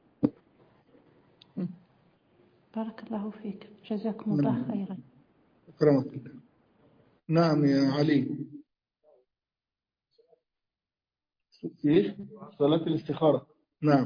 بارك الله فيك، جزاكم الله خيرا. أكرمك الله. نعم يا علي. ايش؟ صلاة الاستخارة. نعم.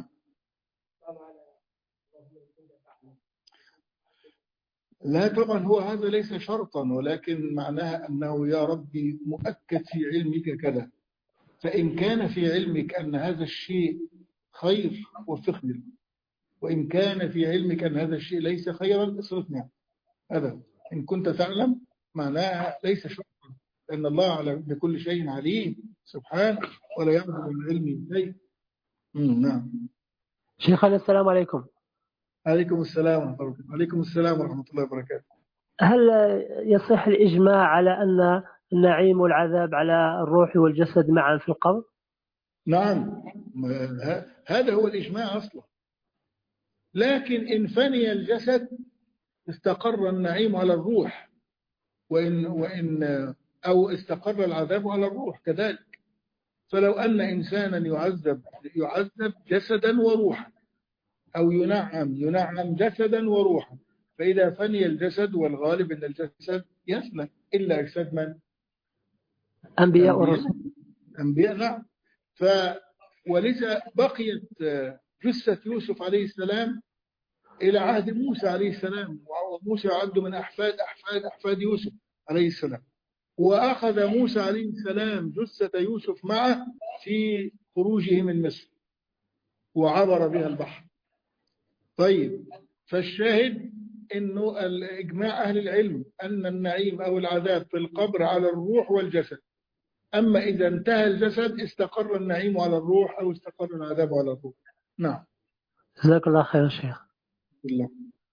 لا طبعا هو هذا ليس شرطا، ولكن معناها أنه يا ربي مؤكد في علمك كذا، فإن كان في علمك أن هذا الشيء خير وفقني، وإن كان في علمك أن هذا الشيء ليس خيرا اصرفني عنه. هذا إن كنت تعلم معناها ليس شرطا، لأن الله على بكل شيء عليم سبحانه ولا يعبد من علمه شيء. نعم. شيخنا السلام عليكم. عليكم السلام عليكم السلام ورحمة الله وبركاته. هل يصح الإجماع على أن النعيم والعذاب على الروح والجسد معا في القبر؟ نعم هذا هو الإجماع أصلا، لكن إن فني الجسد استقر النعيم على الروح، وإن, وإن أو استقر العذاب على الروح كذلك. فلو أن إنسانا يعذب يعذب جسدا وروحا، أو ينعم ينعم جسدا وروحا، فإذا فني الجسد والغالب أن الجسد يفنى إلا أجساد من؟ أنبياء ورسل. أنبياء نعم. ف ولذا بقيت جثة يوسف عليه السلام إلى عهد موسى عليه السلام، وموسى يعد من أحفاد أحفاد أحفاد يوسف عليه السلام. وأخذ موسى عليه السلام جثة يوسف معه في خروجه من مصر وعبر بها البحر. طيب فالشاهد إنه الإجماع أهل العلم أن النعيم أو العذاب في القبر على الروح والجسد، أما إذا انتهى الجسد استقر النعيم على الروح أو استقر العذاب على الروح. نعم. جزاك الله خير شيخ. الله.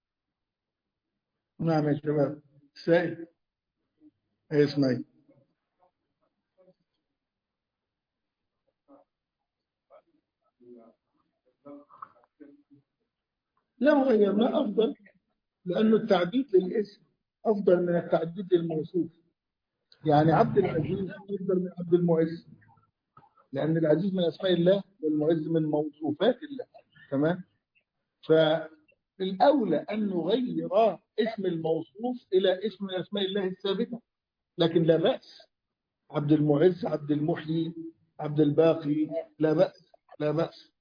نعم يا شباب. سائل اسمعي. لا غيرنا أفضل، لأنه التعديد للاسم أفضل من التعديد للموصوف. يعني عبد العزيز أفضل من عبد المعز، لأن العزيز من أسماء الله والمعز من موصوفات الله. تمام. فالأولى أن نغير اسم الموصوف إلى اسم من أسماء الله الثابتة، لكن لا بأس. عبد المعز، عبد المحيي، عبد الباقي، لا بأس لا بأس.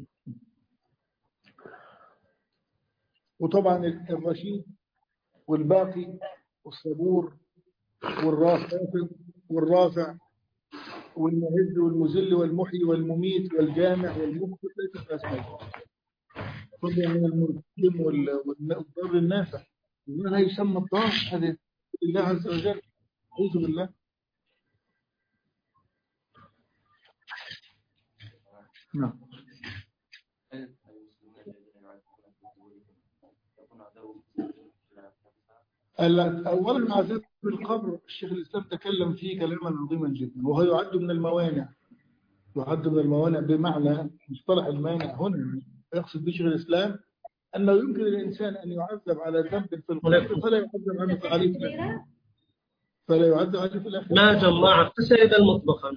وطبعا الرشيد والباقي والصبور والرافع والرافع والمعز والمذل والمحيي والمميت والجامع والمخبر ليس في أسماء. طبعا من المرسم والضار النافع، لا يسمى الضار هذا الله عز وجل. أعوذ بالله. نعم. أولا عذاب القبر الشيخ الإسلام تكلم فيه كلاما عظيما جدا، وهو يعد من الموانع، يعد من الموانع بمعنى مصطلح المانع هنا يقصد به شيخ الإسلام أنه يمكن للإنسان أن يعذب على ذنب في القبر فلا يعذب عنه في عليه في الآخرة، فلا يعذب عليه في الآخرة. لا جماعة تسعد المطبخ.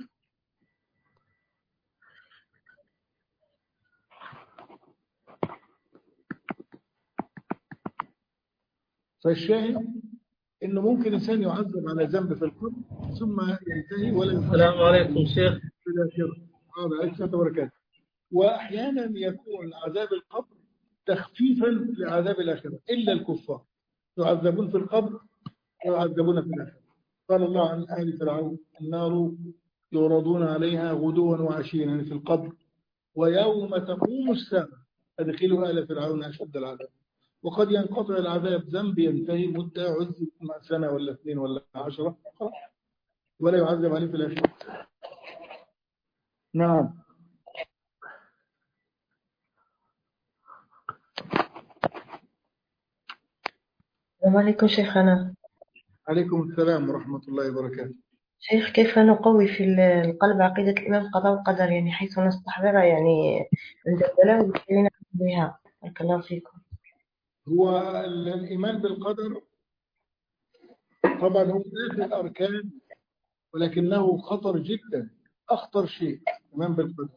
فالشاهد إنه ممكن إنسان يعذب على ذنب في القبر ثم ينتهي ولا يحصل. السلام عليكم شيخ. هذا عليكم وبركاته. وأحيانا يكون عذاب القبر تخفيفا لعذاب الآخرة، إلا الكفار يعذبون في القبر ويعذبون في الآخرة. قال الله عن أهل فرعون: النار يعرضون عليها غدوا وعشيا، يعني في القبر، ويوم تقوم الساعة أدخلوا آل فرعون أشد العذاب. وقد ينقطع العذاب ذنب ينتهي مدة عذب مع سنة ولا اثنين ولا عشرة ولا يعذب عليه في الآخرة. نعم. السلام عليكم شيخنا. عليكم السلام ورحمة الله وبركاته. شيخ، كيف نقوي في القلب عقيدة الإمام قضاء وقدر، يعني حيث نستحضرها يعني عند البلاء وبالتالي نعمل بها؟ بارك الله فيكم. هو الإيمان بالقدر طبعا هو آخر الأركان، ولكنه خطر جدا، أخطر شيء الإيمان بالقدر،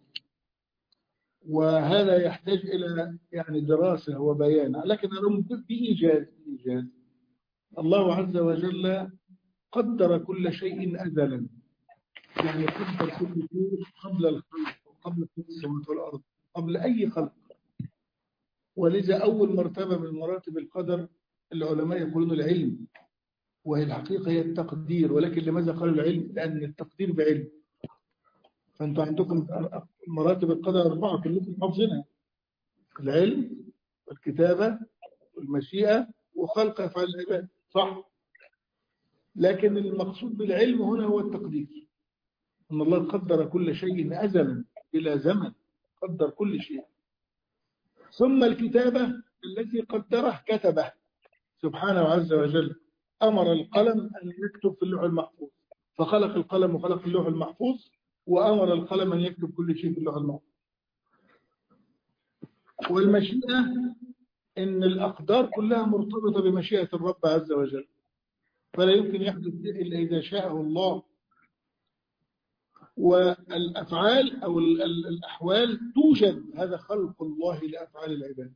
وهذا يحتاج إلى يعني دراسة وبيان. لكن أنا بإيجاز بإيجاز الله عز وجل قدر كل شيء أزلا، يعني قدر كل شيء قبل الخلق وقبل خلق السماوات والأرض، قبل أي خلق. ولذا أول مرتبة من مراتب القدر العلماء يقولون العلم، وهي الحقيقة هي التقدير. ولكن لماذا قالوا العلم؟ لأن التقدير بعلم. فأنتم عندكم مراتب القدر أربعة كلكم حافظينها: العلم والكتابة والمشيئة وخلق أفعال العباد، صح؟ لكن المقصود بالعلم هنا هو التقدير، أن الله قدر كل شيء أزلا بلا زمن، قدر كل شيء. ثم الكتابة التي قدره كتبه سبحانه عز وجل، أمر القلم أن يكتب في اللوح المحفوظ، فخلق القلم وخلق اللوح المحفوظ، وأمر القلم أن يكتب كل شيء في اللوح المحفوظ. والمشيئة إن الأقدار كلها مرتبطة بمشيئة الرب عز وجل، فلا يمكن يحدث إلا إذا شاءه الله. والأفعال أو الأحوال توجد، هذا خلق الله لأفعال العباد.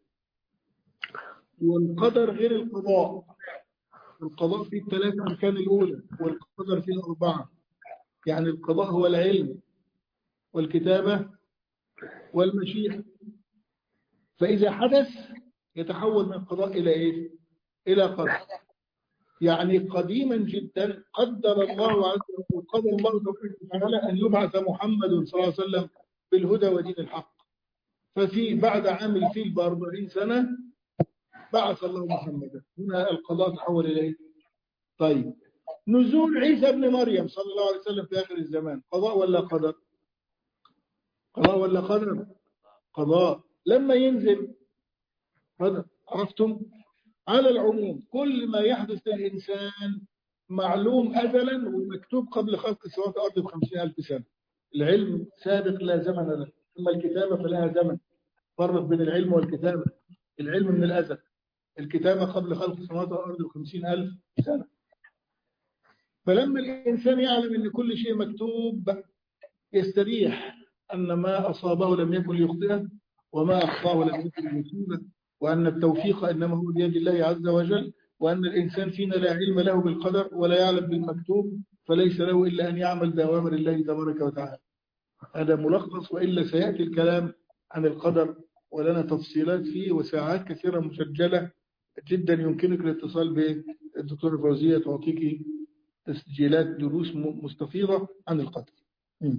والقدر غير القضاء، القضاء فيه الثلاث أركان الأولى، والقدر فيه أربعة. يعني القضاء هو العلم والكتابة والمشيئة. فإذا حدث يتحول من قضاء إلى إيه؟ إلى قدر. يعني قديما جدا قدر الله عز وجل، قدر الله تبارك وتعالى أن يبعث محمد صلى الله عليه وسلم بالهدى ودين الحق. ففي بعد عام الفيل بأربعين سنة بعث الله محمدا. هنا القضاء تحول إلى إيه؟ طيب، نزول عيسى ابن مريم صلى الله عليه وسلم في آخر الزمان قضاء ولا قدر؟ قضاء ولا قدر؟ قضاء. لما ينزل قدر. عرفتم؟ على العموم كل ما يحدث للإنسان معلوم أزلا ومكتوب قبل خلق السماوات والأرض بخمسين ألف سنة. العلم سابق لا زمن له، ثم الكتابة فلها زمن. فرق بين العلم والكتابة. العلم من الأزل، الكتابة قبل خلق السماوات والأرض بخمسين ألف سنة. فلما الإنسان يعلم أن كل شيء مكتوب يستريح أن ما أصابه لم يكن ليخطئه، وما أخطاه لم يكن ليصيبه، وأن التوفيق إنما هو بيد الله عز وجل، وأن الإنسان فينا لا علم له بالقدر ولا يعلم بالمكتوب، فليس له إلا أن يعمل بأوامر الله تبارك وتعالى. هذا ملخص، وإلا سيأتي الكلام عن القدر ولنا تفصيلات فيه وساعات كثيرة مسجلة جدا. يمكنك الاتصال بالدكتورة فوزية تعطيك تسجيلات دروس مستفيضة عن القدر. م.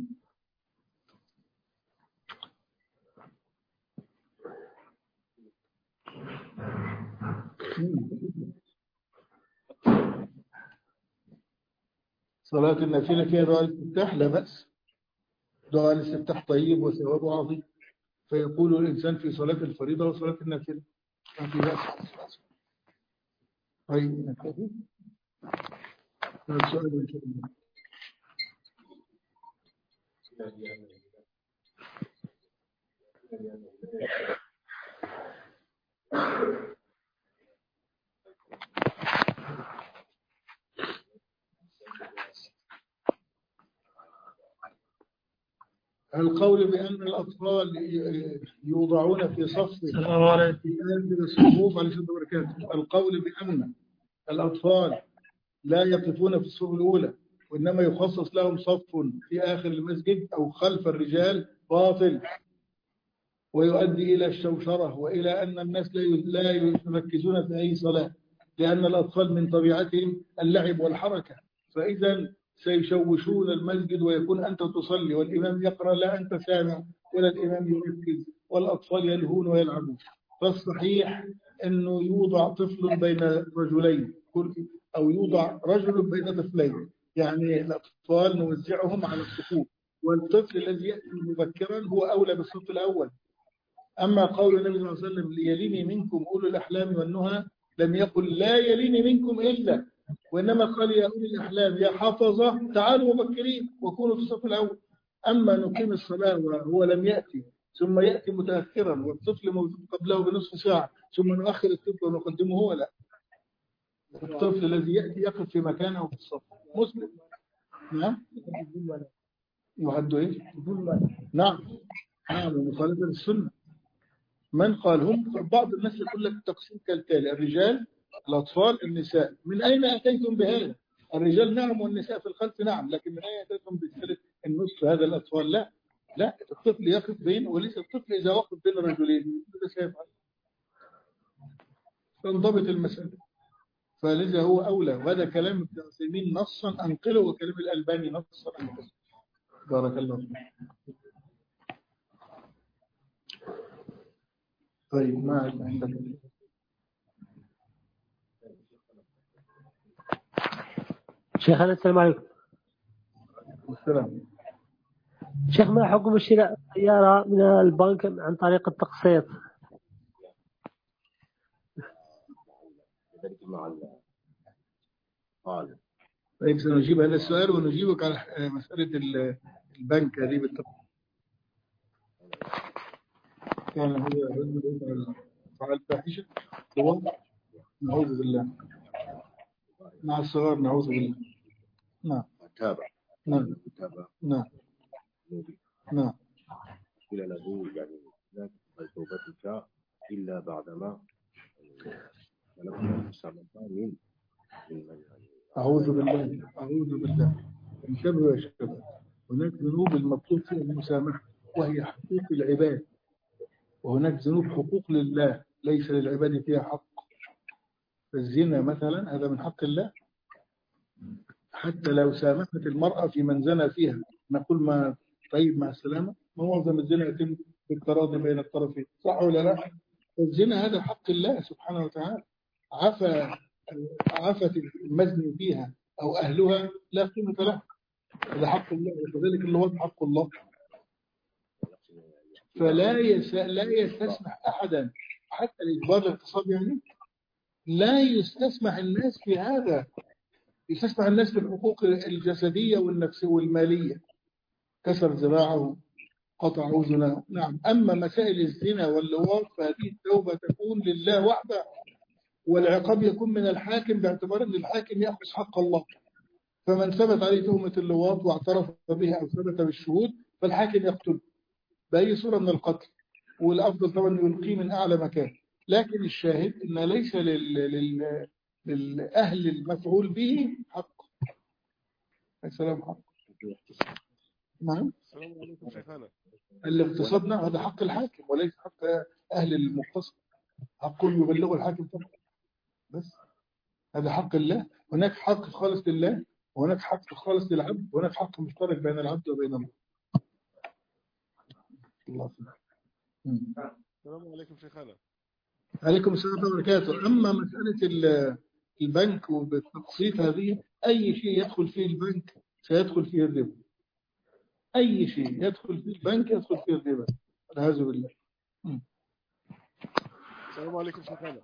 صلاة النافلة فيها دعاء الاستفتاح؟ لا بأس، دعاء الاستفتاح طيب وثوابه عظيم. فيقول الإنسان في صلاة الفريضة وصلاة النافلة ما في بأس. طيب نكتفي. السؤال إن شاء الله. القول بأن الأطفال يوضعون في صف السلام عليكم في الصفوف على سبيل البركات. القول بأن الأطفال لا يقفون في الصف الأولى وإنما يخصص لهم صف في آخر المسجد أو خلف الرجال باطل، ويؤدي إلى الشوشرة وإلى أن الناس لا يركزون في أي صلاة، لأن الأطفال من طبيعتهم اللعب والحركة. فإذا سيشوشون المسجد، ويكون أنت تصلي والإمام يقرأ لا أنت سامع ولا الإمام يركز، والأطفال يلهون ويلعبون. فالصحيح أنه يوضع طفل بين رجلين أو يوضع رجل بين طفلين، يعني الأطفال نوزعهم على الصفوف، والطفل الذي يأتي مبكرا هو أولى بالصف الأول. أما قول النبي صلى الله عليه وسلم يليني منكم أولو الأحلام والنهى، لم يقل لا يليني منكم إلا وإنما قال يا أولي الأحلام يا حفظة تعالوا مبكرين وكونوا في الصف الأول. أما نقيم الصلاة وهو لم يأتي ثم يأتي متأخرا والطفل موجود قبله بنصف ساعة ثم نؤخر الطفل ونقدمه هو، لا، الطفل الذي يأتي يقف في مكانه في الصف مسلم. نعم يعد إيه؟ نعم نعم مخالفة للسنة. من قال هم بعض الناس يقول لك التقسيم كالتالي: الرجال الأطفال النساء. من أين أتيتم بهذا؟ الرجال نعم والنساء في الخلف نعم، لكن من أين أتيتم بثالث النصف هذا الأطفال؟ لا لا، الطفل يقف بين، وليس الطفل إذا وقف بين رجلين ماذا سيفعل؟ تنضبط المسألة. فلذا هو أولى، وهذا كلام ابن عثيمين نصا أنقله وكلام الألباني نصا أنقله. بارك الله فيك. طيب ما عندك شيخنا السلام عليكم. السلام. شيخ ما حكم شراء سيارة من البنك عن طريق التقسيط؟ طيب سنجيب هذا السؤال ونجيبك على مسألة البنك هذه بالتقسيط. كان هو رجل فعل فاحشة نعوذ بالله، مع الصغار نعوذ بالله. نعم تابع نعم تابع نعم نعم إلى له يعني لا تقبل توبتك إلا بعدما نلقى السلطان من أعوذ بالله أعوذ بالله. انتبهوا يا شباب، هناك ذنوب المطلوب فيها المسامحة وهي حقوق العباد، وهناك ذنوب حقوق لله ليس للعباد فيها حق. الزنا مثلا هذا من حق الله، حتى لو سامحت المرأة في من زنى فيها نقول ما طيب مع السلامة. ما معظم الزنا يتم بالتراضي بين الطرفين، صح ولا لا؟ الزنا هذا حق الله سبحانه وتعالى، عفا عفت المزني فيها أو أهلها لا قيمة له، هذا حق الله، وكذلك اللواط حق الله. فلا يس... لا يستسمح أحدا حتى الإجبار الاغتصاب، يعني لا يستسمح الناس في هذا، يستسمح الناس في الحقوق الجسدية والنفسية والمالية، كسر ذراعه قطع أذنه. نعم. أما مسائل الزنا واللواط فهذه التوبة تكون لله وحده، والعقاب يكون من الحاكم باعتبار أن الحاكم يأخذ حق الله. فمن ثبت عليه تهمة اللواط واعترف بها أو ثبت بالشهود فالحاكم يقتله بأي صورة من القتل، والأفضل طبعا يلقيه من أعلى مكان. لكن الشاهد أن ليس لل... لل... للأهل المفعول به حق. السلام حق. نعم. السلام عليكم شيخنا. الاغتصاب نعم هذا حق الحاكم وليس حق أهل المغتصب، حقهم يبلغوا الحاكم فقط بس، هذا حق الله. هناك حق خالص لله وهناك حق خالص للعبد وهناك حق مشترك بين العبد وبين الله. الله السلام عليكم شيخنا. عليكم السلام ورحمة الله وبركاته. أما مسألة البنك وبالتقسيط هذه أي شيء يدخل فيه البنك سيدخل فيه الربا، أي شيء يدخل فيه البنك يدخل فيه الربا والعياذ بالله. السلام عليكم شيخنا.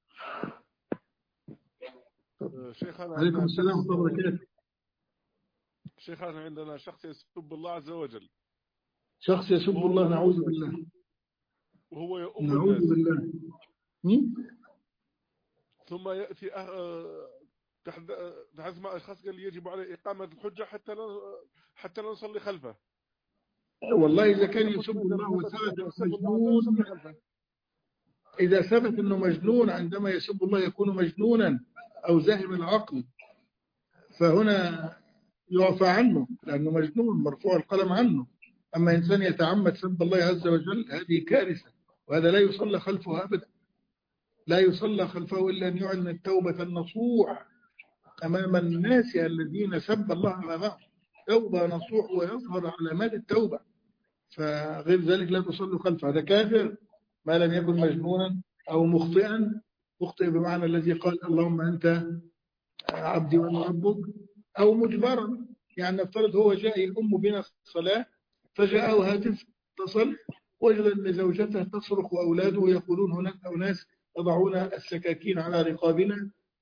شيخنا عليكم السلام ورحمة الله وبركاته. شيخنا عندنا شخص يسب الله عز وجل، شخص يسب الله نعوذ بالله وهو يؤم نعوذ الناس. بالله. مين؟ ثم يأتي أه... تحت تحت مع أشخاص قال يجب عليه إقامة الحجة حتى لا حتى لا نصلي خلفه. والله إذا كان يسب الله وثبت مجنون، إذا ثبت أنه مجنون عندما يسب الله يكون مجنونا أو ذاهب العقل، فهنا يعفى عنه لأنه مجنون مرفوع القلم عنه. أما إنسان يتعمد سب الله عز وجل هذه كارثة، وهذا لا يصلى خلفه أبدا، لا يصلى خلفه إلا أن يعلن التوبة النصوح أمام الناس الذين سب الله أمامهم، توبة نصوح ويظهر علامات التوبة، فغير ذلك لا تصلي خلفه، هذا كافر ما لم يكن مجنونا أو مخطئا. مخطئ بمعنى الذي قال اللهم أنت عبدي وأنا ربك، أو مجبرا، يعني نفترض هو جاء يؤم بنا الصلاة فجاءه هاتف اتصل وجد أن زوجته تصرخ وأولاده يقولون هناك أناس يضعون السكاكين على رقابنا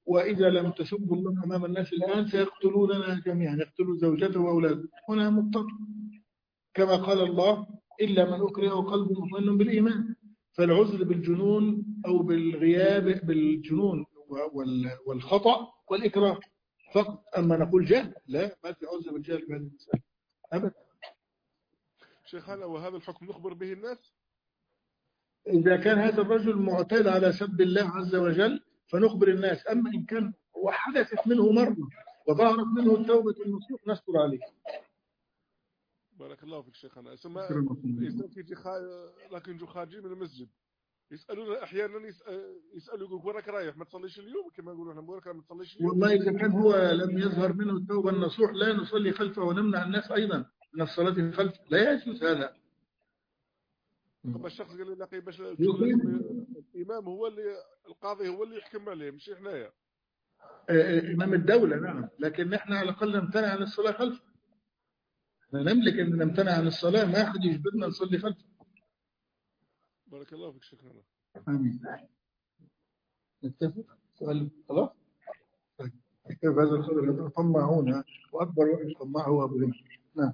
وإذا لم تسبوا الله أمام الناس الآن سيقتلوننا جميعا، يقتلوا زوجته وأولاده. هنا مضطر كما قال الله إلا من أكره وقلبه مطمئن بالإيمان. فالعذر بالجنون أو بالغياب بالجنون والخطأ والإكراه فقط. أما نقول جهل، لا، ما في عذر بالجهل بهذا المسألة أبدا. شيخنا، وهذا الحكم نخبر به الناس؟ إذا كان هذا الرجل معتاد على سب الله عز وجل فنخبر الناس. أما إن كان وحدثت منه مرة وظهرت منه التوبة والنصوح نشكر عليه. بارك الله فيك شيخنا. اسمع، يجي خا... لكن جو خارجين من المسجد يسألونا أحيانا، يسألوا يقول وراك رايح ما تصليش اليوم؟ كما نقولوا احنا وراك ما تصليش اليوم. والله إذا كان هو لم يظهر منه التوبة والنصوح لا نصلي خلفه ونمنع الناس أيضا من الصلاة خلفه، لا يجوز هذا. طب الشخص قال لي لاقي باش الإمام هو اللي القاضي هو اللي يحكم عليه مش إحنايا. إمام الدولة نعم، لكن نحن على الأقل نمتنع عن الصلاة خلفه. نملك أن نمتنع عن الصلاة، ما أحد يجبرنا نصلي خلفه. بارك الله فيك شكرا. آمين. نتفق؟ سؤال خلاص؟ كيف هذا الخبر طمعونا وأكبر واحد طمعه هو أبو لهب. نعم.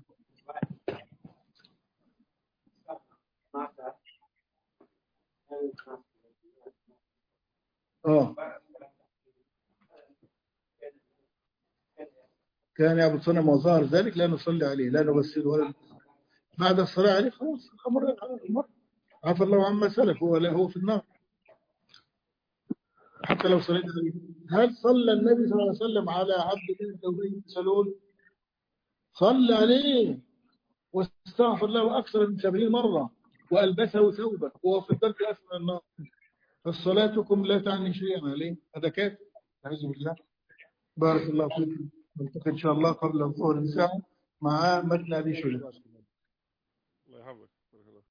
آه كان يعبد صنم وظهر ذلك لا نصلي عليه، لا نغسله ولا بعد الصلاة عليه خلاص الأمر المر عفى الله عما سلف، هو لا هو في النار حتى لو صليت عليه. هل صلى النبي صلى الله عليه وسلم على عبد الله بن سلول؟ صلى عليه واستغفر له أكثر من سبعين مرة وألبسه ثوبا وهو في الدرك أسفل النار. فصلاتكم لا تعني شيئا عليه، هذا كافر أعوذ بالله. بارك الله فيكم، نلتقي إن شاء الله قبل الظهر بساعة مع متن أبي شجاع. الله يحفظك.